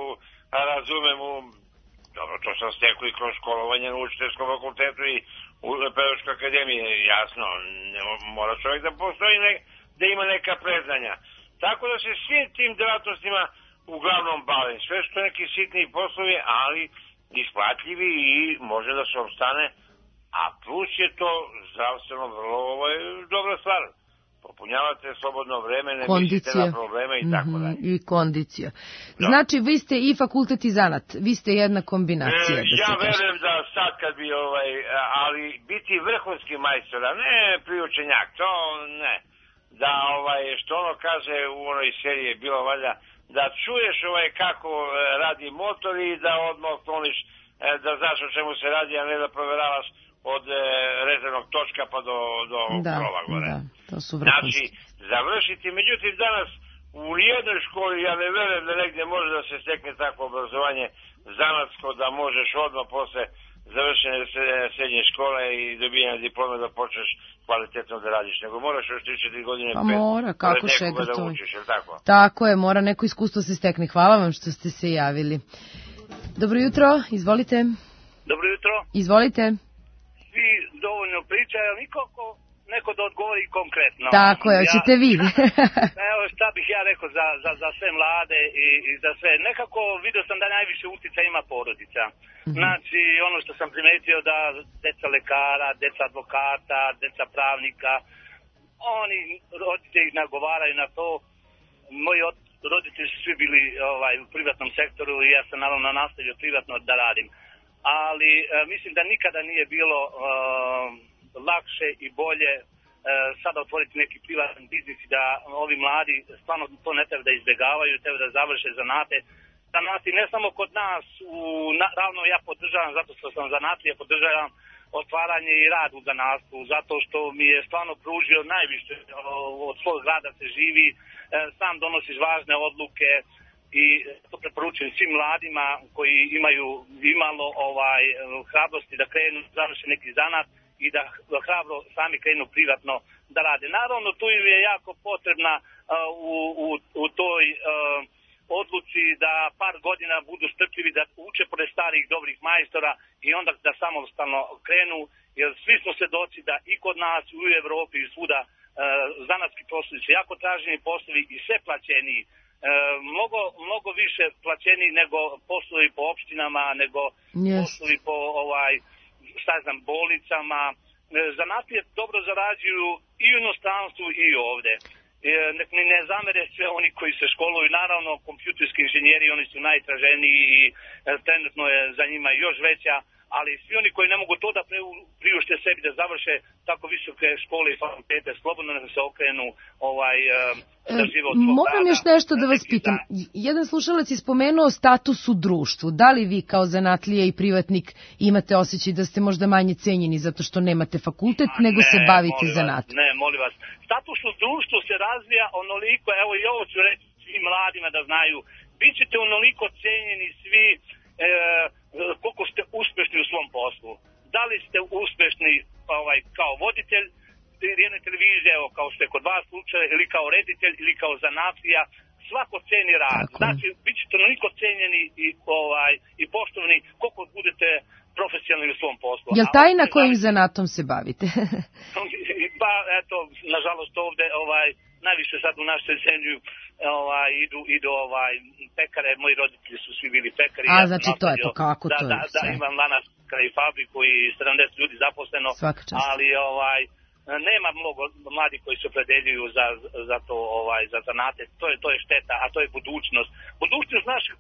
razumem u, dobro, to sam stekao i kroz školovanje na učiteljskom fakultetu i u Pedagoškoj akademiji, jasno, ne, mora čovjek da postoji, ne, da ima neka preznanja. Tako da se svim tim delatnostima uglavnom bavim. Sve što neki sitni poslovi, ali isplatljivi i može da se opstane, a plus je to zdravstveno vrlo ovo je dobra stvar. Popunjavate slobodno vreme, ne mislite na probleme i tako dalje. I kondicija. Znači, vi ste i fakultet i zanat. Vi ste jedna kombinacija. E, ja verujem da sad kad bi, ovaj, ali biti vrhunski majstor, a ne priučenjak, to ne. Da, ovaj, što ono kaže u onoj seriji bilo valjda, da čuješ ovaj kako radi motor i da odmah otkloniš, da znaš o čemu se radi, a ne da proveravaš od e, rezervnog točka pa do, do da, krova gore. Da, to su vrhunski. Znači, završiti, međutim danas u nijednoj školi, ja ne verujem da negdje može da se stekne takvo obrazovanje zanatsko, da možeš odmah posle završene srednje škole i dobijene diplome da počneš kvalitetno da radiš, nego moraš još tri četiri godine pa mora, kako šega da to učiš, je li tako? Tako je, mora neko iskustvo se stekne. Hvala vam što ste se javili. Dobro jutro, izvolite. Dobro jutro. Izvolite. Svi dovoljno pričaju, ali nikako neko da odgovori konkretno. Tako je, hoćete vi. Evo šta bih ja rekao za, za, za sve mlade i, i za sve. Nekako vidio sam da najviše utjeca ima porodica. Mm-hmm. Znači, ono što sam primetio da deca lekara, deca advokata, deca pravnika, oni roditelji nagovaraju na to. Moji roditelji su svi bili ovaj, u privatnom sektoru i ja sam naravno nastavio privatno da radim. Ali e, mislim da nikada nije bilo e, lakše i bolje e, sada otvoriti neki privatni biznis i da ovi mladi stvarno to ne treba da izbjegavaju, treba da završe zanate. Zanati ne samo kod nas, u, na, ravno ja podržavam, zato što sam zanatlija, podržavam otvaranje i rad u zanatstvu, zato što mi je stvarno pružio najviše od svog rada se živi, e, sam donosiš važne odluke i to preporučujem svim mladima koji imaju imalo ovaj hrabrosti da krenu, završe neki zanat i da hrabro sami krenu privatno da rade. Naravno, tu im je jako potrebna uh, u, u, u toj uh, odluci da par godina budu strpljivi, da uče pored starih dobrih majstora i onda da samostalno krenu, jer svi smo svedoci da i kod nas, i u Evropi i svuda uh, zanatski poslovi su jako traženi poslovi i sve plaćeniji. E, mnogo, mnogo više plaćeni nego poslovi po opštinama, nego yes. poslovi po ovaj, šta znam, bolnicama. E, zanatlije dobro zarađuju i u inostranstvu i ovde. E, nek mi ne zamere sve oni koji se školuju. Naravno, kompjuterski inženjeri, oni su najtraženiji i e, trenutno je za njima još veća, ali svi oni koji ne mogu to da priušte sebi da završe tako visoke škole i fakultete, slobodno ne se okrenu ovaj, da žive od svog Moram rada. još nešto da vas pitam. Jedan slušalac je spomenuo status u društvu. Da li vi kao zanatlija i privatnik imate osjećaj da ste možda manje cenjeni zato što nemate fakultet, A nego ne, se bavite zanatom? Ne, molim vas. Status u društvu se razvija onoliko, evo i ovo ću reći svim mladima da znaju, bit ćete onoliko cenjeni svi e, koliko ste uspešni u svom poslu. Da li ste uspešni ovaj, kao voditelj jedne televizije, evo, kao što je kod vas slučaj, ili kao reditelj, ili kao zanatlija, svako ceni rad. Tako. Znači, bit ćete onoliko cenjeni i, ovaj, i poštovani koliko budete profesionalni u svom poslu. Je li tajna kojim zanatom se bavite? Pa, eto, nažalost ovde, ovaj, najviše sad u našoj zemlji ovaj, idu, idu ovaj, pekare, moji roditelji su svi bili pekari. A, ja znači to je to, kako da, to je da, da, imam lanas kraj fabriku i sedamdeset ljudi zaposleno, ali ovaj, nema mnogo mladih koji se opredeljuju za, za to, ovaj, za zanate, to je, to je šteta, a to je budućnost. Budućnost naših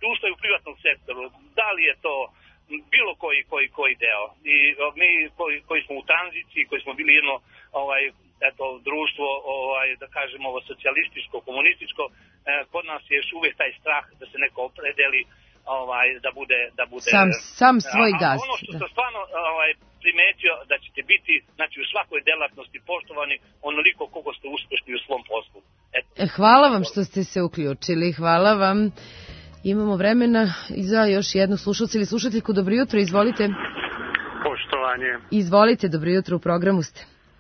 svoj deo. I mi koji, koji smo u tranziciji, koji smo bili jedno ovaj, eto, društvo, ovaj, da kažemo, ovo socijalističko, komunističko, eh, kod nas je još uvijek taj strah da se neko opredeli, ovaj, da bude... Da bude sam, sam svoj a, gaz. A ono što sam stvarno ovaj, primetio, da ćete biti, znači, u svakoj delatnosti poštovani onoliko koliko ste uspešni u svom poslu. Eto. Hvala vam što ste se uključili, hvala vam. Imamo vremena i za još jednu slušalcu ili slušateljku. Dobro jutro, izvolite. Poštovanje. Izvolite, dobro jutro, u programu ste.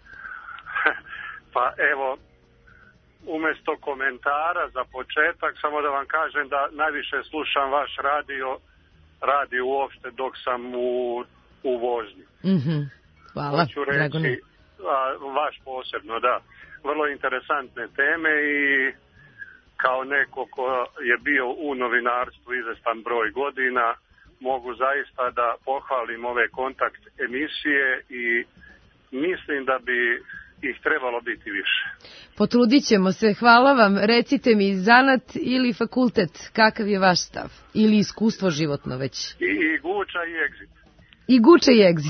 Pa evo, umjesto komentara za početak, samo da vam kažem da najviše slušam vaš radio, radio uopšte dok sam u, u vožnji. Mm-hmm. Hvala, Hoću reći, a, vaš posebno, da. Vrlo interesantne teme i kao neko ko je bio u novinarstvu izvestan broj godina, mogu zaista da pohvalim ove kontakt emisije i mislim da bi ih trebalo biti više. Potrudit ćemo se, hvala vam. Recite mi, zanat ili fakultet, kakav je vaš stav? Ili iskustvo životno već? I, i guča i egzit. I guča i egzit.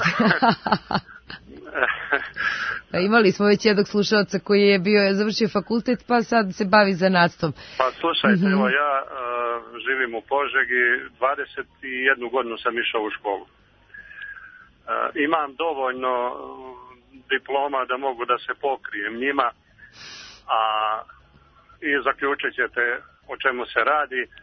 Pa imali smo već jednog slušalca koji je bio, je završio fakultet, pa sad se bavi zanatstvom. Pa slušajte, mm-hmm. evo ja uh, živim u Požegi, dvadeset jednu godinu sam išao u školu. Uh, imam dovoljno diploma da mogu da se pokrijem njima, a i zaključit ćete o čemu se radi. E,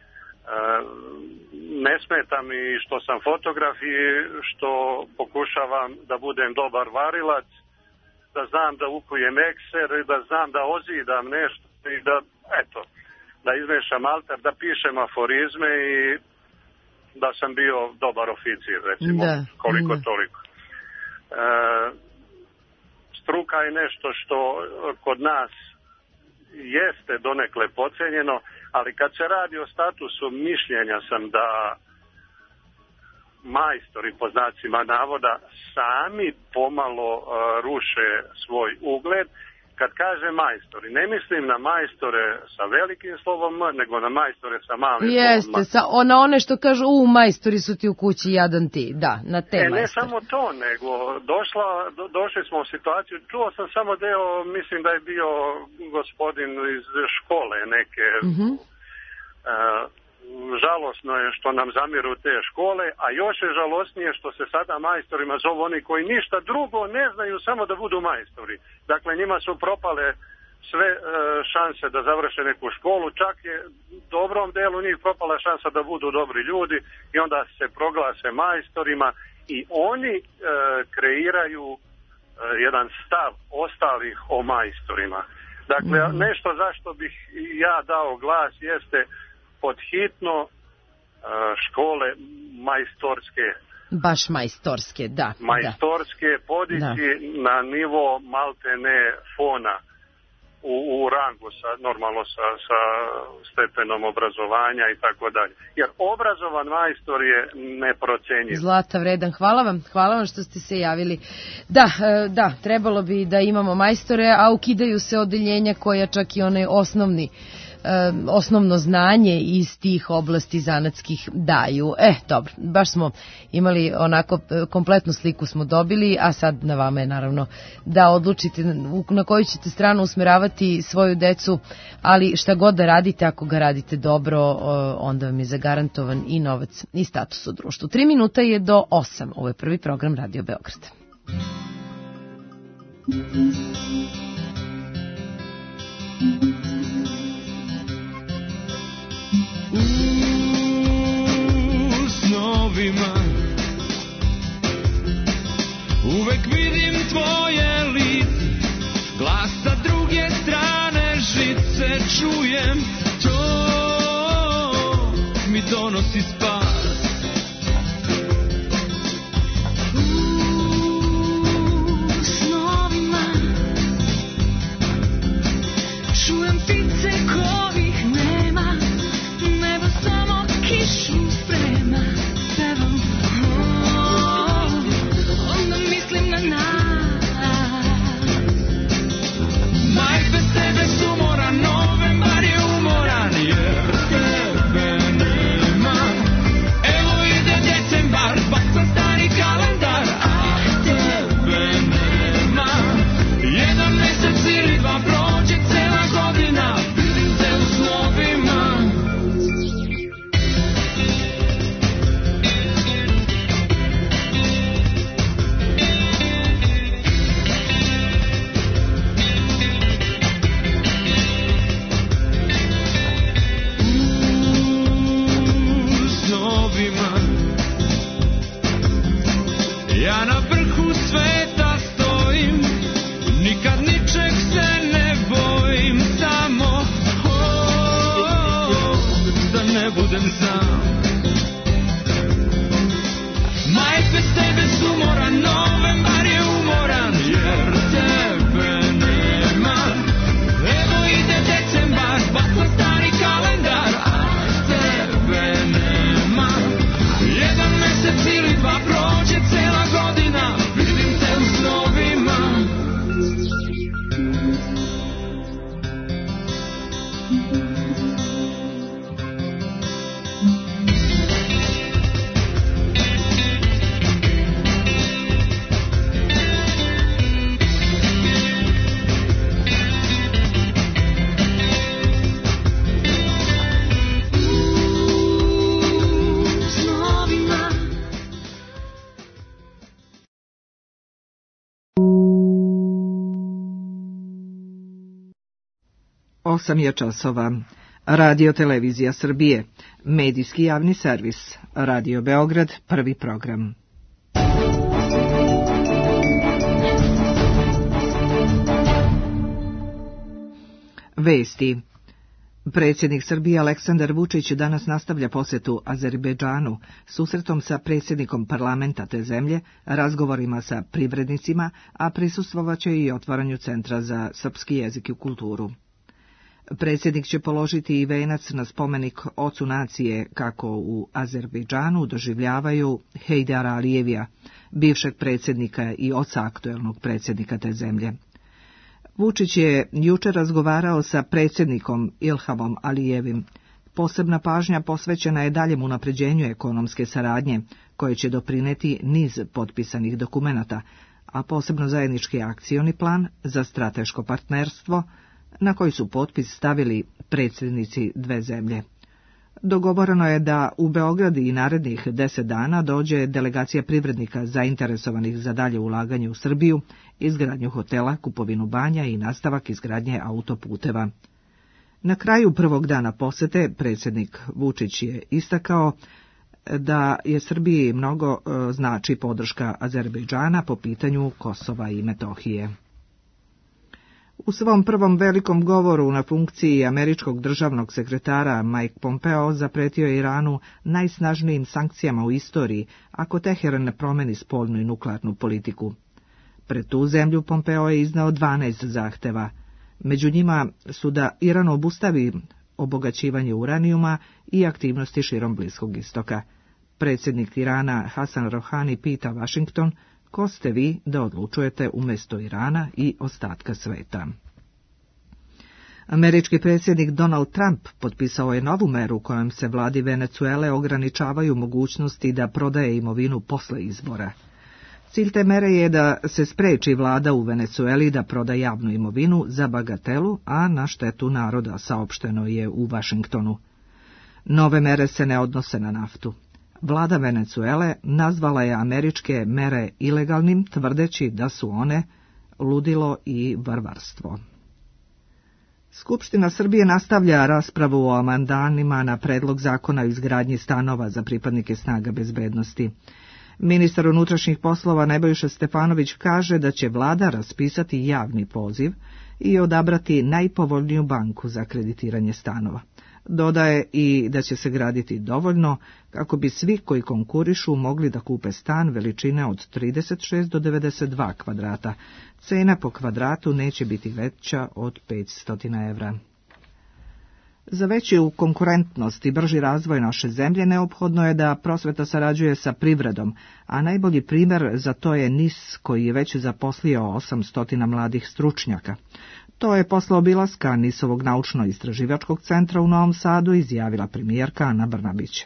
ne smeta mi što sam fotograf i što pokušavam da budem dobar varilac, da znam da ukujem ekser, da znam da ozidam nešto i da, eto, da izmešam altar, da pišem aforizme i da sam bio dobar oficir, recimo, da, koliko da. toliko. E, Struka je nešto što kod nas jeste donekle podcenjeno, ali kad se radi o statusu, mišljenja sam da majstori, po znacima navoda, sami pomalo uh, ruše svoj ugled. Kad kaže majstori, ne mislim na majstore sa velikim slovom M, nego na majstore sa malim Jeste, slovom M. Jeste, na one što kažu, u, majstori su ti u kući, jadan ti, da, na te e, majstore. Ne samo to, nego došla, do, došli smo u situaciju, čuo sam samo deo, mislim da je bio gospodin iz škole neke, mm-hmm. uh, žalosno je što nam zamiru te škole, a još je žalosnije što se sada majstorima zovu oni koji ništa drugo ne znaju, samo da budu majstori. Dakle, njima su propale sve e, šanse da završe neku školu, čak je dobrom delu njih propala šansa da budu dobri ljudi i onda se proglase majstorima i oni e, kreiraju e, jedan stav ostalih o majstorima. Dakle, mm. nešto zašto bih ja dao glas jeste pod hitno uh, škole majstorske. Baš majstorske, da. Majstorske da. podići da. na nivo maltene fona u, u rangu sa, normalno sa, sa stepenom obrazovanja i tako dalje. Jer obrazovan majstor je neprocenjiv. Zlata vredan, hvala vam, hvala vam što ste se javili. Da, da, trebalo bi da imamo majstore, a ukidaju se odeljenja koja čak i onaj osnovni osnovno znanje iz tih oblasti zanatskih daju. E, dobro, baš smo imali onako kompletnu sliku smo dobili, a sad na vama je naravno da odlučite na koju ćete stranu usmeravati svoju decu, ali šta god da radite, ako ga radite dobro, onda vam je zagarantovan i novac i status u društvu. Tri minuta je do osam. Ovo je prvi program Radio Beograd. Snovima uvek vidim tvoje lice, glas sa druge strane žice čujem, to mi donosi spas. U snovima čujem ptice kojih nema, nebo samo kišu sprema. osam je časova. Radio Televizija Srbije, medijski javni servis, Radio Beograd, prvi program. Vesti. Predsjednik Srbije Aleksandar Vučić danas nastavlja posjetu Azerbejdžanu, susretom sa predsjednikom parlamenta te zemlje, razgovorima sa privrednicima, a prisustvovaće i otvaranju Centra za srpski jezik i kulturu. Predsjednik će položiti i venac na spomenik ocu nacije, kako u Azerbejdžanu doživljavaju Hejdara Alijevija, bivšeg predsjednika i oca aktuelnog predsjednika te zemlje. Vučić je jučer razgovarao sa predsjednikom Ilhamom Alijevim. Posebna pažnja posvećena je daljem unapređenju ekonomske saradnje, koje će doprineti niz potpisanih dokumenata, a posebno zajednički akcioni plan za strateško partnerstvo, na koji su potpis stavili predsjednici dve zemlje. Dogovoreno je da u Beograd i narednih deset dana dođe delegacija privrednika zainteresovanih za dalje ulaganje u Srbiju, izgradnju hotela, kupovinu banja i nastavak izgradnje autoputeva. Na kraju prvog dana posete predsjednik Vučić je istakao da je Srbiji mnogo znači podrška Azerbejdžana po pitanju Kosova i Metohije. U svom prvom velikom govoru na funkciji američkog državnog sekretara Mike Pompeo zapretio je Iranu najsnažnijim sankcijama u istoriji ako Teheran ne promeni spoljnu i nuklearnu politiku. Pred tu zemlju Pompeo je iznao dvanaest zahteva. Među njima su da Iran obustavi obogaćivanje uranijuma i aktivnosti širom Bliskog istoka. Predsjednik Irana Hasan Rohani pita Washington: ko ste vi da odlučujete umjesto Irana i ostatka sveta? Američki predsjednik Donald Trump potpisao je novu meru kojom se vladi Venecuele ograničavaju mogućnosti da prodaje imovinu posle izbora. Cilj te mere je da se spreči vlada u Venecueli da proda javnu imovinu za bagatelu, a na štetu naroda, saopšteno je u Washingtonu. Nove mere se ne odnose na naftu. Vlada Venecuele nazvala je američke mere ilegalnim, tvrdeći da su one ludilo i varvarstvo. Skupština Srbije nastavlja raspravu o amandmanima na predlog zakona o izgradnji stanova za pripadnike snaga bezbednosti. Ministar unutrašnjih poslova Nebojša Stefanović kaže da će vlada raspisati javni poziv i odabrati najpovoljniju banku za kreditiranje stanova. Dodaje i da će se graditi dovoljno kako bi svi koji konkurišu mogli da kupe stan veličine od trideset šest do devedeset dva kvadrata. Cena po kvadratu neće biti veća od petsto evra. Za veću konkurentnost i brži razvoj naše zemlje neophodno je da prosveta sarađuje sa privredom, a najbolji primjer za to je N I S koji je već zaposlio osamsto mladih stručnjaka. To je posle obilaska N I S-ovog naučno-istraživačkog centra u Novom Sadu izjavila premijerka Ana Brnabić.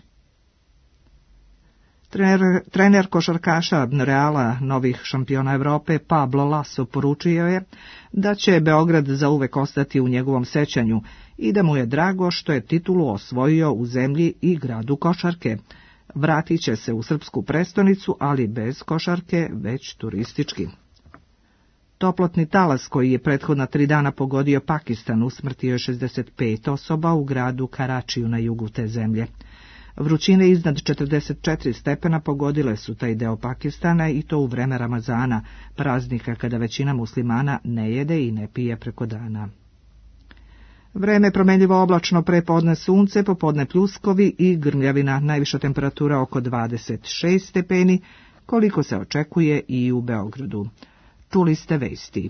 Trener, trener košarkaša Reala novih šampiona Evrope Pablo Laso poručio je da će Beograd zauvek ostati u njegovom sećanju i da mu je drago što je titulu osvojio u zemlji i gradu košarke. Vratit će se u srpsku prestonicu, ali bez košarke, već turistički. Toplotni talas koji je prethodna tri dana pogodio Pakistan usmrtio je šezdeset pet osoba u gradu Karačiju na jugu te zemlje. Vrućine iznad četrdeset četiri stepena pogodile su taj deo Pakistana i to u vreme Ramazana, praznika kada većina muslimana ne jede i ne pije preko dana. Vreme promenljivo oblačno, prepodne sunce, popodne pljuskovi i grmljavina, najviša temperatura oko dvadeset šest stepeni, koliko se očekuje i u Beogradu. Čuli ste vesti.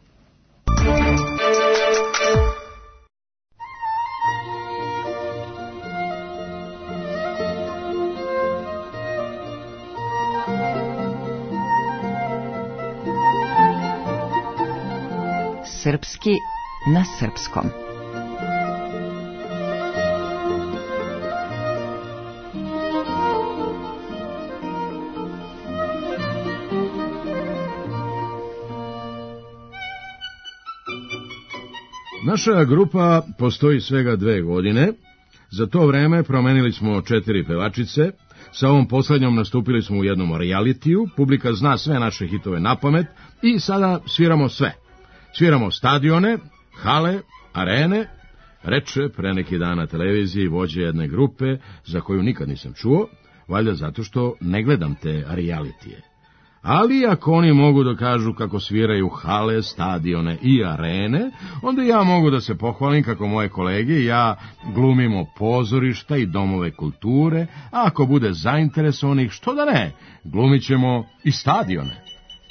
Srpski na srpskom. Naša grupa postoji svega dve godine. Za to vreme promenili smo četiri pevačice. Sa ovom poslednjom nastupili smo u jednom realitiju. Publika zna sve naše hitove napamet i sada sviramo sve. Sviramo stadione, hale, arene, reče pre neki dan na televiziji vođa jedne grupe za koju nikad nisam čuo, valjda zato što ne gledam te realitije. Ali ako oni mogu da kažu kako sviraju hale, stadione i arene, onda ja mogu da se pohvalim kako moje kolege i ja glumimo pozorišta i domove kulture, a ako bude zainteresovanih, što da ne, glumit ćemo i stadione.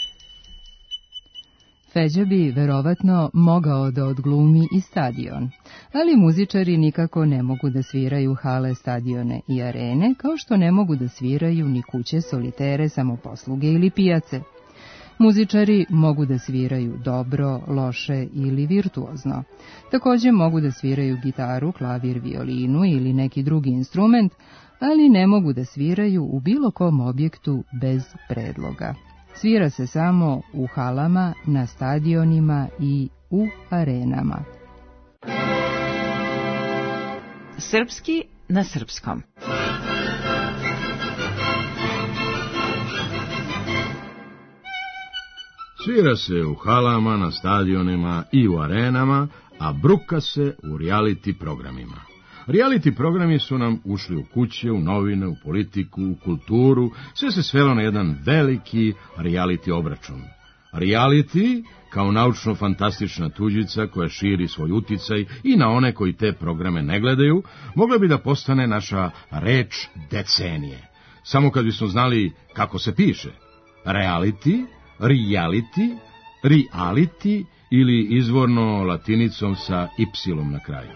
Feđa bi verovatno mogao da odglumi i stadion, ali muzičari nikako ne mogu da sviraju hale, stadione i arene, kao što ne mogu da sviraju ni kuće, solitere, samoposluge ili pijace. Muzičari mogu da sviraju dobro, loše ili virtuozno. Takođe mogu da sviraju gitaru, klavir, violinu ili neki drugi instrument, ali ne mogu da sviraju u bilo kom objektu bez predloga. Svira se samo u halama, na stadionima i u arenama. Srpski na srpskom. Svira se u halama, na stadionima i u arenama, a bruka se u reality programima. Reality programi su nam ušli u kuće, u novine, u politiku, u kulturu, sve se svelo na jedan veliki reality obračun. Reality, kao naučno-fantastična tuđica koja širi svoj uticaj i na one koji te programe ne gledaju, mogla bi da postane naša reč decenije. Samo kad bismo znali kako se piše. Reality, reality, reality ili izvorno latinicom sa y na kraju.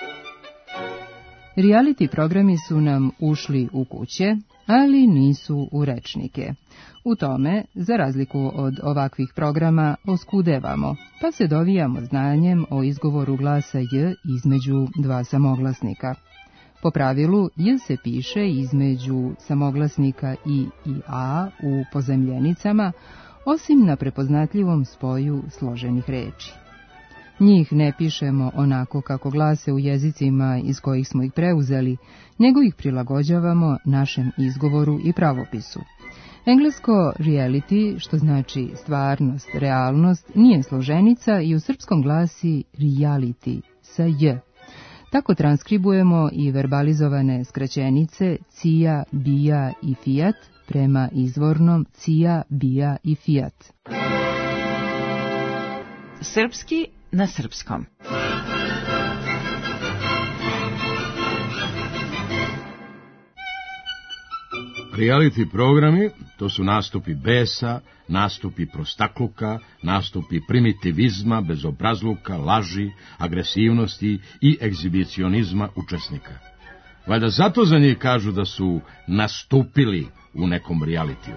Reality programi su nam ušli u kuće, ali nisu u rečnike. U tome, za razliku od ovakvih programa, oskudevamo, pa se dovijamo znanjem o izgovoru glasa j između dva samoglasnika. Po pravilu, j se piše između samoglasnika i i a u pozajmljenicama, osim na prepoznatljivom spoju složenih reči. Njih ne pišemo onako kako glase u jezicima iz kojih smo ih preuzeli, nego ih prilagođavamo našem izgovoru i pravopisu. Englesko reality, što znači stvarnost, realnost, nije složenica i u srpskom glasi reality sa j. Tako transkribujemo i verbalizovane skraćenice cija, bija i fiat prema izvornom cija, bija i fiat. Srpski na srpskom. Reality programi, to su nastupi besa, nastupi prostakluka, nastupi primitivizma, bezobrazluka, laži, agresivnosti i egzibicionizma učesnika. Valjda zato za njih kažu da su nastupili u nekom realitiju.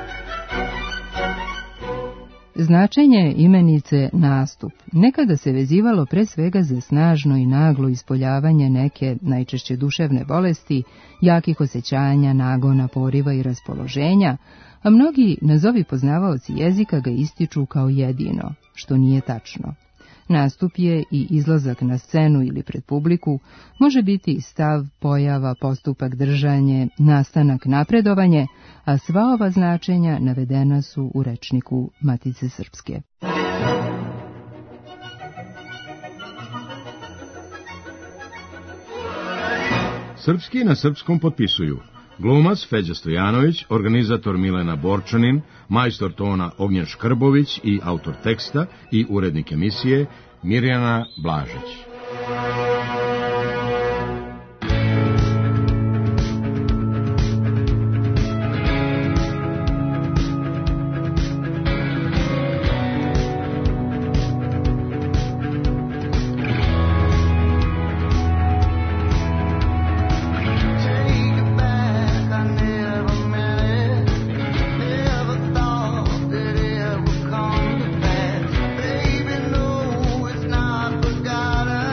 Značenje imenice nastup nekada se vezivalo pre svega za snažno i naglo ispoljavanje neke, najčešće duševne bolesti, jakih osjećanja, nagona, poriva i raspoloženja, a mnogi nazovi poznavaoci jezika ga ističu kao jedino, što nije tačno. Nastup je i izlazak na scenu ili pred publiku, može biti stav, pojava, postupak, držanje, nastanak, napredovanje, a sva ova značenja navedena su u rečniku Matice Srpske. Srpski na srpskom potpisuju glumac Feđa Stojanović, organizator Milena Borčanin, majstor tona Ognjen Škrbović i autor teksta i urednik emisije Mirjana Blažić. Got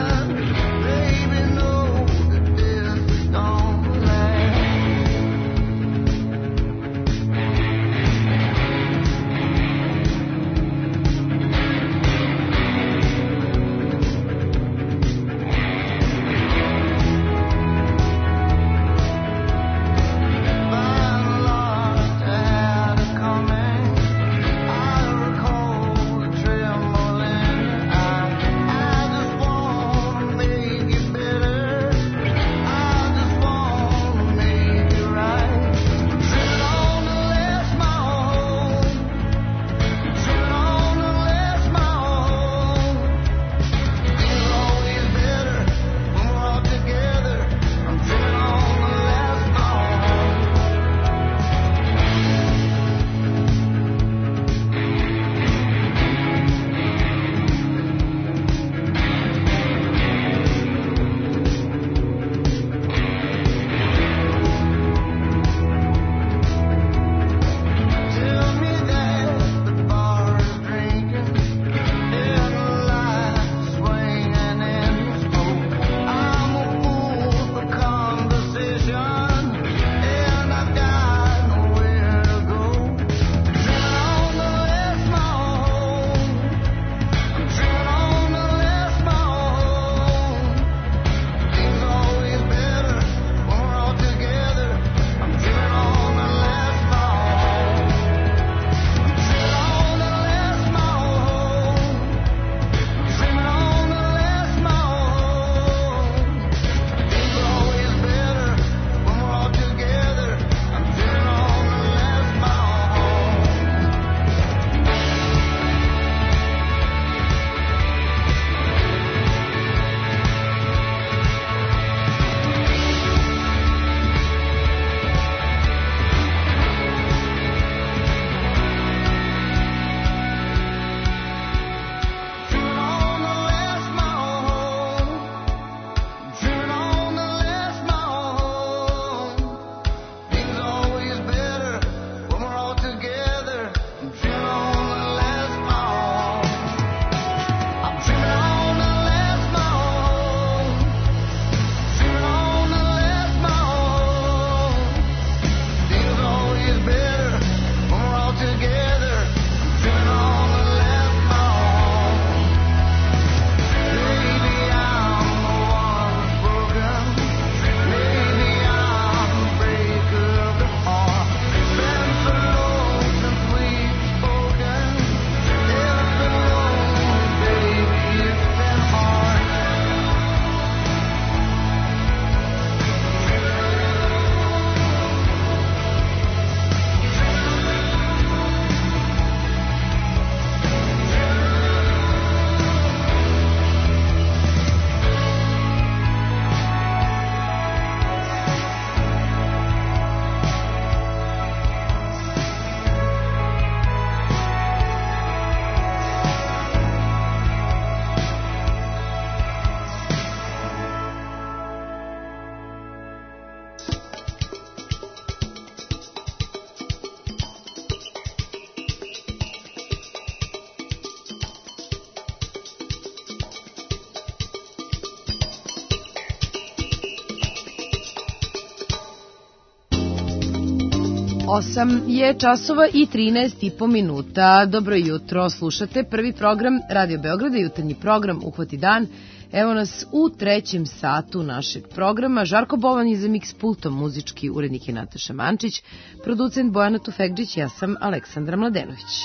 osam je časova i trinaest i po minuta. Dobro jutro, slušate prvi program Radio Beograda, jutarnji program Uhvati dan. Evo nas u trećem satu našeg programa. Žarko Bovan je za mix pultom, muzički urednik je Nataša Mančić, producent Bojana Tufekđić, ja sam Aleksandra Mladenović.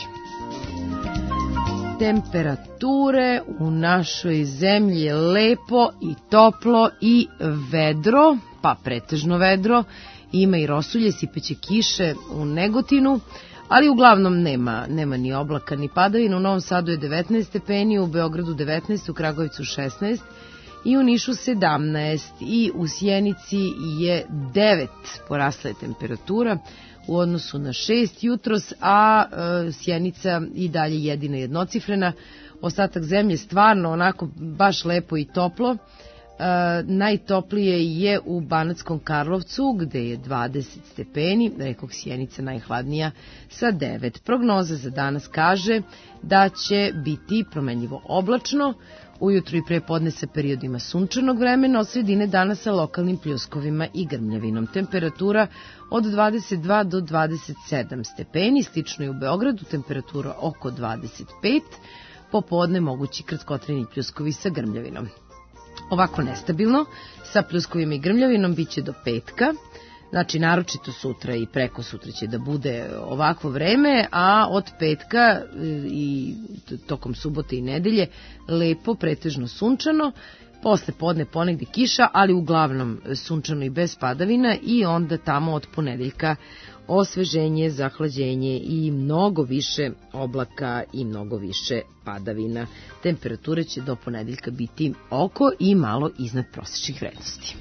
Temperature u našoj zemlji je lepo i toplo i vedro, pa pretežno vedro. Ima i rosulje, sipeće kiše u Negotinu, ali uglavnom nema, nema ni oblaka ni padavina. U Novom Sadu je devetnaest stepeni, u Beogradu devetnaest, u Kragujevcu šesnaest i u Nišu sedamnaest i u Sjenici je devet. Porasla je temperatura u odnosu na šest jutros, a e, Sjenica i dalje jedina jednocifrena. Ostatak zemlje stvarno onako baš lepo i toplo. Uh, najtoplije je u Banatskom Karlovcu gde je dvadeset stepeni, rekoh Sjenica najhladnija sa devet. Prognoza za danas kaže da će biti promenljivo oblačno, ujutru i pre podne sa periodima sunčanog vremena, od sredine dana sa lokalnim pljuskovima i grmljavinom. Temperatura od dvadeset dva do dvadeset sedam stepeni, slično je u Beogradu, temperatura oko dvadeset pet, popodne mogući kratkotrajni pljuskovi sa grmljavinom. Ovako nestabilno, sa pljuskovima i grmljavinom bit će do petka, znači naročito sutra i preko sutra će da bude ovakvo vreme, a od petka i tokom subote i nedelje lepo, pretežno sunčano, posle podne ponegde kiša, ali uglavnom sunčano i bez padavina i onda tamo od ponedeljka osveženje, zahlađenje i mnogo više oblaka i mnogo više padavina. Temperature će do ponedeljka biti oko i malo iznad prosječnih vrednosti.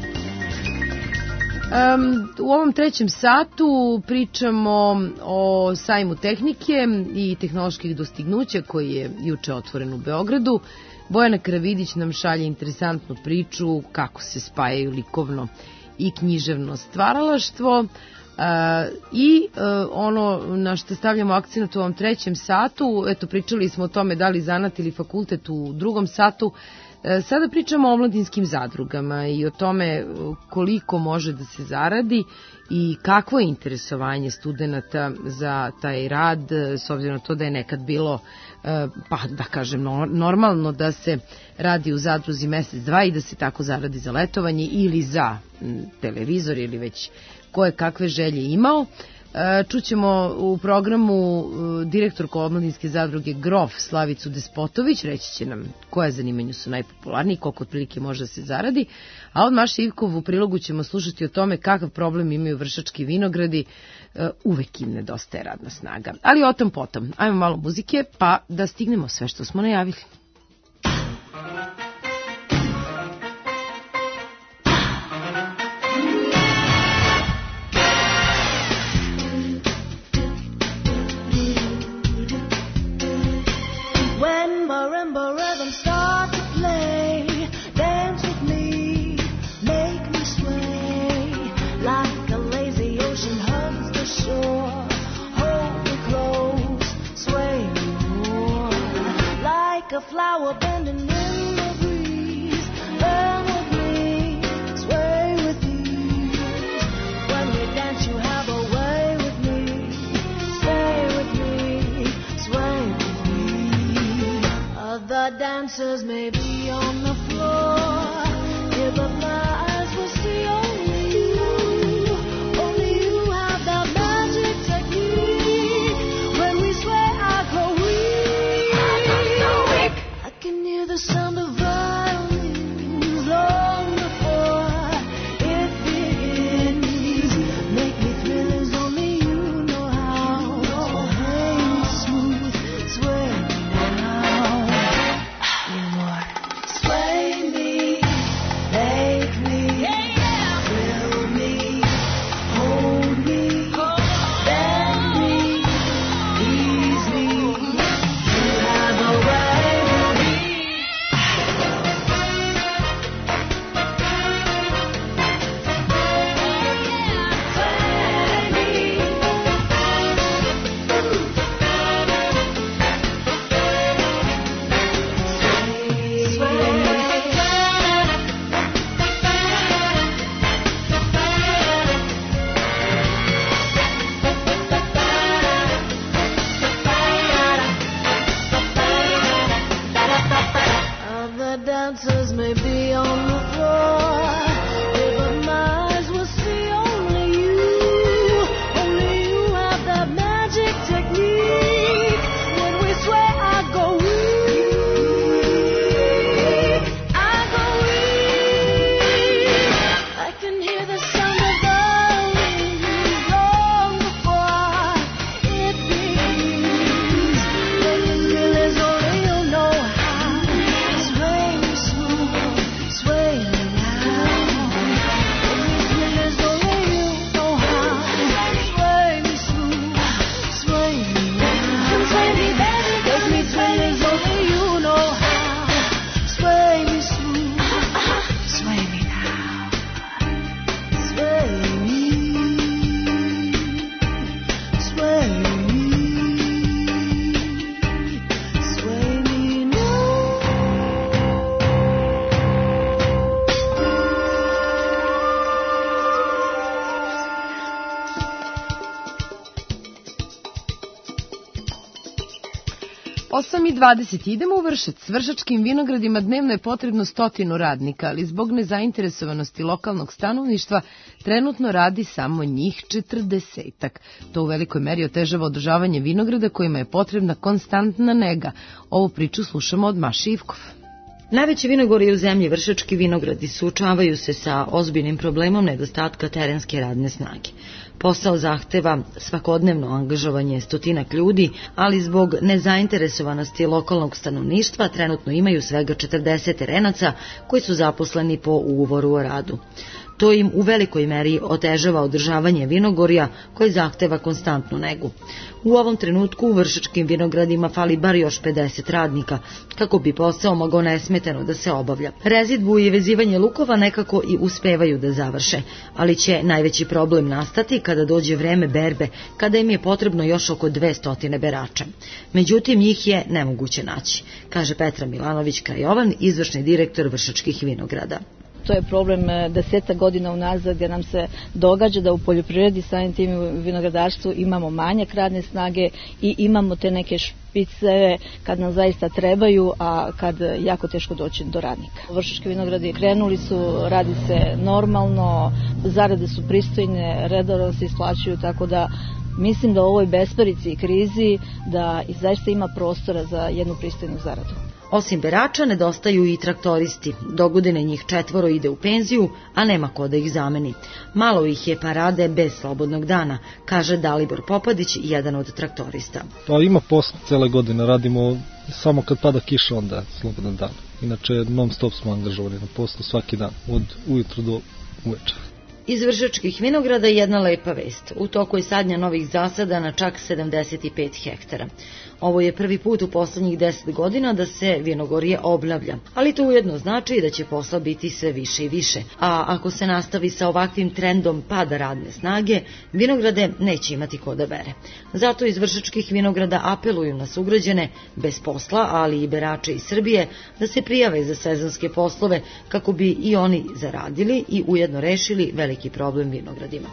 Um, u ovom trećem satu pričamo o sajmu tehnike i tehnoloških dostignuća koji je juče otvoren u Beogradu. Bojana Karavidić nam šalje interesantnu priču kako se spajaju likovno i književno stvaralaštvo. Uh, i uh, ono na što stavljamo akcenat u ovom trećem satu, eto pričali smo o tome da li zanat ili fakultet u drugom satu, uh, sada pričamo o omladinskim zadrugama i o tome koliko može da se zaradi i kakvo je interesovanje studenata za taj rad, s obzirom na to da je nekad bilo, uh, pa da kažem normalno da se radi u zadruzi mesec dva i da se tako zaradi za letovanje ili za m, televizor ili već koje kakve želje imao. Čućemo u programu direktorku omladinske zadruge Grof Slavicu Despotović, reći će nam koje zanimanja su najpopularniji, koliko otprilike može da se zaradi, a od Maše Ivkov u prilogu ćemo slušati o tome kakav problem imaju Vršački vinogradi, uvek im nedostaje radna snaga. Ali o tom potom. Ajmo malo muzike pa da stignemo sve što smo najavili. A flower bending in the breeze, burn with me, sway with ease. When we dance, you have a way with me, stay with me, sway with me. Other dancers may be on the floor, here but my eyes will see only you. Only you have that magic technique. When we sway, I grow weak. I can hear the sound of violins long before it begins. Make me thrill as only you know how. Sway me smooth, sway me now. Mi amor. osam i dvadeset idemo u Vršac. Vršačkim vinogradima dnevno je potrebno stotinu radnika, ali zbog nezainteresovanosti lokalnog stanovništva trenutno radi samo njih četrdesetak. To u velikoj meri otežava održavanje vinograda kojima je potrebna konstantna nega. Ovu priču slušamo od Maše Ivkov. Najveći vinogori u zemlji, Vršački vinogradi, suočavaju se sa ozbiljnim problemom nedostatka terenske radne snage. Posao zahteva svakodnevno angažovanje stotinak ljudi, ali zbog nezainteresovanosti lokalnog stanovništva trenutno imaju svega četrdeset terenaca koji su zaposleni po ugovoru o radu. To im u velikoj meri otežava održavanje vinogorja koji zahteva konstantnu negu. U ovom trenutku u Vršačkim vinogradima fali bar još pedeset radnika, kako bi posao mogao nesmetano da se obavlja. Rezidbu i vezivanje lukova nekako i uspevaju da završe, ali će najveći problem nastati kada dođe vreme berbe, kada im je potrebno još oko dvesta berača. Međutim, njih je nemoguće naći, kaže Petra Milanović-Krajovan, izvršni direktor Vršačkih vinograda. To je problem deseta godina unazad gdje nam se događa da u poljoprivredi, samim tim i u vinogradarstvu imamo manjak radne snage i imamo te neke špiceve kad nam zaista trebaju, a kad jako teško doći do radnika. Vršački vinogradi krenuli su, radi se normalno, zarade su pristojne, redovno se isplaćuju, tako da mislim da u ovoj besparici i krizi da i zaista ima prostora za jednu pristojnu zaradu. Osim berača, nedostaju i traktoristi. Dogodine njih četvoro ide u penziju, a nema ko da ih zameni. Malo ih je pa rade bez slobodnog dana, kaže Dalibor Popadić, jedan od traktorista. Pa ima posla cele godine, radimo samo kad pada kiša, onda slobodan dan. Inače non stop smo angažovani na poslu svaki dan, od ujutro do uveče. Iz Vršačkih vinograda jedna lepa vest. U toku je sadnja novih zasada na čak sedamdeset pet hektara. Ovo je prvi put u poslednjih deset godina da se vinogorje obnavlja, ali to ujedno znači da će posla biti sve više i više. A ako se nastavi sa ovakvim trendom pada radne snage, vinograde neće imati ko da bere. Zato iz Vršačkih vinograda apeluju na sugrađane bez posla, ali i berače iz Srbije, da se prijave za sezonske poslove kako bi i oni zaradili i ujedno rešili veliki problem vinogradima.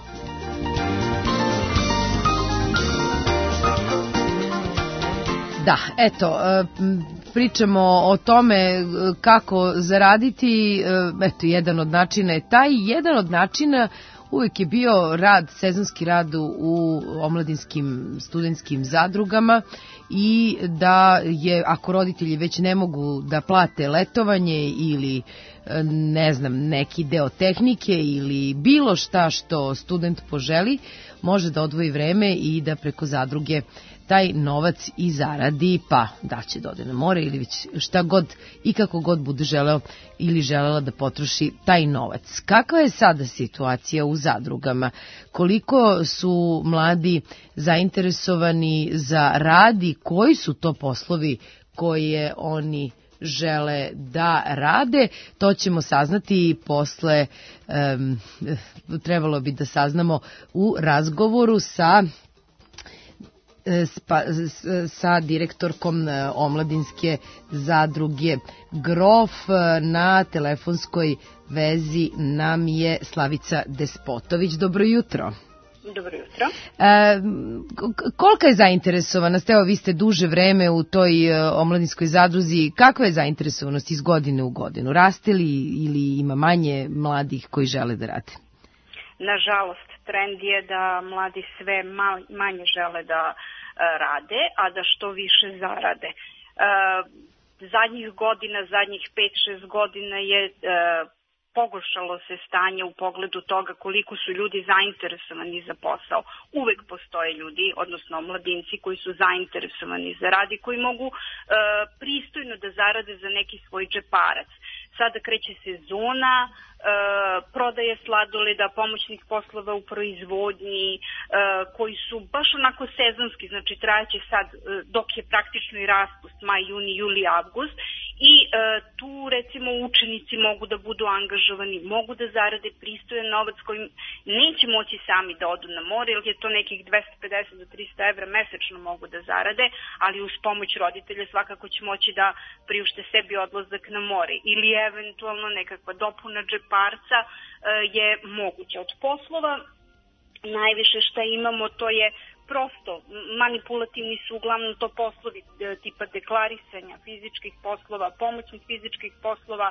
Da, eto, pričamo o tome kako zaraditi, eto, jedan od načina je taj, jedan od načina uvijek je bio rad, sezonski rad u omladinskim studentskim zadrugama i da je, ako roditelji već ne mogu da plate letovanje ili ne znam, neki deo tehnike ili bilo šta što student poželi, može da odvoji vreme i da preko zadruge taj novac i zaradi, pa da će da ode na more ili već šta god i kako god bude želeo ili želela da potroši taj novac. Kakva je sada situacija u zadrugama? Koliko su mladi zainteresovani za rad i koji su to poslovi koje oni žele da rade? To ćemo saznati posle, um, trebalo bi da saznamo u razgovoru sa sa direktorkom omladinske zadruge Grof. Na telefonskoj vezi nam je Slavica Despotović. Dobro jutro. Dobro jutro. E, kolika je zainteresovanost? Evo, vi ste duže vreme u toj omladinskoj zadruzi. Kakva je zainteresovanost iz godine u godinu? Raste li ili ima manje mladih koji žele da rade? Nažalost, trend je da mladi sve manje žele da rade, a da što više zarade. Zadnjih godina, zadnjih pet šest godina je pogoršalo se stanje u pogledu toga koliko su ljudi zainteresovani za posao. Uvek postoje ljudi, odnosno mladinci koji su zainteresovani za rad i koji mogu pristojno da zarade za neki svoj džeparac. Sada kreće sezona, e, prodaje sladoleda, pomoćnih poslova u proizvodnji, e, koji su baš onako sezonski, znači trajaće sad e, dok je praktično i raspust, maj, juni, juli, avgust, i e, tu recimo učenici mogu da budu angažovani, mogu da zarade pristojan novac kojim neće moći sami da odu na more, jer je to nekih dvesta pedeset do trista evra mesečno mogu da zarade, ali uz pomoć roditelja svakako će moći da priušte sebi odlazak na more ili eventualno nekakva dopuna džeparca e, je moguća. Od poslova najviše šta imamo to je prosto manipulativni su uglavnom to poslovi tipa deklarisanja fizičkih poslova, pomoćnih fizičkih poslova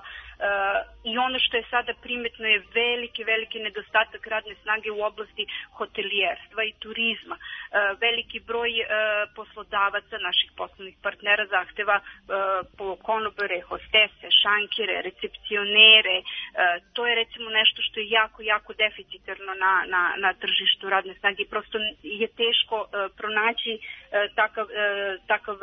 i ono što je sada primetno je veliki, veliki nedostatak radne snage u oblasti hotelijerstva i turizma. Veliki broj poslodavaca, naših poslovnih partnera zahteva po konobare, hostese, šankere, recepcionere. To je recimo nešto što je jako, jako deficitarno na, na, na tržištu radne snage i prosto je teško pronaći takav, takav,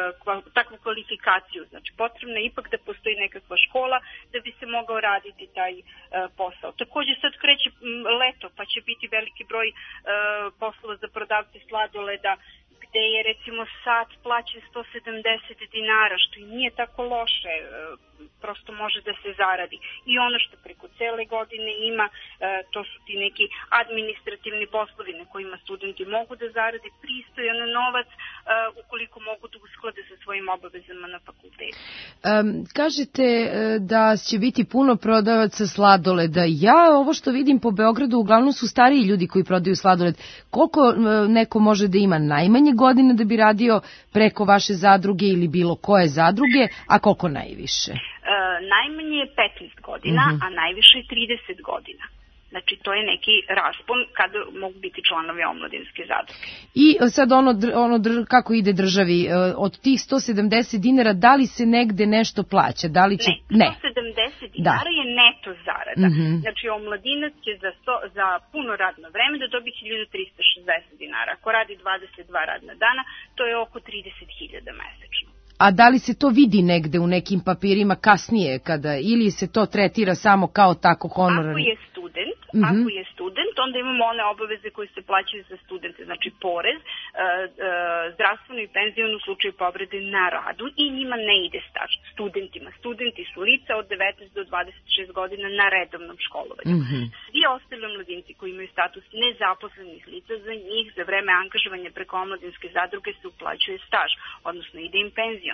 takvu kvalifikaciju. Znači, potrebno je ipak da postoji nekakva škola da bi se mogao raditi taj posao. Takođe sad kreće leto, pa će biti veliki broj poslova za prodavce sladoleda, gde je recimo sat plaćen sto sedamdeset dinara, što i nije tako loše, prosto može da se zaradi. I ono što preko cele godine ima, to su ti neki administrativni poslovi na kojima studenti mogu da zarade pristojan novac ukoliko mogu da usklade sa svojim obavezama na fakultetu. Um, kažete da će biti puno prodavaca sladoleda. Ja ovo što vidim po Beogradu uglavnom su stariji ljudi koji prodaju sladoled. Koliko neko može da ima najmanje godine da bi radio preko vaše zadruge ili bilo koje zadruge, a koliko najviše? E, najmanje je petnaest godina, uh-huh. a najviše je trideset godina. Znači, to je neki raspon kada mogu biti članovi omladinske zadruge. I sad ono, ono kako ide državi, od tih sto sedamdeset dinara, da li se negde nešto plaća? Da li će... Ne, sto sedamdeset dinara da. je neto zarada. Mm-hmm. Znači, omladinac će za, sto, za puno radno vreme da dobi hiljadu trista šezdeset dinara. Ako radi dvadeset dva radna dana, to je oko trideset hiljada mesečno. A da li se to vidi negde u nekim papirima kasnije, kada, ili se to tretira samo kao tako honorarno? Ako je student, mm-hmm. ako je student, onda imamo one obaveze koje se plaćaju za studente, znači porez, e, e, zdravstveno i penzijonu u slučaju povrede na radu i njima ne ide staž studentima. Studenti su lica od devetnaest do dvadeset šest godina na redovnom školovanju. Mm-hmm. Svi ostali omladinci koji imaju status nezaposlenih lica, za njih za vreme angažovanja preko omladinske zadruge se uplaćuje staž, odnosno ide im penzija.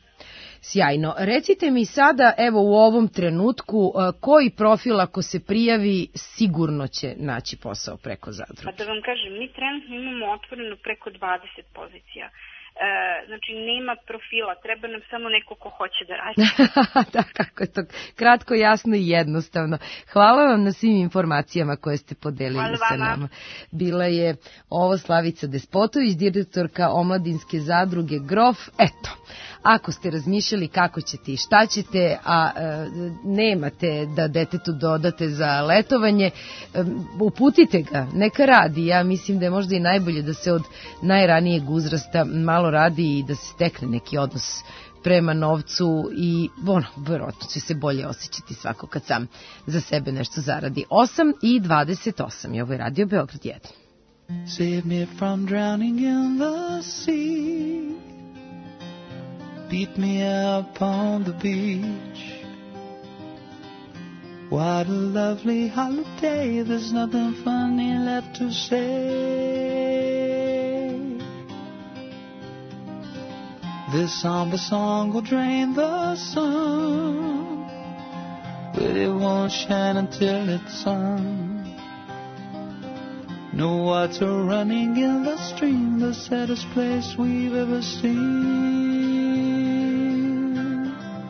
Sjajno. Recite mi sada, evo u ovom trenutku, koji profil ako se prijavi sigurno će naći posao preko zadruge? Pa da vam kažem, mi trenutno imamo otvoreno preko dvadeset pozicija. E, znači nema profila, treba nam samo neko ko hoće da radi. Da, kako je to kratko, jasno i jednostavno. Hvala vam na svim informacijama koje ste podelili sa nama. Bila je ovo Slavica Despotović, direktorka omladinske zadruge Grof. Eto, ako ste razmišljali kako ćete i šta ćete, a e, nemate da detetu dodate za letovanje, e, uputite ga, neka radi. Ja mislim da je možda i najbolje da se od najranijeg uzrasta malo radi i da se stekne neki odnos prema novcu i ono, verovatno će se bolje osjećati svako kad sam za sebe nešto zaradi. osam i dvadeset osam je ovo je Radio Beograd jedan. Save me from drowning in the sea, beat me up on the beach. What a lovely holiday, there's nothing funny left to say. This somber song will drain the sun, but it won't shine until it's sung. No water running in the stream, the saddest place we've ever seen.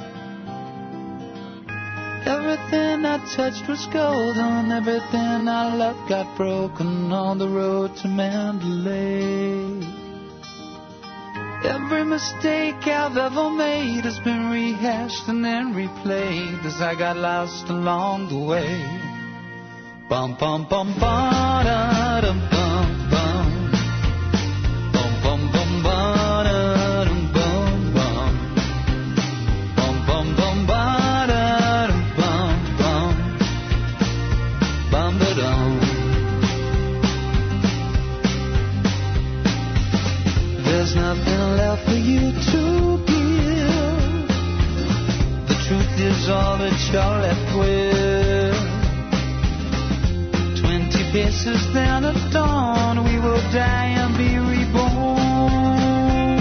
Everything I touched was golden, everything I loved got broken on the road to Mandalay. Every mistake I've ever made has been rehashed and then replayed as I got lost along the way. Bum bum bum ba da dum bum bum. Bum bum bum ba da dum bum bum. Bum bum bum ba da dum bum bum. Bum da dum. There's nothing left for you to give. The truth is all that you're left with. Twenty paces then at dawn, we will die and be reborn.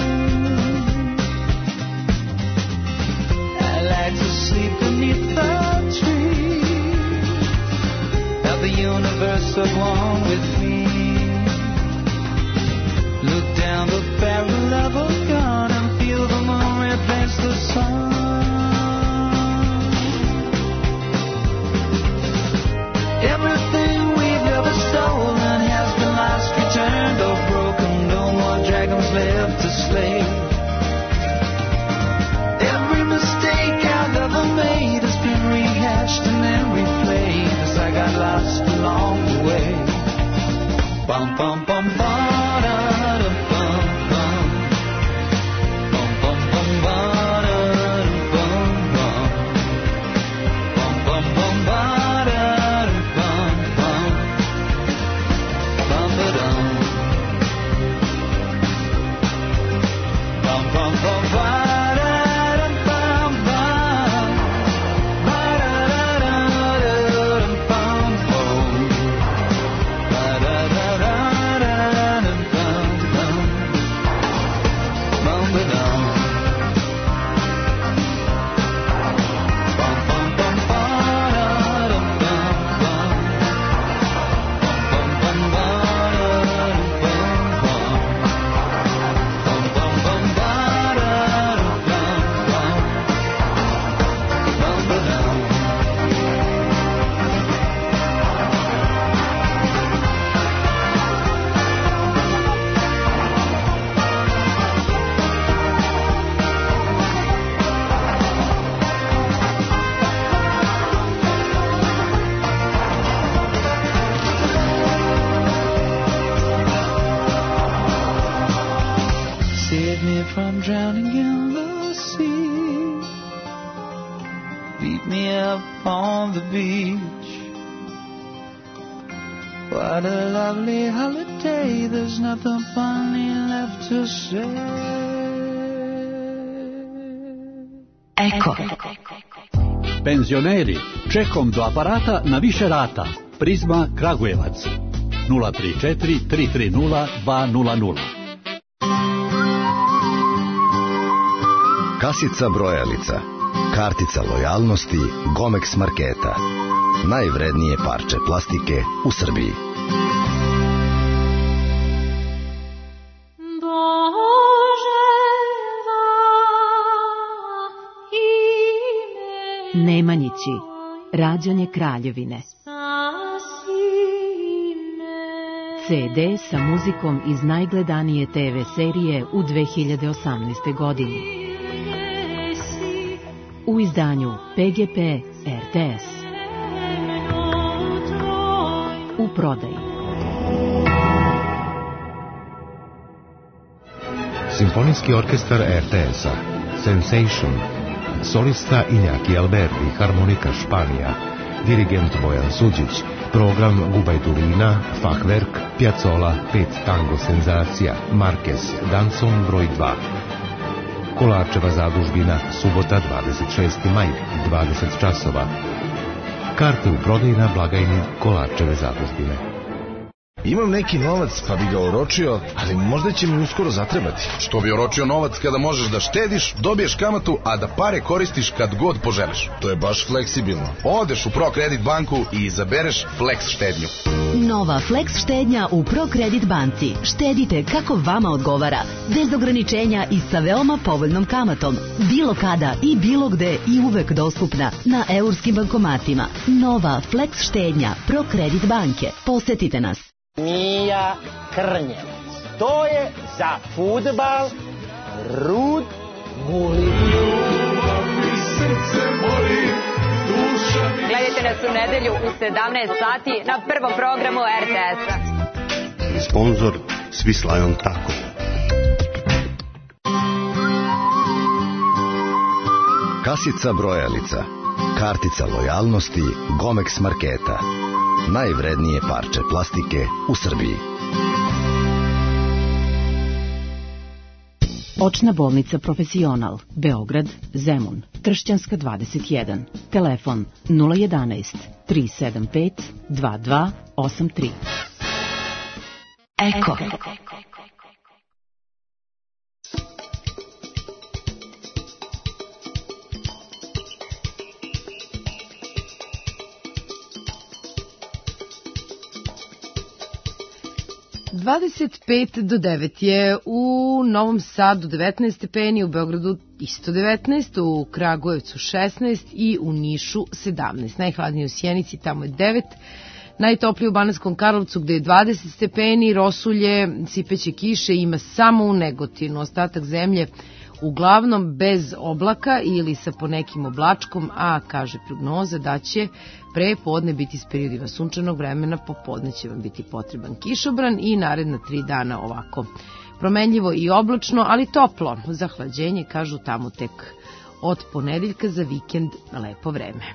I like to sleep beneath the trees, have the universe at one with me. Bum, bum, bum, ba-da-dum, bum, bum. Bum, bum, bum, ba-da-dum, bum, bum. Bum, bum, bum, ba-da-dum, bum, bum. Bum, ba-dum. Bum, bum, bum, ba-da-dum, bum, bum. Ba-da-da-da-da-dum, bum, bum. Ba-da-da-da-da-dum, bum, bum. Bum, ba-dum. Bum, bum, bum, ba-da-dum, bum, bum. Bum, bum, bum, ba-da-dum, bum, bum. Bum, bum, bum, ba-da-dum, bum, bum. Bum, ba-dum. Save me from drowning in the sea. Beat me up on the beach. What a lovely holiday. There's nothing funny left to say. Eko. Penzioneri, čekom do aparata na više rata. Prizma Kragujevac. nula tri četiri tri tri nula dva nula nula. Kasica brojalica. Kartica lojalnosti Gomex marketa. Najvrednije parče plastike u Srbiji. Nemanjići. Rađanje kraljevine. ce de sa muzikom iz najgledanije te ve serije u dve hiljade osamnaestoj. godini. U izdanju pe ge pe er te es. U prodaji. Simfonijski orkestar er te es-a Sensation. Solista Iñaki Alberdi, harmonika Španija. Dirigent Bojan Suđić. Program Gubajdulina, Fachwerk, Piazzolla, pet tango senzacija, Marquez, Danson broj dva. Kolarčeva zadužbina, subota dvadeset šesti maj, dvadeset časova. Karte u prodaji na blagajni Kolarčeve zadužbine. Imam neki novac pa bi ga oročio, ali možda će mi uskoro zatrebati. Što bi oročio novac kada možeš da štediš, dobiješ kamatu, a da pare koristiš kad god poželiš? To je baš fleksibilno. Odeš u ProCredit banku i izabereš Flex štednju. Nova Flex štednja u ProCredit banci. Štedite kako vama odgovara, bez ograničenja i sa veoma povoljnom kamatom. Bilo kada i bilo gde i uvek dostupna na eurskim bankomatima. Nova Flex štednja ProCredit banke. Posetite nas. Mija Krnjevac. To je za fudbal Rud Guli. Gledajte nas u nedelju u sedamnaest sati na prvom programu er te es-a. Sponzor Swiss Lion Taco. Kasica brojalica. Kartica lojalnosti Gomex marketa. Najvrednije parče plastike u Srbiji. Očna bolnica Profesional, Beograd, Zemun, Tršćanska dvadeset jedan. Telefon nula jedanaest tri sedam pet dva dva osam tri. Eko. dvadeset pet do devet je u Novom Sadu devetnaest stepeni, u Beogradu isto devetnaest, u Kragujevcu šesnaest i u Nišu sedamnaest. Najhladnije u Sjenici, tamo je devet. Najtoplije u Banatskom Karlovcu gde je dvadeset stepeni, rosulje, sipeće kiše ima samo u Negotinu. Ostatak zemlje uglavnom bez oblaka ili sa ponekim oblačkom, a kaže prognoza da će pre podne biti s periodima sunčanog vremena, popodne će vam biti potreban kišobran i naredna tri dana ovako promenljivo i oblačno, ali toplo. Za hlađenje, kažu, tamo tek od ponedeljka, za vikend lepo vreme.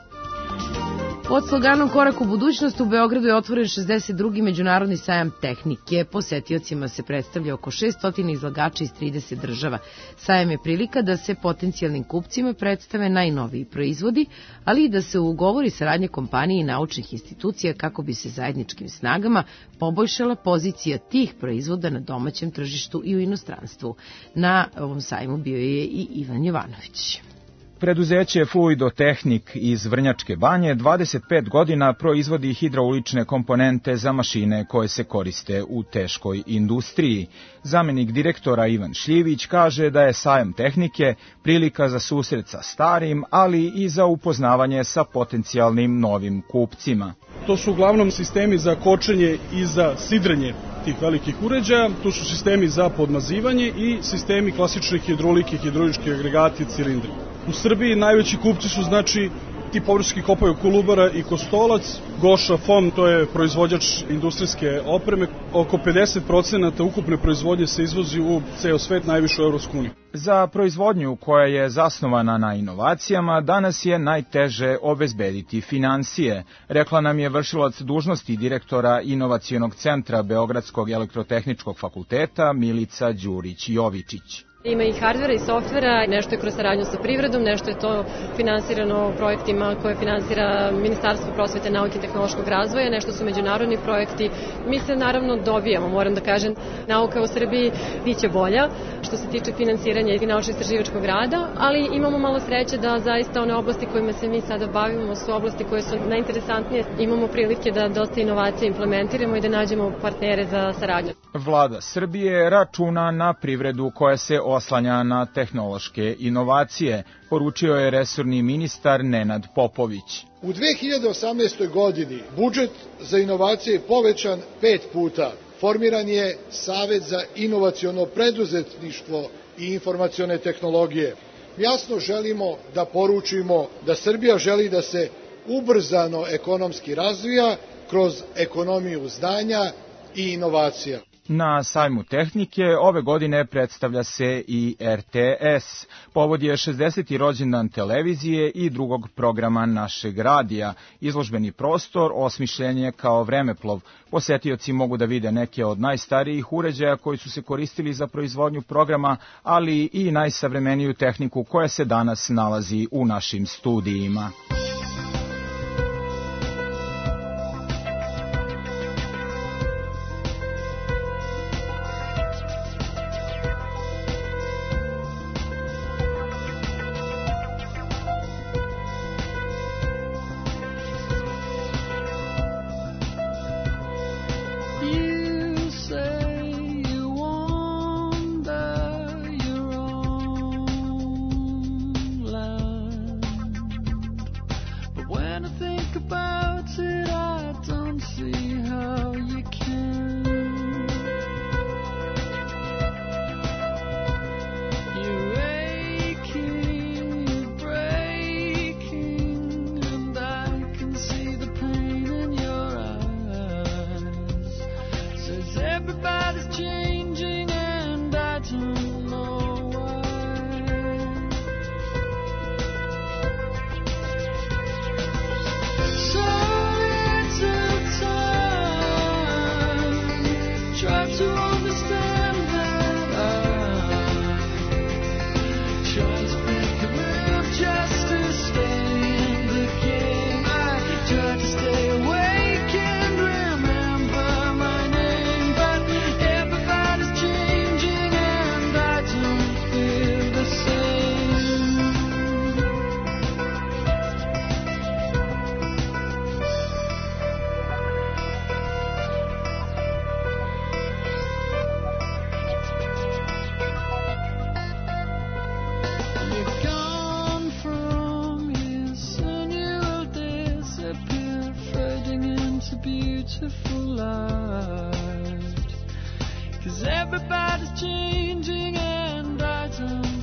Pod sloganom Korak u budućnost u Beogradu je otvoren šezdeset drugi međunarodni sajam tehnike. Posetiocima se predstavlja oko šessto izlagača iz trideset država. Sajam je prilika da se potencijalnim kupcima predstave najnoviji proizvodi, ali i da se ugovori saradnje kompanije i naučnih institucija kako bi se zajedničkim snagama poboljšala pozicija tih proizvoda na domaćem tržištu i u inostranstvu. Na ovom sajmu bio je i Ivan Jovanović. Preduzeće Fluidotehnik iz Vrnjačke Banje dvadeset pet godina proizvodi hidraulične komponente za mašine koje se koriste u teškoj industriji. Zamenik direktora Ivan Šljivić kaže da je sajam tehnike prilika za susret sa starim, ali i za upoznavanje sa potencijalnim novim kupcima. To su uglavnom sistemi za kočenje i za sidrenje tih velikih uređaja, tu su sistemi za podmazivanje i sistemi klasične hidraulike, hidraulički agregati, cilindri. U Srbiji najveći kupci su znači ti površinski kopaju Kolubara i Kostolac, Goša Fom, to je proizvođač industrijske opreme, oko pedeset procenata ukupne proizvodnje se izvozi u ceo svet, najviše u Evropsku uniju. Za proizvodnju koja je zasnovana na inovacijama danas je najteže obezbediti finansije, rekla nam je vršilac dužnosti direktora Inovacionog centra Beogradskog elektrotehničkog fakulteta Milica Đurić-Jovičić. Ima i hardvera i softvera, nešto je kroz saradnju sa privredom, nešto je to finansirano projektima koje finansira Ministarstvo prosvete, nauke i tehnološkog razvoja, nešto su međunarodni projekti. Mi se naravno dobijamo, moram da kažem, nauka u Srbiji biće bolja što se tiče finansiranja i naučno-istraživačkog rada, ali imamo malo sreće da zaista one oblasti kojima se mi sada bavimo su oblasti koje su najinteresantnije. Imamo prilike da dosta inovacije implementiramo i da nađemo partnere za saradnju. Vlada Srbije računa na privredu koja se oslanja na tehnološke inovacije, poručio je resorni ministar Nenad Popović. U dve hiljade osamnaestoj. godini budžet za inovacije je povećan pet puta. Formiran je Savet za inovaciono preduzetništvo i informacione tehnologije. Jasno želimo da poručimo da Srbija želi da se ubrzano ekonomski razvija kroz ekonomiju znanja i inovacija. Na sajmu tehnike ove godine predstavlja se i R T S. Povod je šezdeseti rođendan televizije i drugog programa našeg radija. Izložbeni prostor osmišljen je kao vremeplov. Posetioci mogu da vide neke od najstarijih uređaja koji su se koristili za proizvodnju programa, ali i najsavremeniju tehniku koja se danas nalazi u našim studijima. Cause everybody's changing and I don't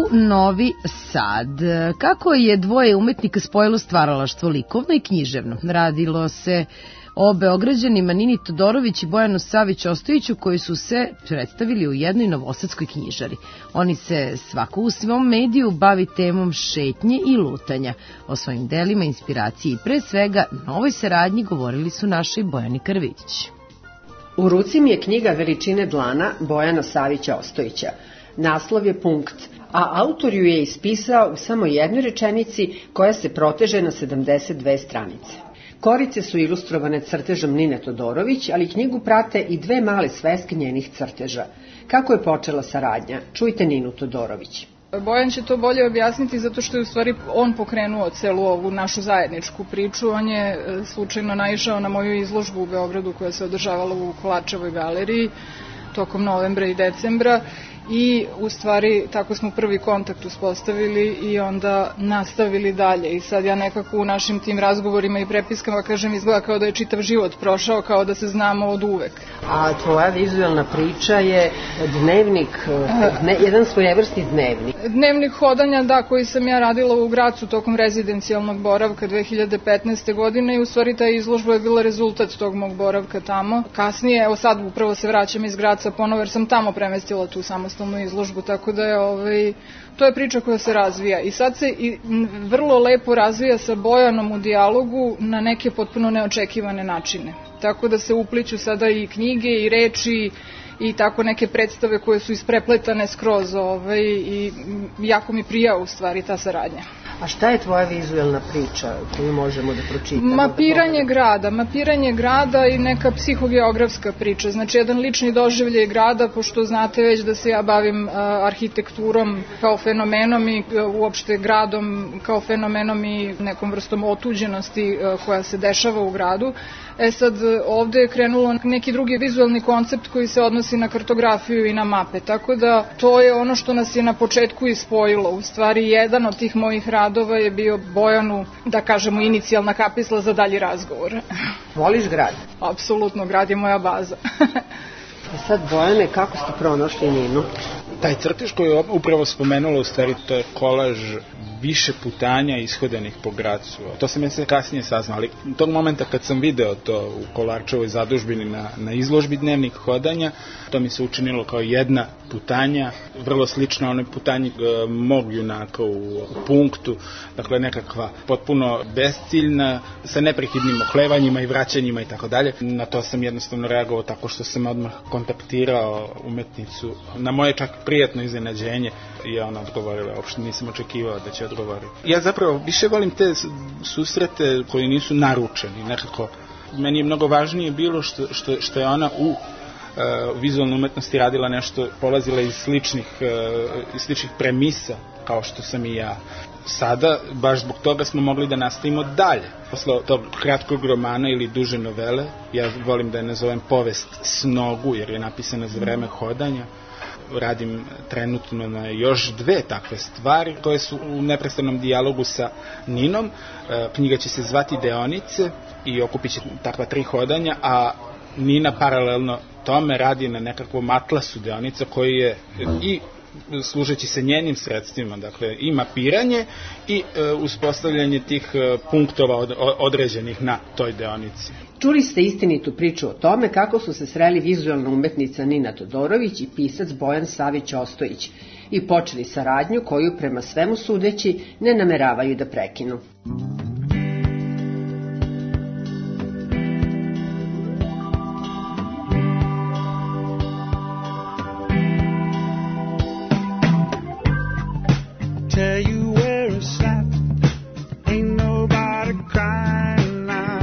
u Novi Sad. Kako je dvoje umetnika spojilo stvaralaštvo likovno i književno? Radilo se o Beograđanima Nini Todorović i Bojanu Savić Ostojiću, koji su se predstavili u jednoj novosadskoj knjižari. Oni se svako u svom mediju bavi temom šetnje i lutanja. O svojim delima, inspiraciji i pre svega novoj saradnji govorili su naši Bojani Karvidić. U ruci mi je knjiga Veličine dlana Bojana Savića Ostojića. Naslov je Punkt, a autor ju je ispisao u samo jednoj rečenici koja se proteže na sedamdeset dve stranice. Korice su ilustrovane crtežom Nine Todorović, ali knjigu prate i dve male sveske njenih crteža. Kako je počela saradnja? Čujte Ninu Todorović. Bojan će to bolje objasniti zato što je u stvari on pokrenuo celu ovu našu zajedničku priču. On je slučajno naišao na moju izložbu u Beogradu koja se održavala u Kolarčevoj galeriji tokom novembra i decembra i u stvari tako smo prvi kontakt uspostavili i onda nastavili dalje. I sad ja nekako u našim tim razgovorima i prepiskama kažem, izgleda kao da je čitav život prošao, kao da se znamo od uvek. A tvoja vizualna priča je dnevnik, dne, jedan svojevrsni dnevnik. Dnevnik hodanja, da, koji sam ja radila u Gracu tokom rezidencijalnog boravka dve hiljade petnaeste. godine i u stvari ta izložba je bila rezultat tog mog boravka tamo. Kasnije, evo sad upravo se vraćam iz Graca ponovo jer sam tamo premestila tu samostalnu izložbu, tako da je ovaj, to je priča koja se razvija i sad se i vrlo lepo razvija sa Bojanom u dijalogu na neke potpuno neočekivane načine. Tako da se upliću sada i knjige i reči i tako neke predstave koje su isprepletane skroz ovaj, i jako mi prija u stvari ta saradnja. A šta je tvoja vizualna priča koju možemo da pročitamo? Mapiranje grada, mapiranje grada i neka psihogeografska priča. Znači, jedan lični doživljaj grada, pošto znate već da se ja bavim uh, arhitekturom kao fenomenom i uh, uopšte gradom kao fenomenom i nekom vrstom otuđenosti uh, koja se dešava u gradu. E sad, ovde je krenulo neki drugi vizualni koncept koji se odnosi na kartografiju i na mape, tako da to je ono što nas je na početku ispojilo. U stvari, jedan od tih mojih radova je bio Bojanu, da kažemo, inicijalna kapisla za dalji razgovor. Voliš grad? Apsolutno, grad je moja baza. A sad, Bojane, kako ste pronašli Ninu? Taj crtež koji je upravo spomenula, u stvari to je kolaž više putanja ishodanih po Gracu. To sam ja se kasnije saznao, ali tog momenta kad sam video to u Kolarčevoj zadužbini na, na izložbi dnevnik hodanja, to mi se učinilo kao jedna putanja, vrlo slično onoj putanji e, mog junaka u Punktu, dakle nekakva potpuno bezciljna, sa neprekidnim oklevanjima i vraćanjima i tako dalje. Na to sam jednostavno reagovao tako što sam odmah kontaktirao umetnicu. Na moje čak prijatno iznenađenje i ona odgovorila, uopšte nisam očekivao da će odgovoriti. Ja zapravo više volim te susrete koji nisu naručeni, nekako. Meni je mnogo važnije bilo što, što, što je ona u uh, vizualnoj umetnosti radila nešto, polazila iz sličnih, uh, iz sličnih premisa, kao što sam i ja. Sada, baš zbog toga smo mogli da nastavimo dalje. Posle tog kratkog romana ili duže novele, ja volim da je nazovem Povest s nogu, jer je napisana za vreme hodanja. Radim trenutno na još dve takve stvari koje su u neprestanom dijalogu sa Ninom. Knjiga će se zvati Deonice i okupit će takva tri hodanja, a Nina paralelno tome radi na nekakvom atlasu deonica koji je i služeći se njenim sredstvima, dakle i mapiranje i e, uspostavljanje tih e, punktova od, određenih na toj deonici. Čuli ste istinitu priču o tome kako su se sreli vizualna umetnica Nina Todorović i pisac Bojan Savić Ostojić i počeli saradnju koju prema svemu sudeći ne nameravaju da prekinu. Tell you where it's at, ain't nobody crying now,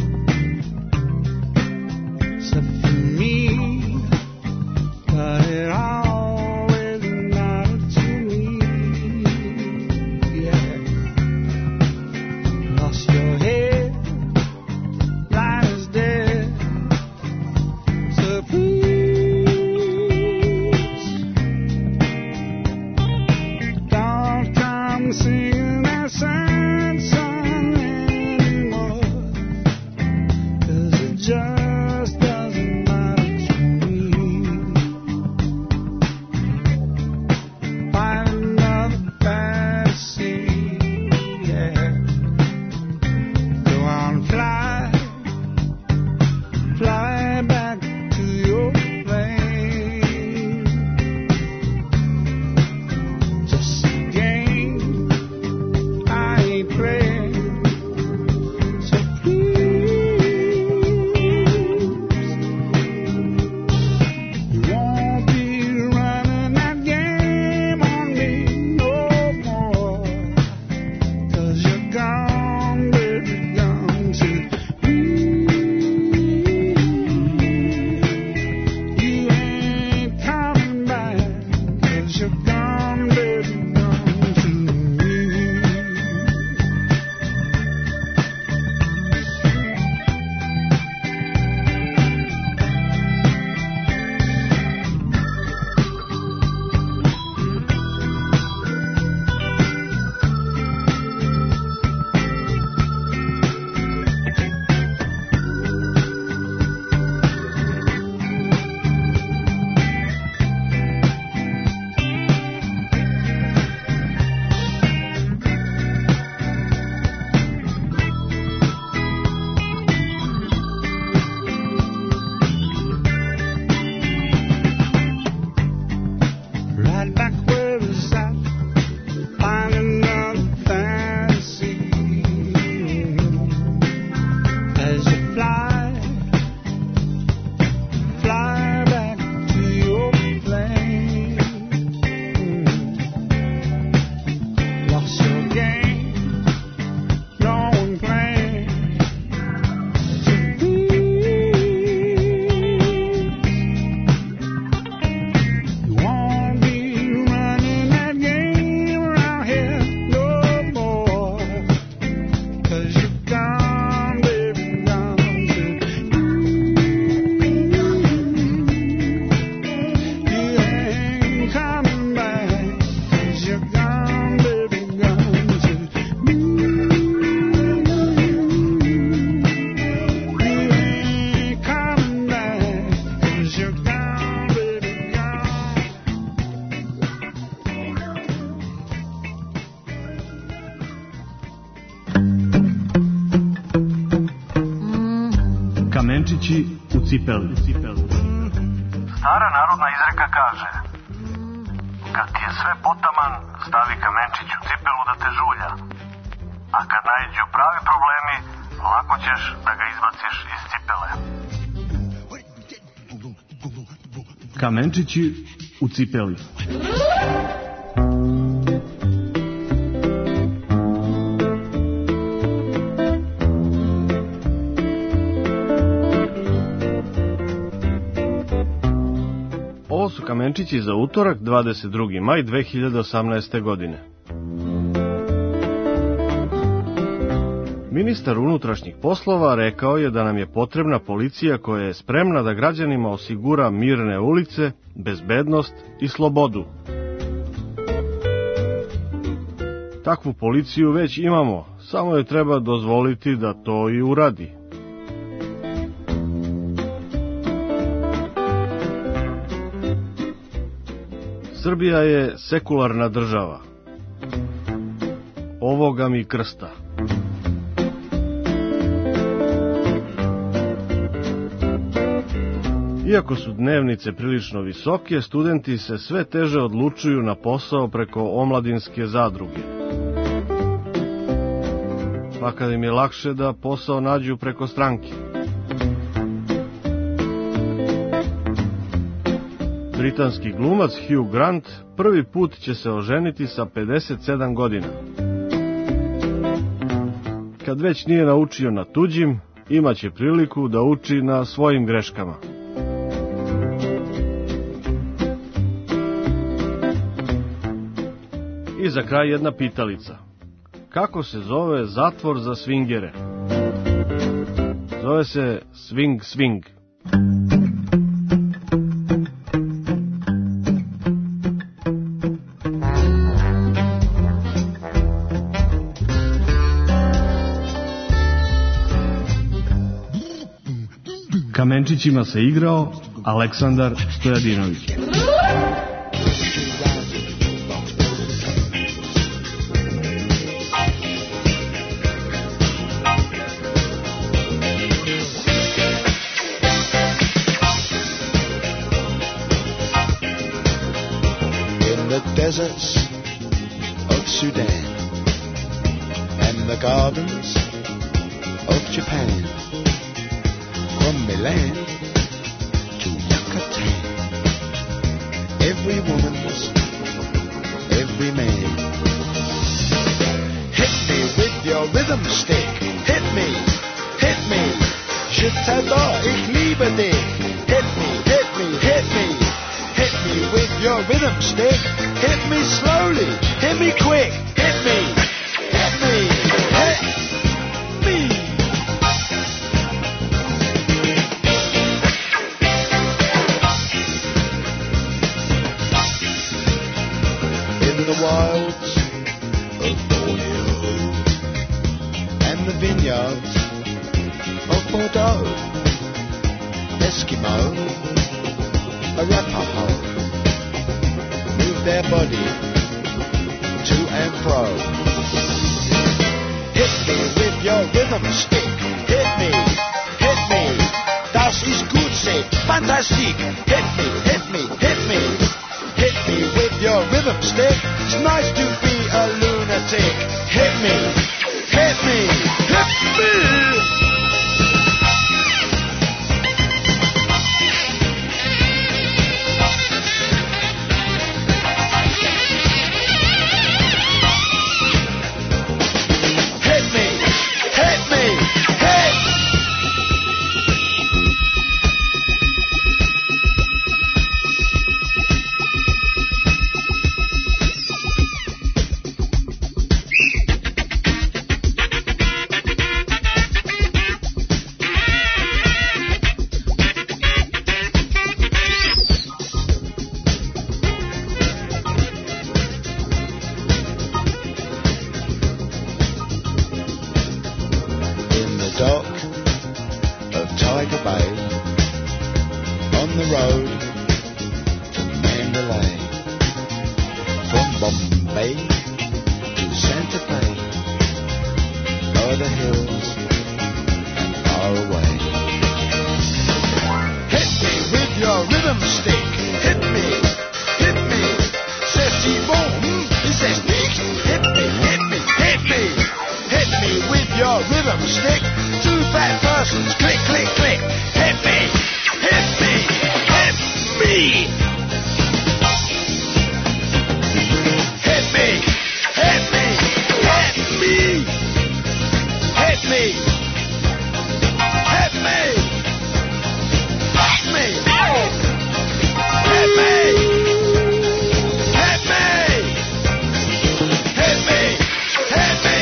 except for me, but it always mattered to me, yeah. Kamenčići u cipeli. Stara narodna izreka kaže: kad ti je sve potaman, stavi kamenčić u cipelu da te žulja. A kad naiđu pravi problemi, lako ćeš da ga izbaciš iz cipele. Kamenčići u cipeli. Ovo su kamenčići za utorak, dvadeset drugi maj dve hiljade osamnaeste. godine. Ministar unutrašnjih poslova rekao je da nam je potrebna policija koja je spremna da građanima osigura mirne ulice, bezbednost i slobodu. Takvu policiju već imamo, samo je treba dozvoliti da to i uradi. Srbija je sekularna država. Ovoga mi krsta. Iako su dnevnice prilično visoke, studenti se sve teže odlučuju na posao preko omladinske zadruge. Pa kad im je lakše da posao nađu preko stranke. Britanski glumac Hugh Grant prvi put će se oženiti sa pedeset sedam godina. Kad već nije naučio na tuđim, imaće priliku da uči na svojim greškama. I za kraj jedna pitalica. Kako se zove zatvor za svingere? Zove se Swing Swing. Kamenčićima se igrao Aleksandar Stojadinović. Deserts of Sudan and the gardens of Japan, from Milan to Yucatan, every woman's, every man. Hit me with your rhythm stick, hit me, hit me, je t'adore, ich liebe dich, hit me, hit me, hit me, hit me with your rhythm stick. Hit me slowly, hit me quick, hit me, hit me, hit me. In the wilds of Borneo and the vineyards of Bordeaux, Eskimo, Arapaho, their body to and fro. Hit me with your rhythm stick. Hit me, hit me. Das ist gut, say, fantastic. Hit me, hit me, hit me. Hit me with your rhythm stick. It's nice to be a lunatic. Hit me, hit me, hit me. The hills and far away. rhythm stick. Hit me, hit me. Says T-Bone, hmm? He says Nick. Hit me, hit me, hit me. Hit me with your rhythm stick. Two fat persons, click, click, click. Hit me, hit me, hit me. Hit me, hit me, hit me. Hit me, hit me. Hit me, hit me. Hit me, hit me, hit me.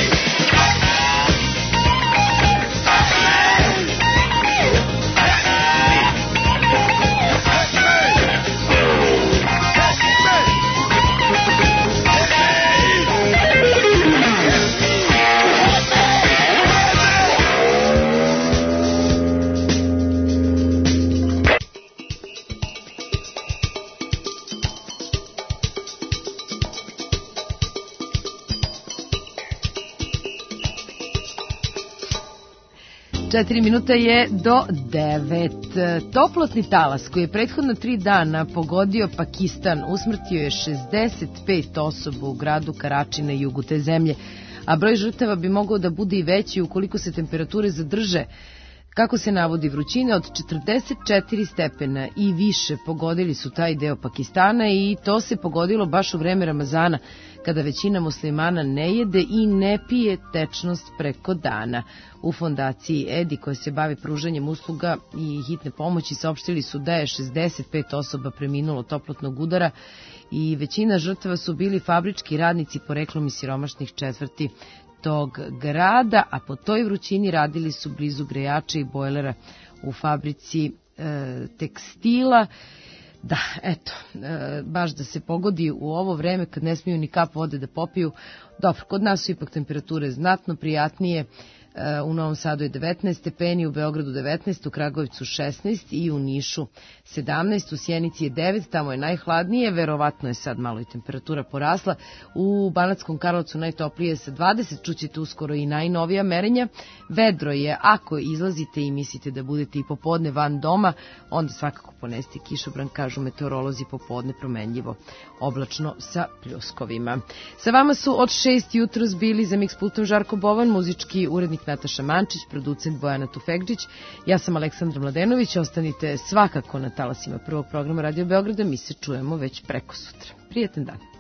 Četiri minuta je do devet. Toplotni talas koji je prethodno tri dana pogodio Pakistan usmrtio je šezdeset pet osoba u gradu Karači na jugu te zemlje, a broj žrtava bi mogao da bude i veći ukoliko se temperature zadrže. Kako se navodi, vrućine od četrdeset četiri stepena i više pogodili su taj deo Pakistana i to se pogodilo baš u vreme Ramazana, kada većina muslimana ne jede i ne pije tečnost preko dana. U fondaciji Edi, koja se bavi pružanjem usluga i hitne pomoći, saopštili su da je šezdeset pet osoba preminulo toplotnog udara i većina žrtava su bili fabrički radnici poreklom iz siromašnih četvrti tog grada, a po toj vrućini radili su blizu grejača i bojlera u fabrici e, tekstila. Da, eto, e, baš da se pogodi u ovo vreme kad ne smiju ni kap vode da popiju. Dobro, kod nas su ipak temperature znatno prijatnije. U Novom Sadu je devetnaest stepeni, u Beogradu devetnaest, u Kragujevcu šesnaest i u Nišu sedamnaest, u Sjenici je devet, tamo je najhladnije, verovatno je sad malo i temperatura porasla. U Banatskom Karlovcu najtoplije sa dvadeset, čućete uskoro i najnovija merenja. Vedro je, ako izlazite i mislite da budete i popodne van doma, onda svakako poneste kišobran, kažu meteorolozi, popodne promenljivo oblačno sa pljuskovima. Sa vama su od šest jutros bili za Mix Pultom Žarko Bovan, muzički urednik Nataša Mančić, producent Bojana Tufekđić, ja sam Aleksandra Mladenović, ostanite svakako na talasima prvog programa Radio Beograda, mi se čujemo već preko sutra. Prijetan dan.